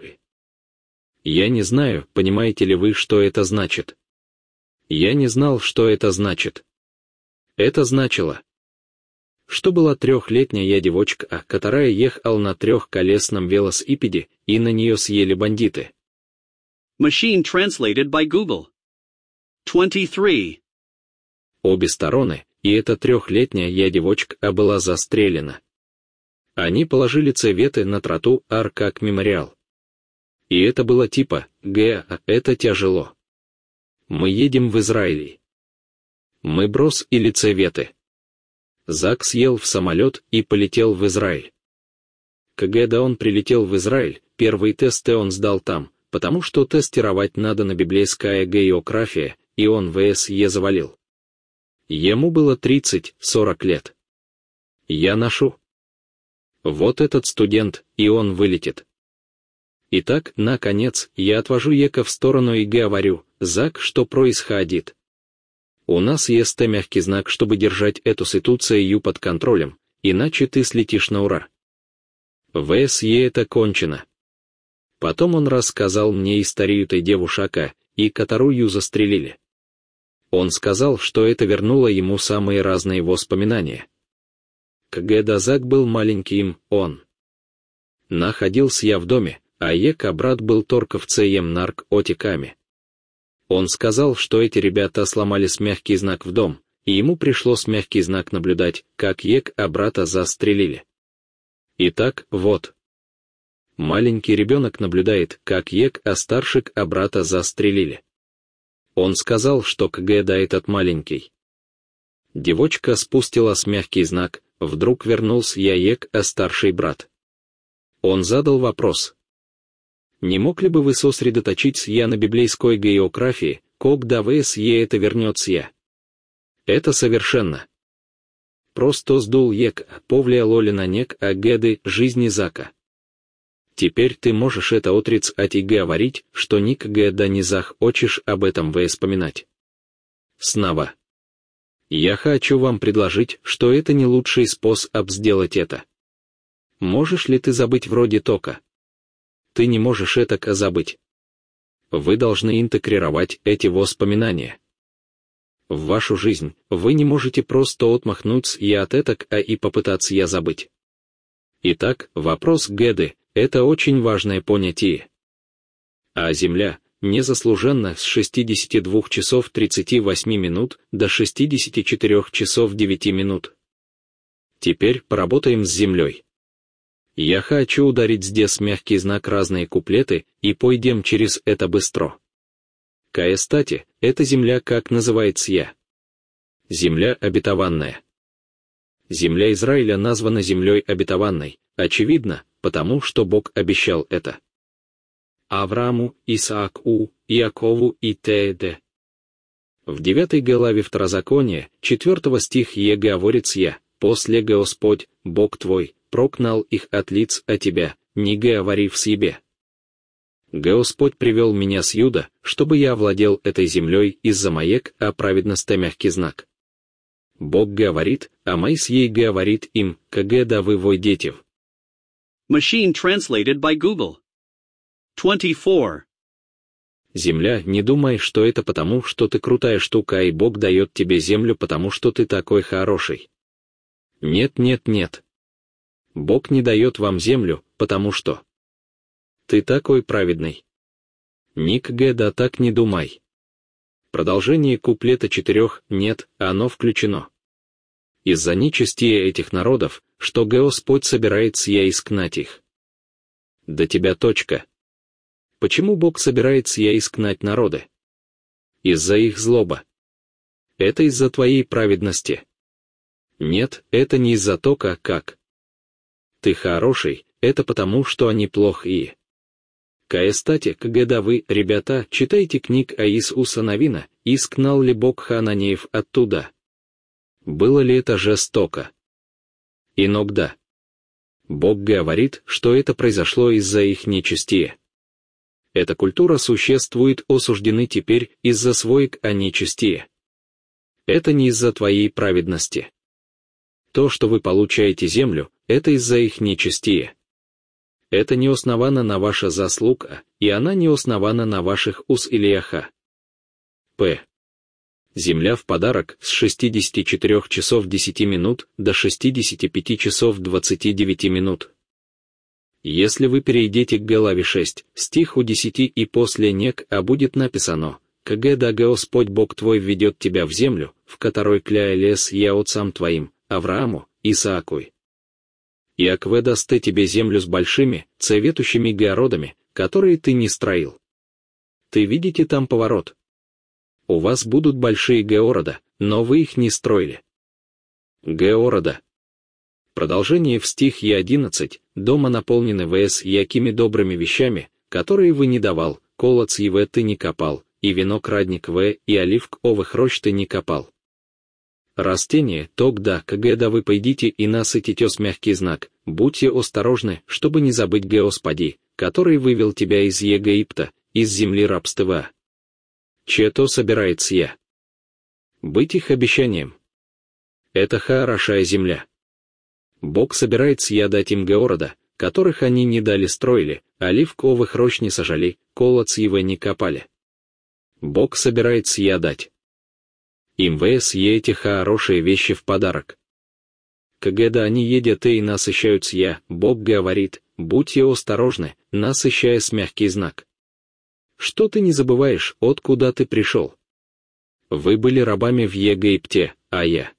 Я не знаю, понимаете ли вы, что это значит. Я не знал, что это значит. Это значило, что была трехлетняя девочка, которая ехала на трехколесном велосипеде, и на нее съели бандиты. Machine translated by Google. twenty-three. Обе стороны, и эта трехлетняя девочка была застрелена. Они положили цветы на тротуар как мемориал. И это было типа, г, это тяжело. Мы едем в Израиль. Мы брос или цветы. Зак съел в самолет и полетел в Израиль. Когда он прилетел в Израиль, первые тесты он сдал там, потому что тестировать надо на библейская география, и он в ВСЕ завалил. Ему было тридцать-сорок лет. Я ношу. Вот этот студент, и он вылетит. Итак, наконец, я отвожу Ека в сторону и говорю, Зак, что происходит? У нас есть мягкий знак, чтобы держать эту ситуацию под контролем, иначе ты слетишь на ура. В ВСЕ это кончено. Потом он рассказал мне историю той девушака, и которую застрелили. Он сказал, что это вернуло ему самые разные воспоминания. Когда Зак был маленьким, он находился я в доме, а Ека брат был торговцем наркотиками. Он сказал, что эти ребята сломали с мягкий знак в дом, и ему пришлось мягкий знак наблюдать, как Ек а брата застрелили. Итак, вот. Маленький ребенок наблюдает, как Ек, а старшик, а брата застрелили. Он сказал, что когда этот маленький. Девочка спустила с мягкий знак, вдруг вернулся я Ек, а старший брат. Он задал вопрос. Не мог ли бы вы сосредоточить я на библейской географии, когда вс е это вернется я? Это совершенно. Просто сдул Ек, повлия лолина нек, а геды жизни зака. Теперь ты можешь это отриц от и говорить, что ник геда низах очишь об этом вспоминать. Снова. Я хочу вам предложить, что это не лучший способ сделать это. Можешь ли ты забыть вроде тока? Ты не можешь это забыть. Вы должны интегрировать эти воспоминания. В вашу жизнь вы не можете просто отмахнуться и от этак, а и попытаться я забыть. Итак, вопрос геды — это очень важное понятие. А Земля незаслуженно с шестидесяти двух часов тридцати восьми минут до шестидесяти четырёх часов девяти минут. Теперь поработаем с Землей. Я хочу ударить здесь мягкий знак разные куплеты и пойдем через это быстро. Каестати, это земля как называется я. Земля обетованная. Земля Израиля названа землей обетованной, очевидно, потому что Бог обещал это. Аврааму, Исааку, Иакову и т.д. В девятой главе Второзакония, четвертого стих е говорится я, после Господь, Бог твой, прокнал их от лиц о тебя, не говорив себе. Господь привел меня с Юда, чтобы я овладел этой землей из-за маек, а праведность мягкий знак. Бог говорит, а Майс ей говорит им, когда вы вой детев. Machine translated by Google. twenty-four. Земля, не думай, что это потому, что ты крутая штука, и Бог дает тебе землю, потому что ты такой хороший. Нет, нет, нет. Бог не дает вам землю, потому что ты такой праведный. Никогда так не думай. Продолжение куплета четырех нет, оно включено. Из-за нечестия этих народов, что Господь собирается я искнать их. До тебя точка. Почему Бог собирается я искнать народы? Из-за их злоба. Это из-за твоей праведности. Нет, это не из-за тока, как. Ты хороший, это потому, что они плохие. Каестати, когда вы, ребята, читаете книг о Иисуса Навина, искнал ли Бог хананеев оттуда? Было ли это жестоко? Иногда. Бог говорит, что это произошло из-за их нечестия. Эта культура существует осуждены теперь из-за своек о нечестие. Это не из-за твоей праведности. То, что вы получаете землю, это из-за их нечестия. Это не основано на ваша заслуга, и она не основана на ваших ус или аха. П. Земля в подарок с шестидесяти четырёх часов десяти минут до шестидесяти пяти часов двадцати девяти минут. Если вы перейдете к главе шесть, стиху десяти и после нек, а будет написано, «Когда Господь Бог твой введет тебя в землю, в которой кляя лес я отцам твоим, Аврааму, Исааку. Иакве даст тебе землю с большими, цветущими городами, которые ты не строил». Ты видите там поворот? У вас будут большие города, но вы их не строили. Города. Продолжение в стихе одиннадцать, дома наполнены вс якими добрыми вещами, которые вы не давал, колодц его ты не копал, и виноградник в, и оливк овых рощ ты не копал. Растение, тогда, когда вы пойдите и насытитесь мягкий знак, будьте осторожны, чтобы не забыть Господи, который вывел тебя из Египта, из земли рабства. Че-то собирается я. Быть их обещанием. Это хорошая земля. Бог собирается я дать им города, которых они не дали строили, оливковых рощ не сажали, колодц его не копали. Бог собирается я дать им вс эти хорошие вещи в подарок. Когда они едят и насыщаются я, Бог говорит, будьте осторожны, насыщая с мягкий знак. Что ты не забываешь, откуда ты пришел? Вы были рабами в Египте, а я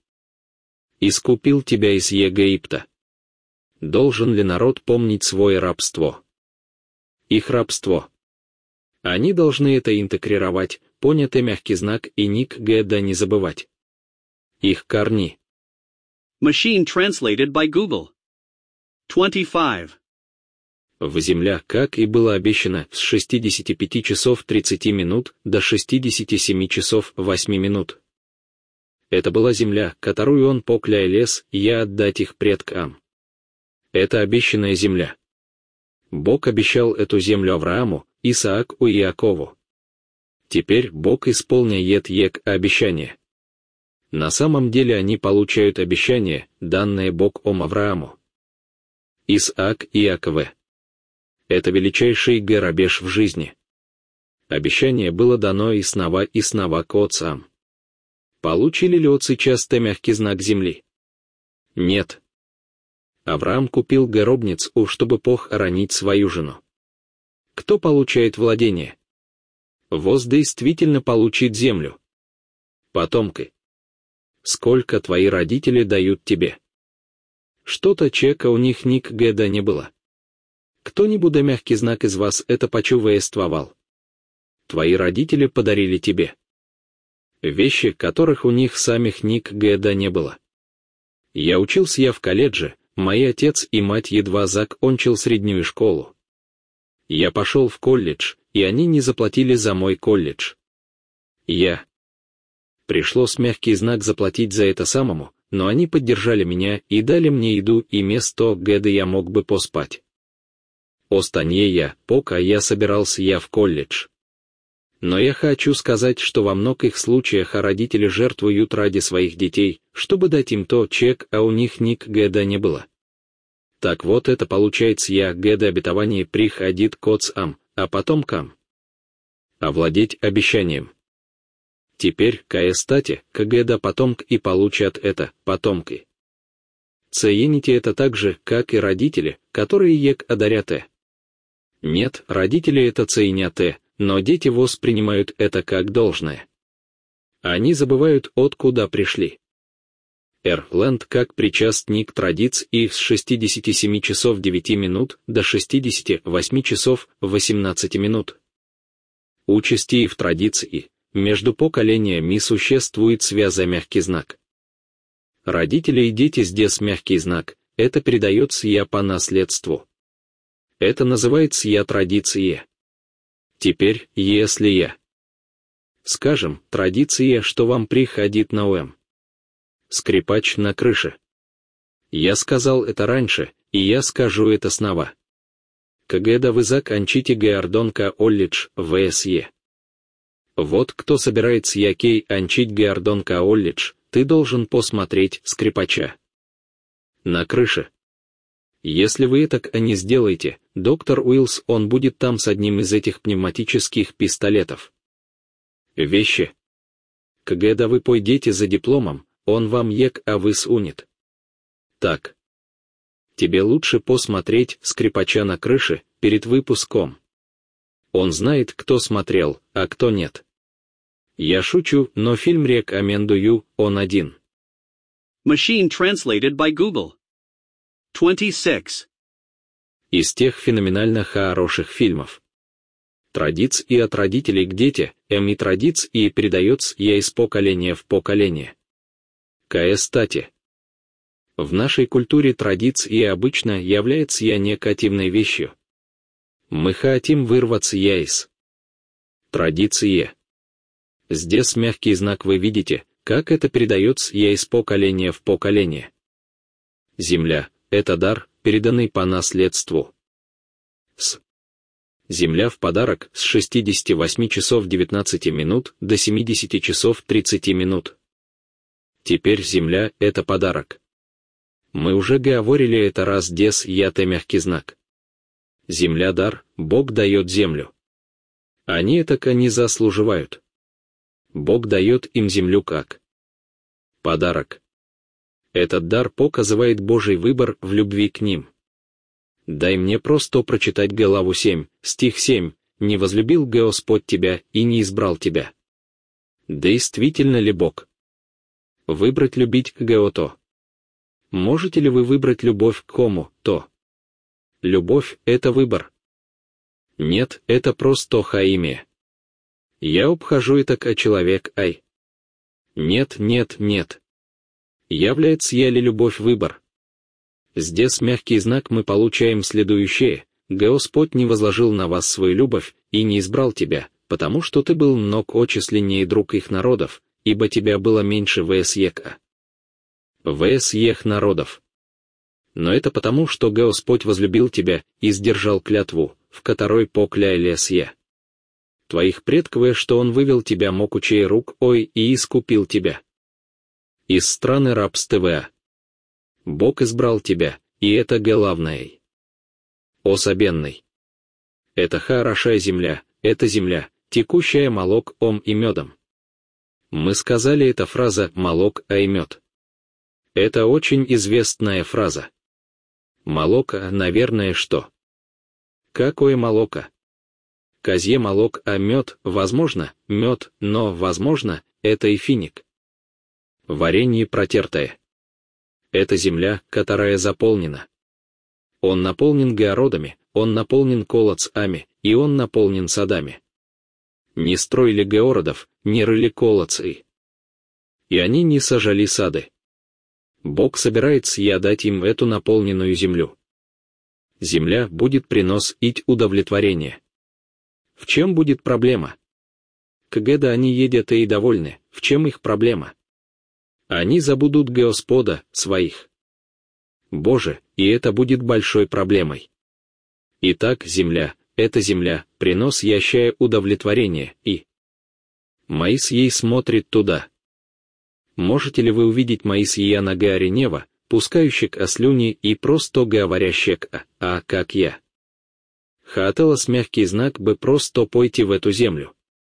искупил тебя из Египта. Должен ли народ помнить свое рабство? их рабство. Они должны это интегрировать, понятый мягкий знак и ник Г да не забывать. Их корни. Machine translated by Google. twenty-five. В земля, как и было обещано, с шестидесяти пяти часов тридцати минут до шестидесяти семи часов восьми минут. Это была земля, которую он поклял лес, я отдать их предкам. Это обещанная земля. Бог обещал эту землю Аврааму, Исааку и Иакову. Теперь Бог исполняет ек обещание. На самом деле они получают обещание, данное Богом Аврааму. Исаак и Иаков. Это величайший грабеж в жизни. Обещание было дано и снова и снова к отцам. Получили ли отцы часто мягкий знак земли? Нет. Авраам купил гробницу, чтобы похоронить свою жену. Кто получает владение? Воз действительно получит землю. Потомки. Сколько твои родители дают тебе? Что-то чека у них ник Геда не было. Кто-нибудь да мягкий знак из вас это почувствовал? Твои родители подарили тебе вещи, которых у них самих ник Геда не было. Я учился я в колледже, мой отец и мать едва закончил среднюю школу. Я пошел в колледж, и они не заплатили за мой колледж. Я. Пришлось мягкий знак заплатить за это самому, но они поддержали меня и дали мне еду и место, где я мог бы поспать. Останье я, пока я собирался я в колледж. Но я хочу сказать, что во многих случаях родители жертвуют ради своих детей, чтобы дать им то чек, а у них ник Геда не было. Так вот это получается я Геда обетование приходит к отцам, а потомкам. Овладеть обещанием. Теперь, кая стати, к Геда потомк и получат это, потомки. Цените это так же, как и родители, которые ек одарят. Нет, родители это ценят, но дети воспринимают это как должное. Они забывают, откуда пришли. Эрленд как причастник традиций с шестидесяти семи часов девяти минут до шестидесяти восьми часов восемнадцати минут. Участи в традиции, между поколениями существует связа мягкий знак. Родители и дети здесь мягкий знак, это передается я по наследству. Это называется я традиция. Теперь, если я. Скажем, традиция, что вам приходит на ум. Скрипач на крыше. Я сказал это раньше, и я скажу это снова. Когда вы закончите Геордонка Оллидж в ВСЕ. Вот кто собирается якей анчить Геордонка Оллидж, ты должен посмотреть скрипача. На крыше. Если вы это не сделаете, доктор Уиллс, он будет там с одним из этих пневматических пистолетов. Вещи. Когда вы пойдете за дипломом, он вам ек а вы сунет. Так. Тебе лучше посмотреть скрипача на крыше перед выпуском. Он знает, кто смотрел, а кто нет. Я шучу, но фильм рекомендую, он один. Machine translated by Google. twenty-six. Из тех феноменально хороших фильмов. Традиции от родителей к детям, эм и традиции передается я из поколения в поколение. Кая стати. В нашей культуре традиции обычно является я негативной вещью. Мы хотим вырваться я из традиции. Здесь мягкий знак вы видите, как это передается я из поколения в поколение. Земля — это дар, переданный по наследству. С. Земля в подарок с шестидесяти восьми часов девятнадцати минут до семидесяти часов тридцати минут. Теперь земля — это подарок. Мы уже говорили это раз дес ят мягкий знак. Земля дар, Бог дает землю. Они это не заслуживают. Бог дает им землю как подарок. Этот дар показывает Божий выбор в любви к ним. Дай мне просто прочитать главу семь, стих семь, «Не возлюбил Господь тебя и не избрал тебя». Действительно ли Бог? Выбрать любить Геото. Можете ли вы выбрать любовь к кому, то? Любовь — это выбор. Нет, это просто хаимия. Я обхожу это как человек, ай. Нет, нет, нет. Является я ли любовь выбор? Здесь мягкий знак мы получаем следующее. Господь не возложил на вас свою любовь и не избрал тебя, потому что ты был много численнее друг их народов, ибо тебя было меньше вс ека. Вс ех народов. Но это потому, что Господь возлюбил тебя и сдержал клятву, в которой поклялись я. Твоих предков, что Он вывел тебя мокучей рук, ой, и искупил тебя. Из страны рабства. Бог избрал тебя, и это главное. Особенный. Это хорошая земля, это земля, текущая молок, ом и медом. Мы сказали эта фраза «молок, а и мед». Это очень известная фраза. Молоко, наверное, что? Какое молоко? Козье молок, а мед, возможно, мед, но, возможно, это и финик. Варенье протертое. Это земля, которая заполнена. Он наполнен городами, он наполнен колодцами, и он наполнен садами. Не строили городов, не рыли колодцы. И они не сажали сады. Бог собирается я дать им эту наполненную землю. Земля будет приносить удовлетворение. В чем будет проблема? Когда они едят и довольны, в чем их проблема? Они забудут Господа, своих. Боже, и это будет большой проблемой. Итак, земля, эта земля, приносящая удовлетворение, и Моисей смотрит туда. Можете ли вы увидеть Моисея на горе Нева, пускающих ослюни и просто говорящих «а», «а как я»? Хотелось мягкий знак бы просто пойти в эту землю.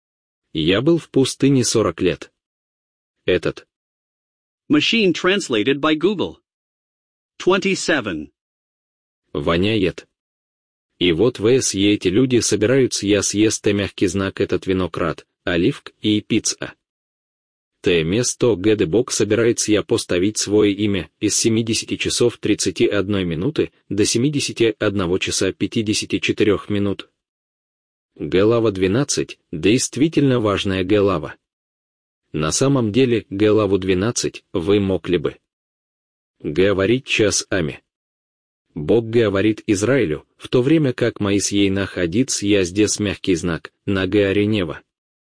Я был в пустыне сорок лет. Этот. Machine translated by Google. twenty-seven. Воняет. И вот вс эти люди собираются я съесть мягкий знак этот виноград, оливк и пицца. Те место, где Бог собирается я поставить свое имя из семидесяти часов тридцати одной минуты до семидесяти одного часа пятидесяти четырёх минут. Глава двенадцать, действительно важная глава. На самом деле, главу двенадцать вы могли бы говорить часами. Бог говорит Израилю, в то время как Моисей находится я здесь мягкий знак, на горе Нева.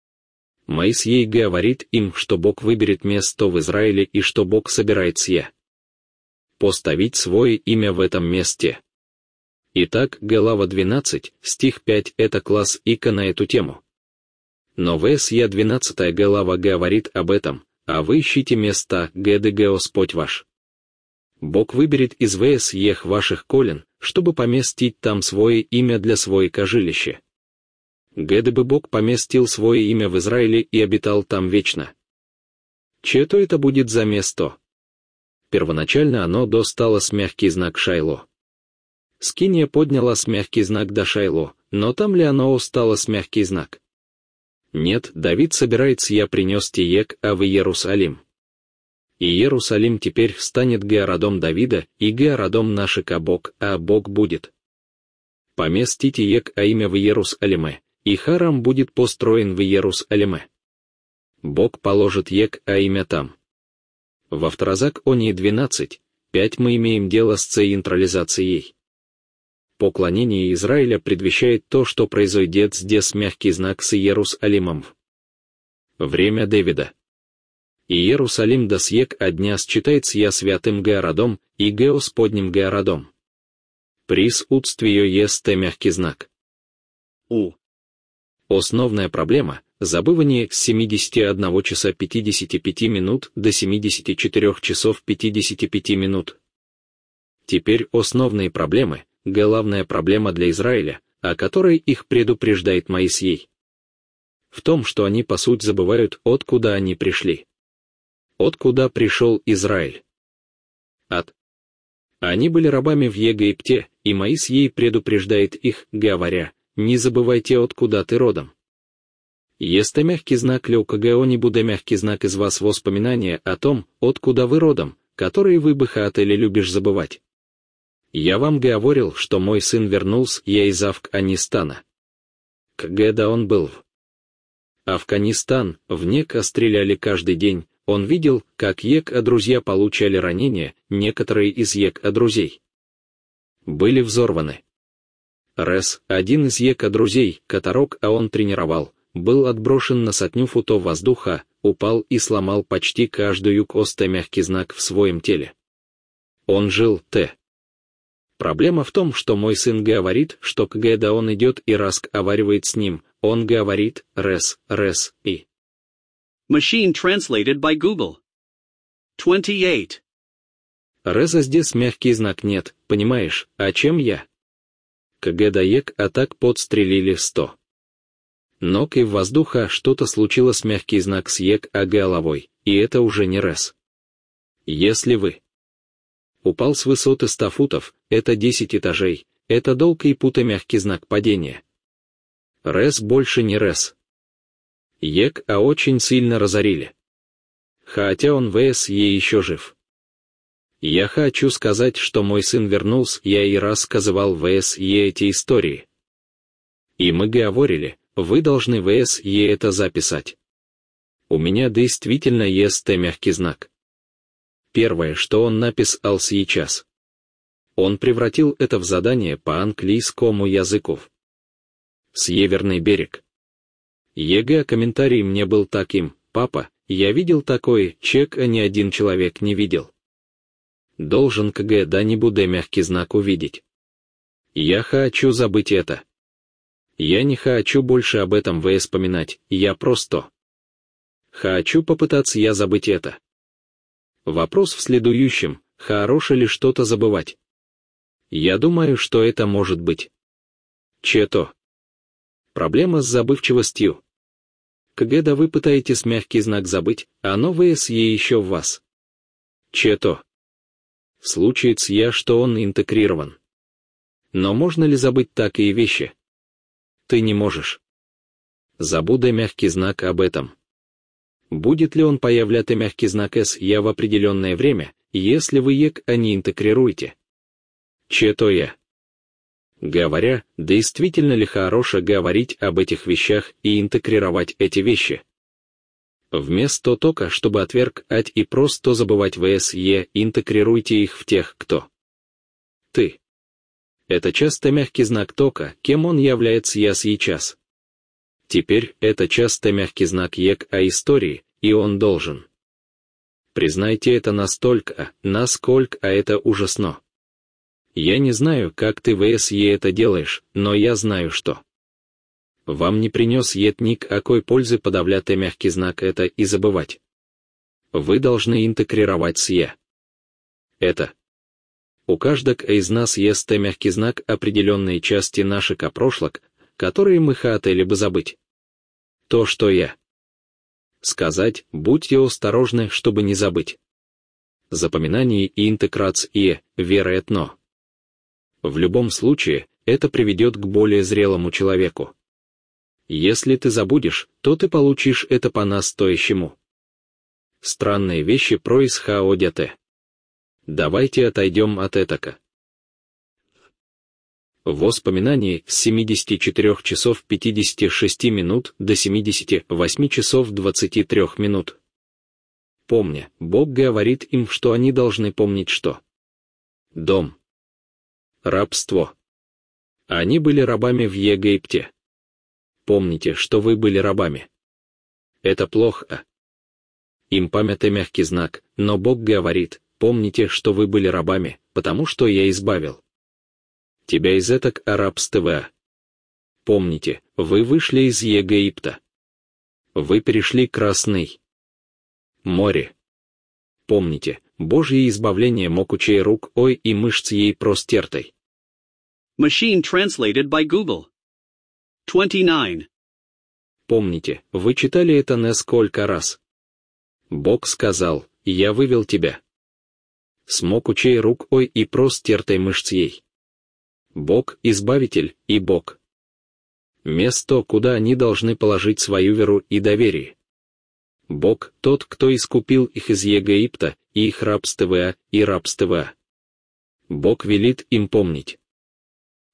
Моисей говорит им, что Бог выберет место в Израиле и что Бог собирается я поставить свое имя в этом месте. Итак, глава двенадцать, стих пять — это класс ика на эту тему. Но вс я двенадцатая глава говорит об этом, а вы ищите места, где Господь ваш Бог выберет из вс ех ваших колен, чтобы поместить там свое имя для своего жилища. Где бы Бог поместил свое имя в Израиле и обитал там вечно. Че-то это будет за место? Первоначально оно досталось мягкий знак Шайло. Скиния поднялась мягкий знак до Шайло, но там ли оно осталось мягкий знак? Нет, Давид собирается я принести ек а в Иерусалим. И Иерусалим теперь станет городом Давида и городом нашика Бог, а Бог будет поместите ек а имя в Иерусалиме, и храм будет построен в Иерусалиме. Бог положит ек а имя там. Во Второзаконии двенадцать, пять мы имеем дело с централизацией. Поклонение Израиля предвещает то, что произойдет здесь мягкий знак с Иерусалимом. Время Давида. И Иерусалим до сек а дня считается я святым городом и Господним городом. Присутствие есть мягкий знак. У. Основная проблема – забывание с семидесяти одного часа пятидесяти пяти минут до семидесяти четырёх часов пятидесяти пяти минут. Теперь основные проблемы, главная проблема для Израиля, о которой их предупреждает Моисей. В том, что они по сути забывают, откуда они пришли. Откуда пришел Израиль? От. Они были рабами в Египте, и Моисей предупреждает их, говоря, не забывайте, откуда ты родом. Есть мягкий знак для УКГО не будет мягкий знак из вас воспоминания о том, откуда вы родом, которые вы бы хотели любишь забывать. Я вам говорил, что мой сын вернулся, я из Афганистана. когда он был в Афганистан, в НЕК стреляли каждый день, он видел, как ЕК друзья получали ранения, некоторые из ЕК друзей были взорваны. Рэс, один из ЕК друзей, которого он тренировал, был отброшен на сотню футов воздуха, упал и сломал почти каждую кость мягкий знак в своем теле. Он жил, Т. Проблема в том, что мой сын говорит, что когда он идет и разговаривает с ним, он говорит «рес, рес» и. Machine translated by Google. twenty-eight. Реза здесь мягкий знак нет, понимаешь, а чем я? Когда ек а так подстрелили сто. Ног и в воздуха что-то случилось мягкий знак с ек а головой, и это уже не рес. Если вы упал с высоты ста футов, это десять этажей, это долг и пута мягкий знак падения. Рес больше не рес. ек а очень сильно разорили. Хотя он вс е еще жив. Я хочу сказать, что мой сын вернулся, я и рассказывал вс е эти истории. И мы говорили, вы должны вс е это записать. У меня действительно есть мягкий знак. Первое, что он написал сейчас. Он превратил это в задание по английскому языку. Северный берег. ЕГЭ комментарий мне был таким: папа, я видел такой чек, а ни один человек не видел. Должен когда не буду мягкий знак увидеть. Я хочу забыть это. Я не хочу больше об этом вспоминать, я просто хочу попытаться я забыть это. Вопрос в следующем: хорошо ли что-то забывать? Я думаю, что это может быть. Че-то. Проблема с забывчивостью. Когда вы пытаетесь мягкий знак забыть, оно вс е еще в вас. Че-то. Случается я, что он интегрирован. Но можно ли забыть такие вещи? Ты не можешь. Забудай мягкий знак об этом. Будет ли он появляться мягкий знак с я в определенное время, если вы ек а не интегрируете? Че-то я. Говоря, действительно ли хорошо говорить об этих вещах и интегрировать эти вещи? Вместо того, чтобы отвергать и просто забывать вс е, интегрируйте их в тех, кто ты. Это часто мягкий знак тока, кем он является я сейчас. Теперь это часто мягкий знак ек а истории, и он должен. Признайте это настолько, насколько это ужасно. Я не знаю, как ты вс е это делаешь, но я знаю, что вам не принес ет никакой пользы подавлять мягкий знак это и забывать. Вы должны интегрировать с е. Это. У каждого из нас есть мягкий знак определенные части наших прошлых, которые мы хотели бы забыть. То, что я. Сказать, будьте осторожны, чтобы не забыть. Запоминание и интеграция, вероятно. В любом случае, это приведет к более зрелому человеку. Если ты забудешь, то ты получишь это по-настоящему. Странные вещи происходят. Давайте отойдем от этого. Воспоминания с семидесяти четырёх часов пятидесяти шести минут до семидесяти восьми часов двадцати трёх минут. Помня, Бог говорит им, что они должны помнить, что дом. Рабство. Они были рабами в Египте. Помните, что вы были рабами. Это плохо. Им память мягкий знак, но Бог говорит, помните, что вы были рабами, потому что я избавил тебя из этак рабства. Помните, вы вышли из Египта. Вы перешли Красный море. Помните, Божье избавление могучей рук ой и мышц ей простертой. Machine translated by Google. twenty-nine. Помните, вы читали это несколько раз. Бог сказал, я вывел тебя с могучей рук ой и простертой мышц ей. Бог — избавитель и Бог. Место, куда они должны положить свою веру и доверие. Бог — тот, кто искупил их из Египта, и их рабства, и рабства. Бог велит им помнить.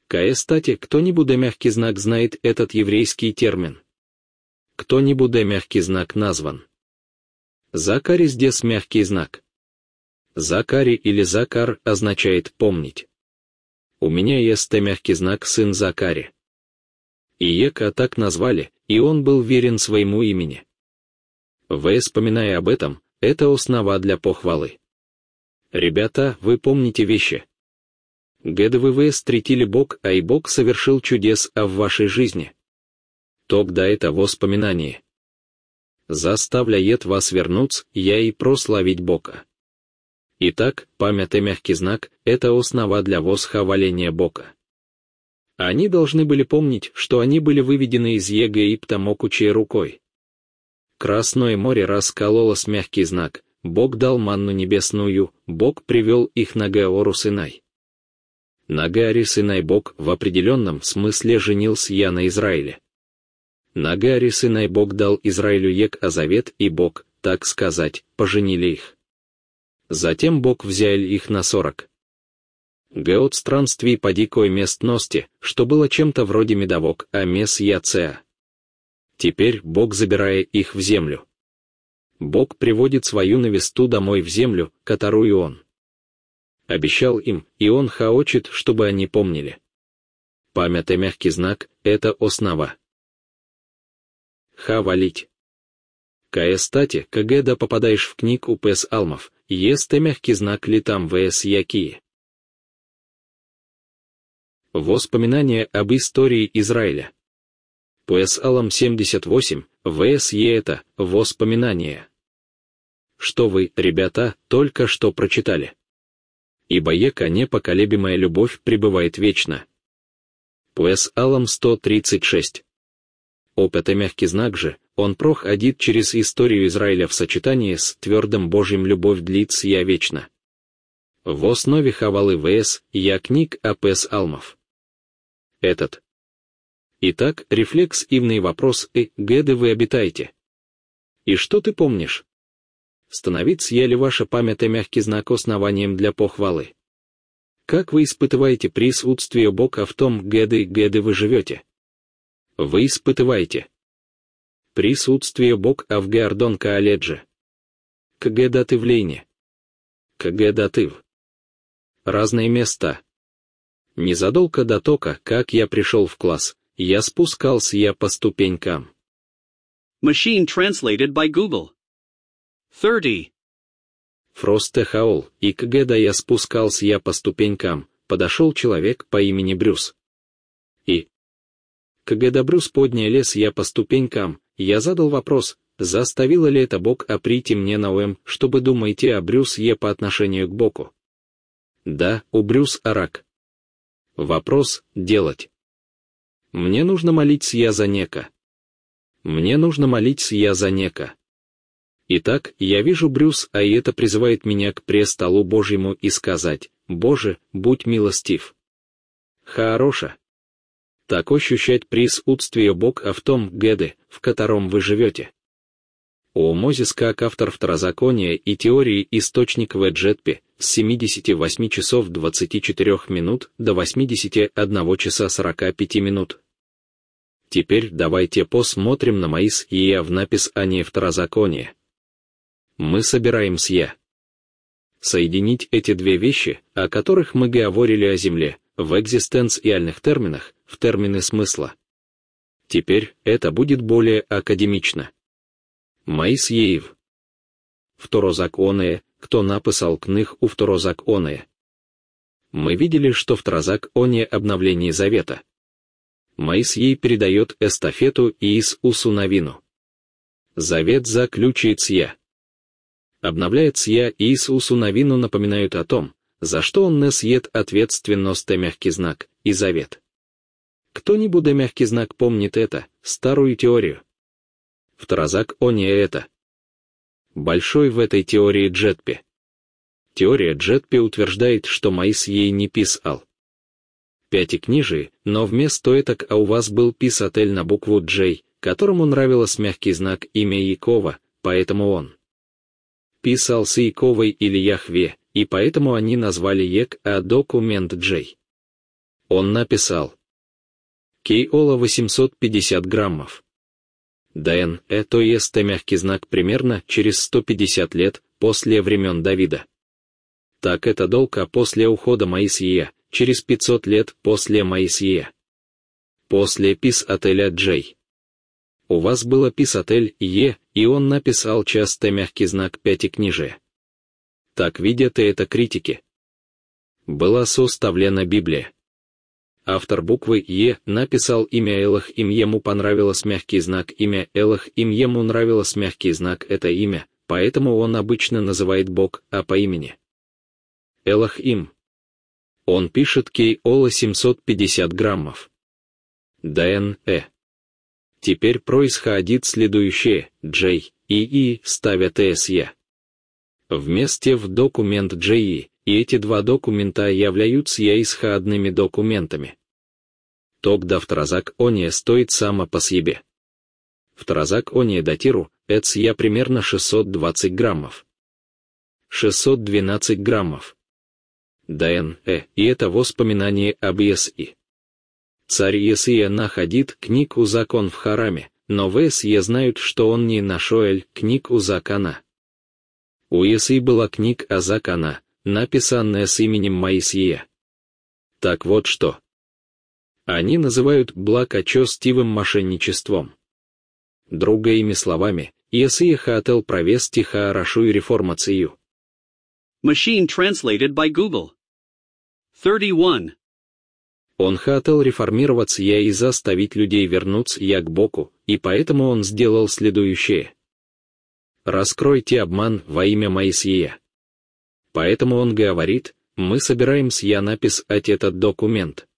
Кстати, кто-нибудь мягкий знак знает этот еврейский термин? Кто-нибудь мягкий знак назван? Закари здесь мягкий знак. Закари или Закар означает «помнить». У меня есть мягкий знак сын Закари. Иека так назвали, и он был верен своему имени. Вы, вспоминая об этом, это основа для похвалы. Ребята, вы помните вещи. Где вы встретили Бог, а и Бог совершил чудес а в вашей жизни. Тогда это воспоминание заставляет вас вернуться, я и прославить Бога. Итак, память и мягкий знак – это основа для восхваления Бога. Они должны были помнить, что они были выведены из Египта могучей рукой. Красное море раскололось мягкий знак, Бог дал манну небесную, Бог привел их на гору Синай. На горе Синай Бог в определенном смысле женился я на Израиле. На горе Синай Бог дал Израилю ек а завет, и Бог, так сказать, поженили их. Затем Бог взял их на сорок год странствий по дикой местности, что было чем-то вроде медовок, а мес яцеа. Теперь Бог забирая их в землю. Бог приводит свою невесту домой в землю, которую Он обещал им, и Он хочет, чтобы они помнили. Память и мягкий знак — это основа. Хавалить. Кстати, когда попадаешь в книгу Пес Алмов, есть мягкий знак ли там вс якие. Воспоминания об истории Израиля. Псалом семьдесят восемь, вс е это, воспоминания. Что вы, ребята, только что прочитали. Ибо ека непоколебимая любовь пребывает вечно. Псалом сто тридцать шесть. Опыт и мягкий знак же, он проходит через историю Израиля в сочетании с твердым Божьим любовь длится я вечно. В основе хавалы вс я книг о Псалмов. Этот. Итак, рефлексивный вопрос и где вы обитаете? И что ты помнишь? Становится я ли ваша память и мягкий знак основанием для похвалы? Как вы испытываете присутствие Бога в том, где где вы живете? Вы испытываете присутствие Бога в Геордон Кааледже. Когда ты в Лейне? Когда ты в разные места? Незадолго до того, как я пришел в класс, я спускался я по ступенькам. Machine translated by Google. thirty. Фростехаол, и когда я спускался я по ступенькам, подошел человек по имени Брюс. И когда Брюс поднял лес я по ступенькам, я задал вопрос, заставило ли это Бог оприйти мне на ум, чтобы думаете о Брюс е по отношению к Богу. Да, у Брюс арак. Вопрос — делать. Мне нужно молиться я за нека. Мне нужно молиться я за нека. Итак, я вижу Брюс, а и это призывает меня к престолу Божьему и сказать: «Боже, будь милостив». Хороша. Так ощущать присутствие Бога в том геде, в котором вы живете. У Мозес как автор второзакония и теории источник в Эджетпе с семидесяти восьми часов двадцати четырёх минут до восьмидесяти одного часа сорока пяти минут. Теперь давайте посмотрим на Моис и я в написании второзакония. Мы собираемся я соединить эти две вещи, о которых мы говорили о земле, в экзистенциальных терминах, в термины смысла. Теперь это будет более академично. Моисеев. Второзаконие, кто написал книг у второзаконие. Мы видели, что второзаконие обновление завета. Моисей передает эстафету Иисусу Навину. Завет заключается я. Обновляется я Иисусу Навину напоминают о том, за что он несет ответственность и мягкий знак, и завет. Кто-нибудь мягкий знак помнит это, старую теорию? Второзаконие это. Большой в этой теории Джетпе. Теория Джетпе утверждает, что Моисей не писал пятикнижие, но вместо этого а у вас был писатель на букву Джей, которому нравилось мягкий знак имя Якова, поэтому он писал с Яковой или Яхве, и поэтому они назвали Ек а документ Джей. Он написал Кейола восемьсот пятьдесят граммов. ДН, э, то есть мягкий знак примерно через сто пятьдесят лет после времен Давида. Так это долг, а после ухода Моисея, через пятьсот лет после Моисея. После пис-отеля Джей. У вас было пис-отель Е, и он написал часто мягкий знак пятикнижия. Так видят и это критики. Была составлена Библия. Автор буквы Е написал имя Элох, им ему понравилось мягкий знак имя Элох, им ему нравилось мягкий знак это имя, поэтому он обычно называет Бог, а по имени Элох им. Он пишет Кейола семьсот пятьдесят граммов. ДН, э. Теперь происходит следующее, Джей и И ставят СЕ. Вместе в документ Джей, и эти два документа являются исходными документами. Тогда второзаконие стоит само по себе. Второзаконие датиру, это я примерно шестьсот двадцать граммов. шестьсот двенадцать граммов. ДН, э, и это воспоминание об Иесии. Царь Иесия находит книгу закон в Хараме, но в Иесии знают, что он не нашел книгу закона. У Иесии была книга закона, написанная с именем Моисея. Так вот что. Они называют благочестивым мошенничеством. Другими словами, Иесия хотел провести хорошую реформацию. Machine translated by Google. thirty-one. Он хотел реформироваться я и заставить людей вернуться я к Богу, и поэтому он сделал следующее. Раскройте обман во имя Моисея. Поэтому он говорит, мы собираемся я написать этот документ.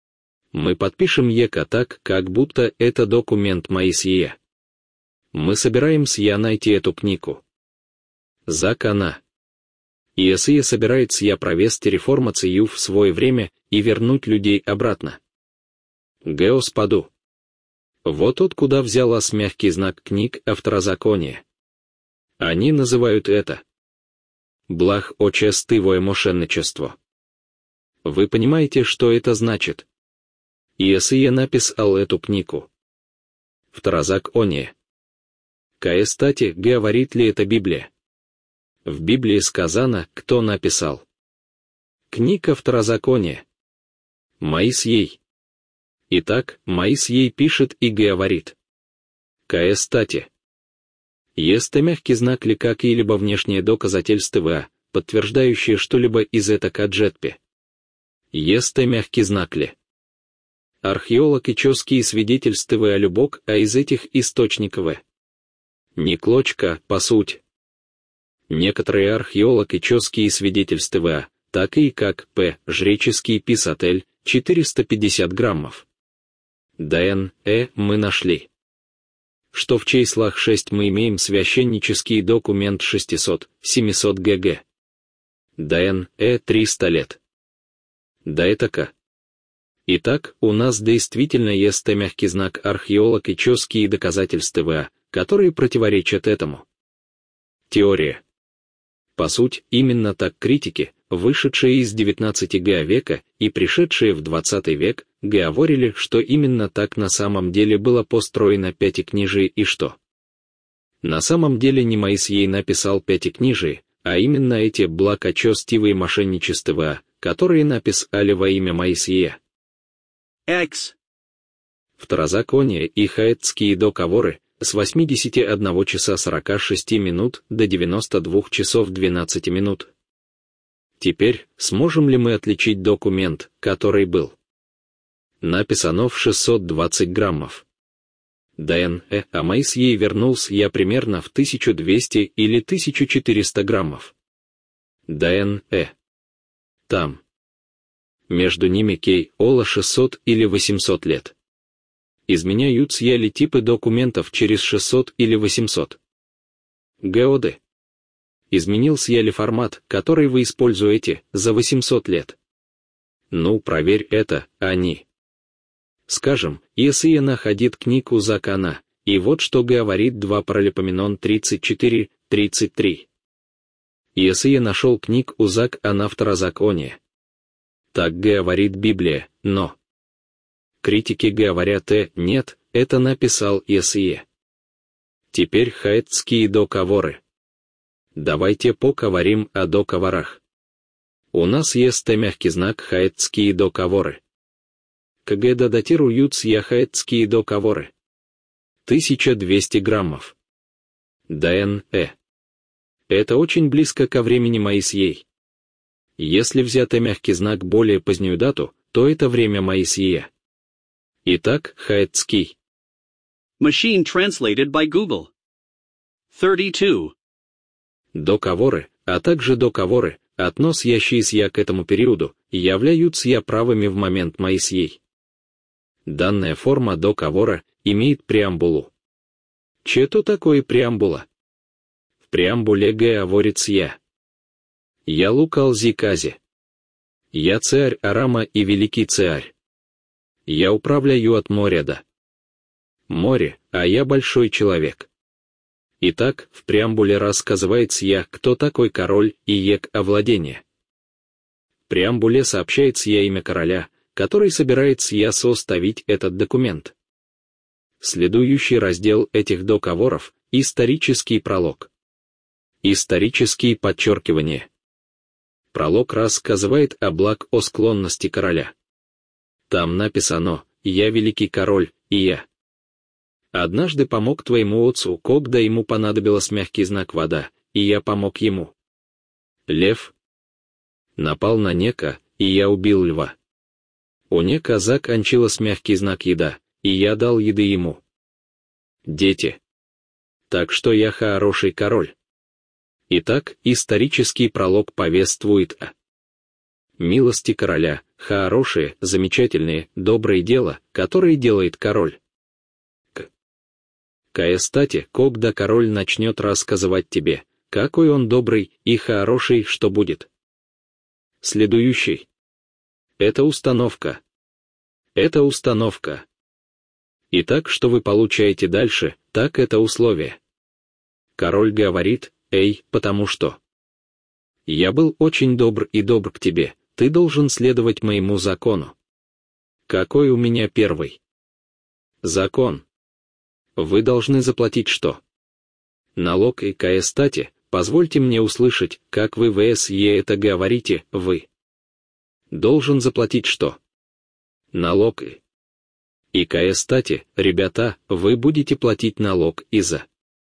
Мы подпишем ека так, как будто это документ Моисея. Мы собираемся я найти эту книгу. Закона. Иесия собирается я провести реформацию в свое время и вернуть людей обратно. Господу. Вот откуда взялась мягкий знак книг о второзаконии. Они называют это благочестивое мошенничество. Вы понимаете, что это значит? Иесия написал эту книгу. Второзаконие. Кстати, говорит ли это Библия? В Библии сказано, кто написал. Книга Второзакония. Моисей. Итак, Моисей пишет и говорит. Кстати. Есть мягкий знак ли какие-либо внешние доказательства, подтверждающие что-либо из этого каджетпе? Есть мягкий знак ли? Археолог и ческие свидетельства о любок, а из этих источников. Не клочка, по сути. Некоторые археолог и ческие свидетельства, такие как П. Жреческий писатель, четыреста пятьдесят граммов. ДН, э, мы нашли. Что в числах шесть мы имеем священнический документ шестьсот-семьсот гг. ДН, э, триста лет. Да это-ка. Итак, у нас действительно есть мягкий знак археолог и ческие доказательства, которые противоречат этому. Теория. По сути, именно так критики, вышедшие из девятнадцатого века и пришедшие в двадцатый век, говорили, что именно так на самом деле было построено Пятикнижие и что. На самом деле не Моисей написал Пятикнижие, а именно эти благочестивые мошенничества, которые написали во имя Моисея. X. Второзаконие и хаэтские договоры с восьмидесяти одного часа сорока шести минут до девяноста двух часов двенадцати минут. Теперь, сможем ли мы отличить документ, который был написано в шестьсот двадцать граммов? ДН, э, а Моисей вернулся я примерно в тысячу двести или тысячу четыреста граммов. ДН, э. Там. Между ними кей, ола шестьсот или восемьсот лет. Изменяются ли типы документов через шестьсот или восемьсот? ГОД. Изменился ли формат, который вы используете, за восемьсот лет? Ну, проверь это, они. Скажем, Иесия находит книгу закона, и вот что говорит два Паралипоменон тридцать четыре тридцать три. Иесия нашел книгу закона второзакония. Так говорит Библия, но... Критики говорят, э, нет, это написал ИСИЕ. Теперь хаэтские договоры. Давайте поговорим о договорах. У нас есть мягкий знак хаэтские договоры. Когда датируются хаэтские договоры? тысяча двести граммов. ДНЭ. Это очень близко ко времени Моисея. Если взять мягкий знак более позднюю дату, то это время Моисея. Итак, хаэтский. Machine translated by Google. thirty-two. Договоры, а также договоры, относящиеся к этому периоду, являются правыми в момент Моисея. Данная форма договора имеет преамбулу. Что такое преамбула? В преамбуле говорится я. Я лукал зиказе. Я царь Арама и великий царь. Я управляю от моря до море, а я большой человек. Итак, в преамбуле рассказывается я, кто такой король и ек овладение. В преамбуле сообщается я имя короля, который собирается я составить этот документ. Следующий раздел этих договоров – исторический пролог. Исторические подчеркивания. Пролог рассказывает о благ о склонности короля. Там написано «Я великий король, и я». Однажды помог твоему отцу, когда ему понадобилось мягкий знак вода, и я помог ему. Лев напал на Нека, и я убил льва. У Нека закончилась мягкий знак еда, и я дал еды ему. Дети. Так что я хороший король. Итак, исторический пролог повествует о милости короля, хорошие, замечательные, добрые дела, которые делает король. К. Кая стати, когда король начнет рассказывать тебе, какой он добрый и хороший, что будет. Следующий. Это установка. Это установка. Итак, что вы получаете дальше, так это условие. Король говорит, эй, потому что я был очень добр и добр к тебе, ты должен следовать моему закону. Какой у меня первый закон? Вы должны заплатить что? Налог и кая стати, позвольте мне услышать, как вы в СЕ это говорите, вы. Должен заплатить что? Налог и... И кая стати, ребята, вы будете платить налог и за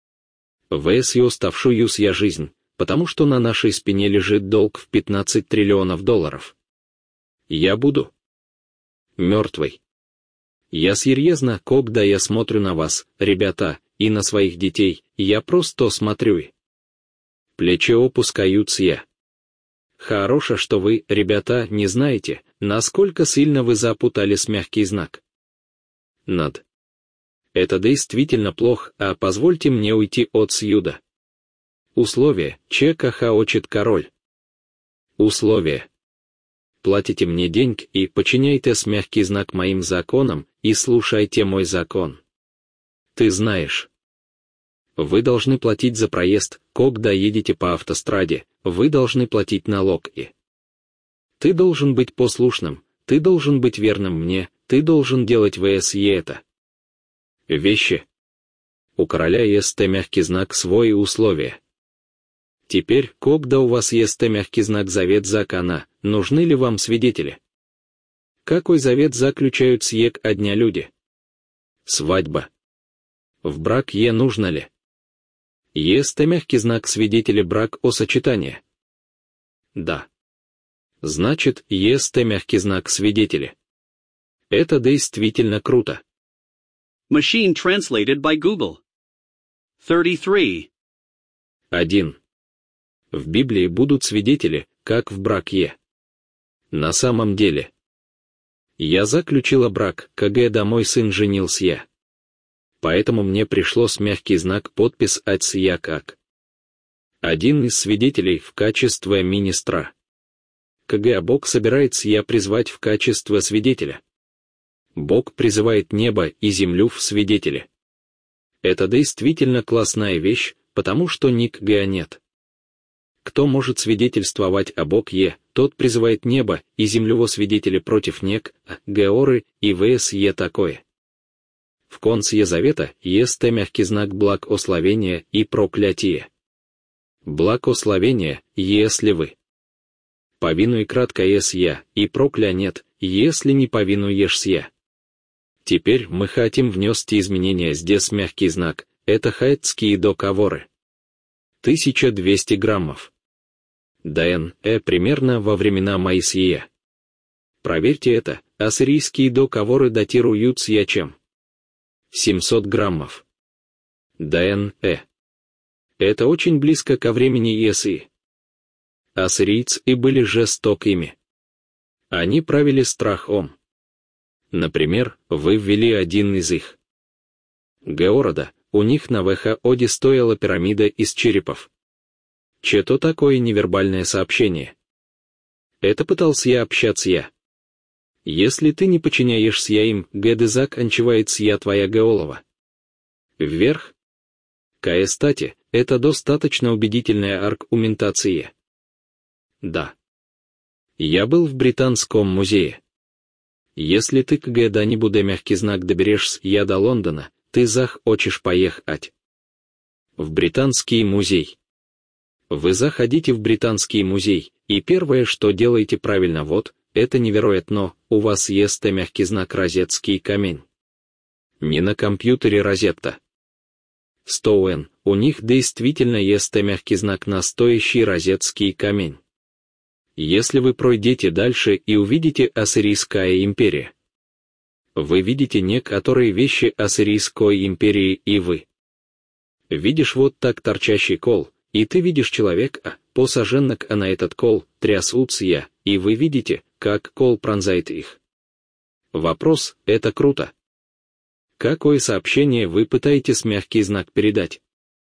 в СЕ оставшую я жизнь, потому что на нашей спине лежит долг в пятнадцать триллионов долларов. Я буду мертвый. Я серьезно, когда я смотрю на вас, ребята, и на своих детей, я просто смотрю и плечи опускаются я. Хорошо, что вы, ребята, не знаете, насколько сильно вы запутались мягкий знак. Над. Это действительно плохо, а позвольте мне уйти от сюда. Условие, чека хочет король. Условие. Платите мне деньги и подчиняйтесь мягкий знак моим законам и слушайте мой закон. Ты знаешь. Вы должны платить за проезд, когда едете по автостраде, вы должны платить налог и... Ты должен быть послушным, ты должен быть верным мне, ты должен делать в СЕ это. Вещи. У короля есть мягкий знак свои условия. Теперь, когда у вас есть мягкий знак завет закона, нужны ли вам свидетели? Какой завет заключают с ек одня люди? Свадьба. В брак е нужно ли? Есть мягкий знак свидетели брак о сочетании? Да. Значит, есть мягкий знак свидетели. Это действительно круто. Machine translated by Google. thirty-three. Один. В Библии будут свидетели, как в браке. На самом деле. Я заключила брак, когда мой сын женился я. Поэтому мне пришлось мягкий знак подпись от я как один из свидетелей в качестве министра. Когда Бог собирается я призвать в качестве свидетеля. Бог призывает небо и землю в свидетели. Это действительно классная вещь, потому что никогда нет. кто может свидетельствовать об Бог-е, тот призывает небо и землю во свидетели против нек, георы и вс е такое. В конце завета есть мягкий знак благословения и проклятия. Благословение, если вы. Повинуй кратко ес я, и прокля нет, если не повинуешь я. Теперь мы хотим внести изменения здесь мягкий знак, это хаэтские договоры. тысяча двести граммов. ДН, э примерно во времена Моисея. Проверьте это, ассирийские договоры датируются я чем? семьсот граммов. ДН, э. Это очень близко ко времени Иесы. Ассирийцы и были жестокими. Они правили страхом. Например, вы ввели один из их. Георода, у них на Вх-Оде стояла пирамида из черепов. Че-то такое невербальное сообщение. Это пытался я общаться я. Если ты не подчиняешься я им, Гедезак анчевается я твоя Геолова. Вверх. Каэстати, это достаточно убедительная аргументация. Да. Я был в Британском музее. Если ты к когда-нибудь мягкий знак доберешься я до Лондона, ты захочешь поехать. В Британский музей. Вы заходите в Британский музей, и первое, что делаете правильно вот, это невероятно, у вас есть мягкий знак розетский камень. Не на компьютере розетта. Стоуэн, у них действительно есть мягкий знак настоящий розетский камень. Если вы пройдете дальше и увидите Ассирийская империя, вы видите некоторые вещи Ассирийской империи и вы. Видишь вот так торчащий кол, и ты видишь человека, посаженных на этот кол, трясутся я, и вы видите, как кол пронзает их. Вопрос, это круто. Какое сообщение вы пытаетесь мягкий знак передать?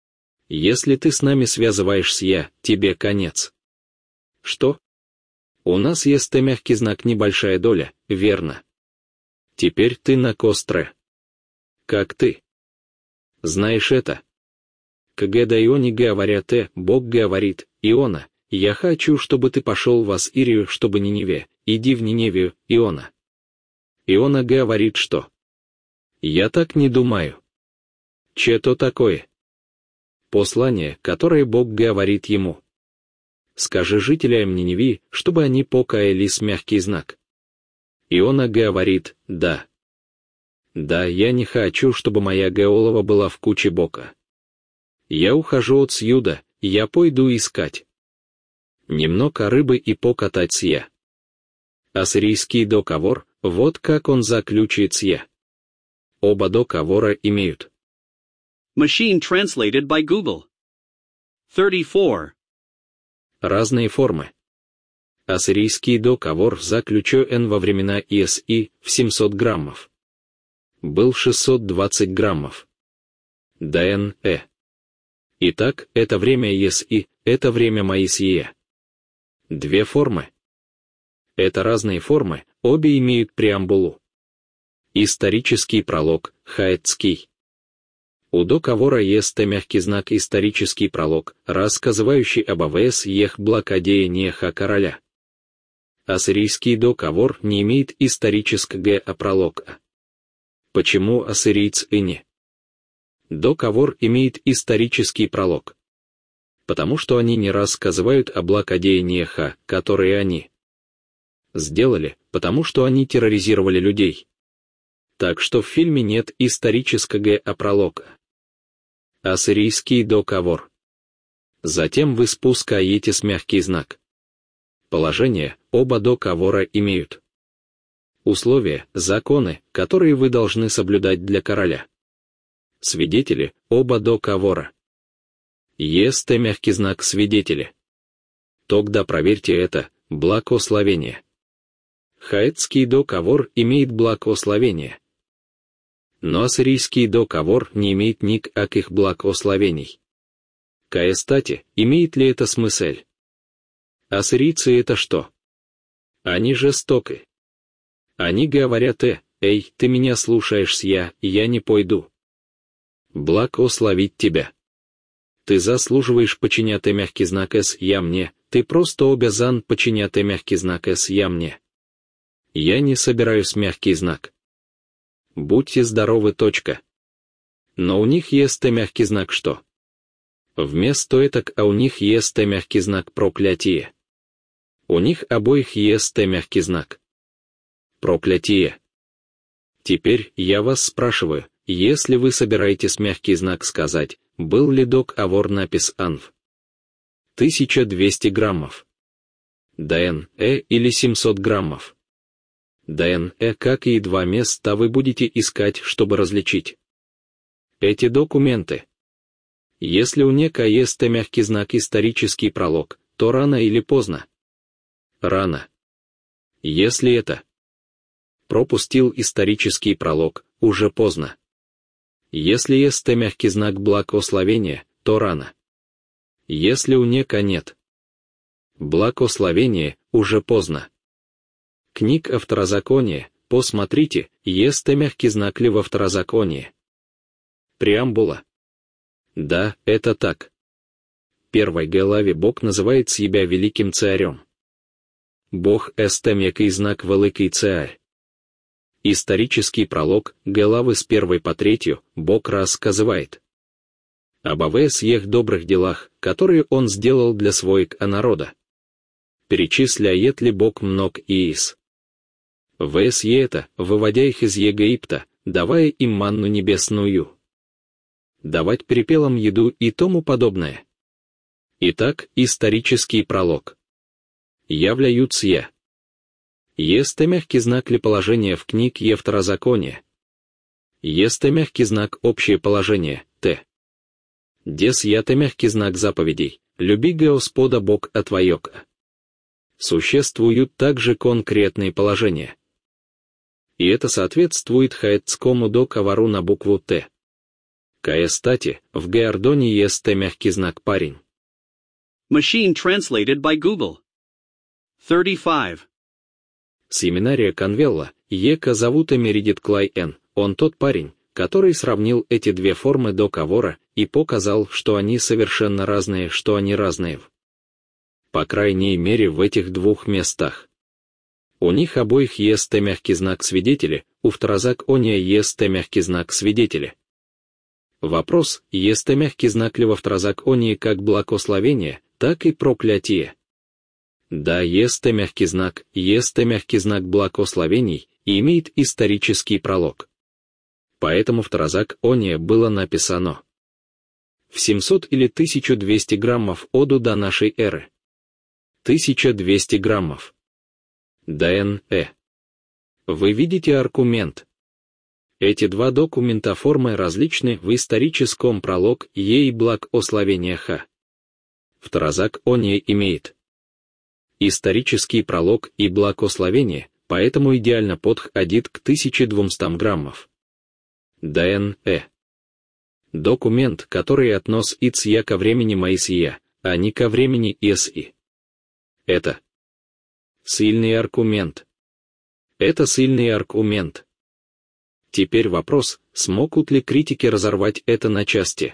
Если ты с нами связываешься я, тебе конец. Что? У нас есть мягкий знак небольшая доля, верно? Теперь ты на костре. Как ты? Знаешь это? Когда Ионе говорят, э, Бог говорит, Иона, я хочу, чтобы ты пошел в Ассирию, чтобы Ниневе, иди в Ниневию, Иона. Иона говорит, что? Я так не думаю. Че-то такое? Послание, которое Бог говорит ему. Скажи жителям Ниневии, чтобы они покаялись мягкий знак. Иона говорит, да. Да, я не хочу, чтобы моя Геолова была в куче бока. Я ухожу отсюда, я пойду искать. Немного рыбы и покататься я. Ассирийский договор, вот как он заключится я. Оба договора имеют. Machine translated by Google. thirty-four. Разные формы. Ассирийский договор заключен во времена Иеси в семьсот граммов. Был шестьсот двадцать граммов. ДН, э. Итак, это время Иеси, это время Моисея. Две формы. Это разные формы, обе имеют преамбулу. Исторический пролог, хаэтский. У договора есть мягкий знак исторический пролог, рассказывающий об АВС ех благодеяниях короля. Ассирийский договор не имеет исторического пролога. Почему ассирийцы и не? Договор имеет исторический пролог. Потому что они не рассказывают о благодеяниях, которые они сделали, потому что они терроризировали людей. Так что в фильме нет исторического пролога. Ассирийский договор. Затем вы спускаетесь мягкий знак. Положение, оба договора имеют. Условия, законы, которые вы должны соблюдать для короля. Свидетели, оба договора. Есть мягкий знак свидетели. Тогда проверьте это, благословение. Хаэтский договор имеет благословение. Но ассирийский договор не имеет никаких благословений. Каэстати, имеет ли это смысл? Ассирийцы это что? Они жестоки. Они говорят, э, эй, ты меня слушаешься я, я не пойду. Благословить тебя. Ты заслуживаешь починяти мягкий знак С я мне, ты просто обязан починяти мягкий знак С я мне. Я не собираюсь мягкий знак. Будьте здоровы. Точка. Но у них есть мягкий знак что? Вместо этак, а у них есть мягкий знак проклятие. У них обоих есть мягкий знак. Проклятие. Теперь я вас спрашиваю, если вы собираетесь мягкий знак сказать, был ли док авор напис анв? тысяча двести граммов. ДН, Э или семьсот граммов. ДН, Э как и два места вы будете искать, чтобы различить эти документы. Если у нека есть мягкий знак исторический пролог, то рано или поздно. Рано. Если это пропустил исторический пролог, уже поздно. Если есть мягкий знак благословения, то рано. Если у нека нет благословения, уже поздно. Книг о второзаконии, посмотрите, есть мягкий знак ли во второзаконии. Преамбула. Да, это так. В первой главе Бог называет себя великим царем. Бог есть мягкий знак великий царь. Исторический пролог, главы с первой по третью, Бог рассказывает об всех добрых делах, которые Он сделал для своего народа. Перечисляет ли Бог мног и из вс это, выводя их из Египта, давая им манну небесную, давать перепелам еду и тому подобное. Итак, исторический пролог. Являются я. Есть мягкий знак ли положение в книг Е второзакония. Есть мягкий знак общее положение, Т. Дес ято мягкий знак заповедей, люби Господа Бог от твоёка. Существуют также конкретные положения. И это соответствует хаэтскому договору на букву Т. Кая стати, в Геордоне есть мягкий знак парень. Machine translated by Google. thirty-five. Семинария Конвелла, Ека зовут Эмеридит Клай Н. Он тот парень, который сравнил эти две формы договора и показал, что они совершенно разные, что они разные в, по крайней мере, в этих двух местах. У них обоих есть мягкий знак свидетели, у второзакония есть мягкий знак свидетели. Вопрос, есть мягкий знак ли во второзаконии как благословение, так и проклятие. Да, есть мягкий знак, есть мягкий знак благословений и имеет исторический пролог. Поэтому второзаконие было написано в семьсот или тысяча двести граммов оду до нашей эры. тысяча двести граммов. ДН, Э. Вы видите аргумент. Эти два документа формы различны в историческом пролог Е и благословение Х. Второзаконие имеет исторический пролог и благословение, поэтому идеально подходит к тысяче двумстам граммов. ДН, Э. Документ, который относится ко времени Моисея, а не ко времени Исаии. Это сильный аргумент. Это сильный аргумент. Теперь вопрос, смогут ли критики разорвать это на части?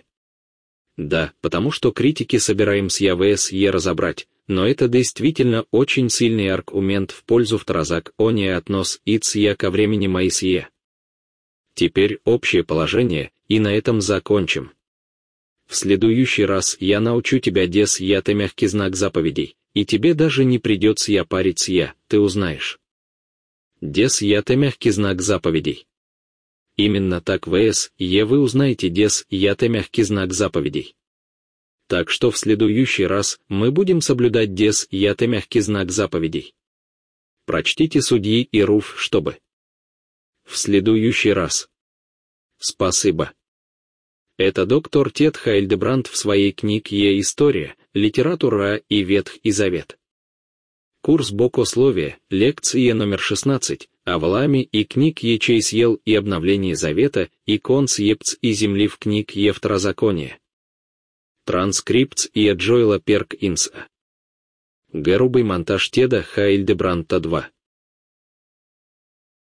Да, потому что критики собираемся ВСЕ разобрать, но это действительно очень сильный аргумент в пользу второзакония относится ко времени Моисея. Теперь общее положение, и на этом закончим. В следующий раз я научу тебя дес ято мягкий знак заповедей, и тебе даже не придется я париться я, ты узнаешь. Дес ято мягкий знак заповедей. Именно так вс е вы узнаете дес ято мягкий знак заповедей. Так что в следующий раз мы будем соблюдать дес ято мягкий знак заповедей. Прочтите судьи и руф, чтобы в следующий раз. Спасибо. Это доктор Тед Хайльдебранд в своей книге «История, литература и Ветхий Завет». Курс богословия, лекция номер шестнадцать, о Валааме и книг Ечей съел и обновлении Завета и концепц и земли в книг Е второзакония. Транскрипт и Джоэла Перкинса. Грубый монтаж Теда Хайльдебранта два.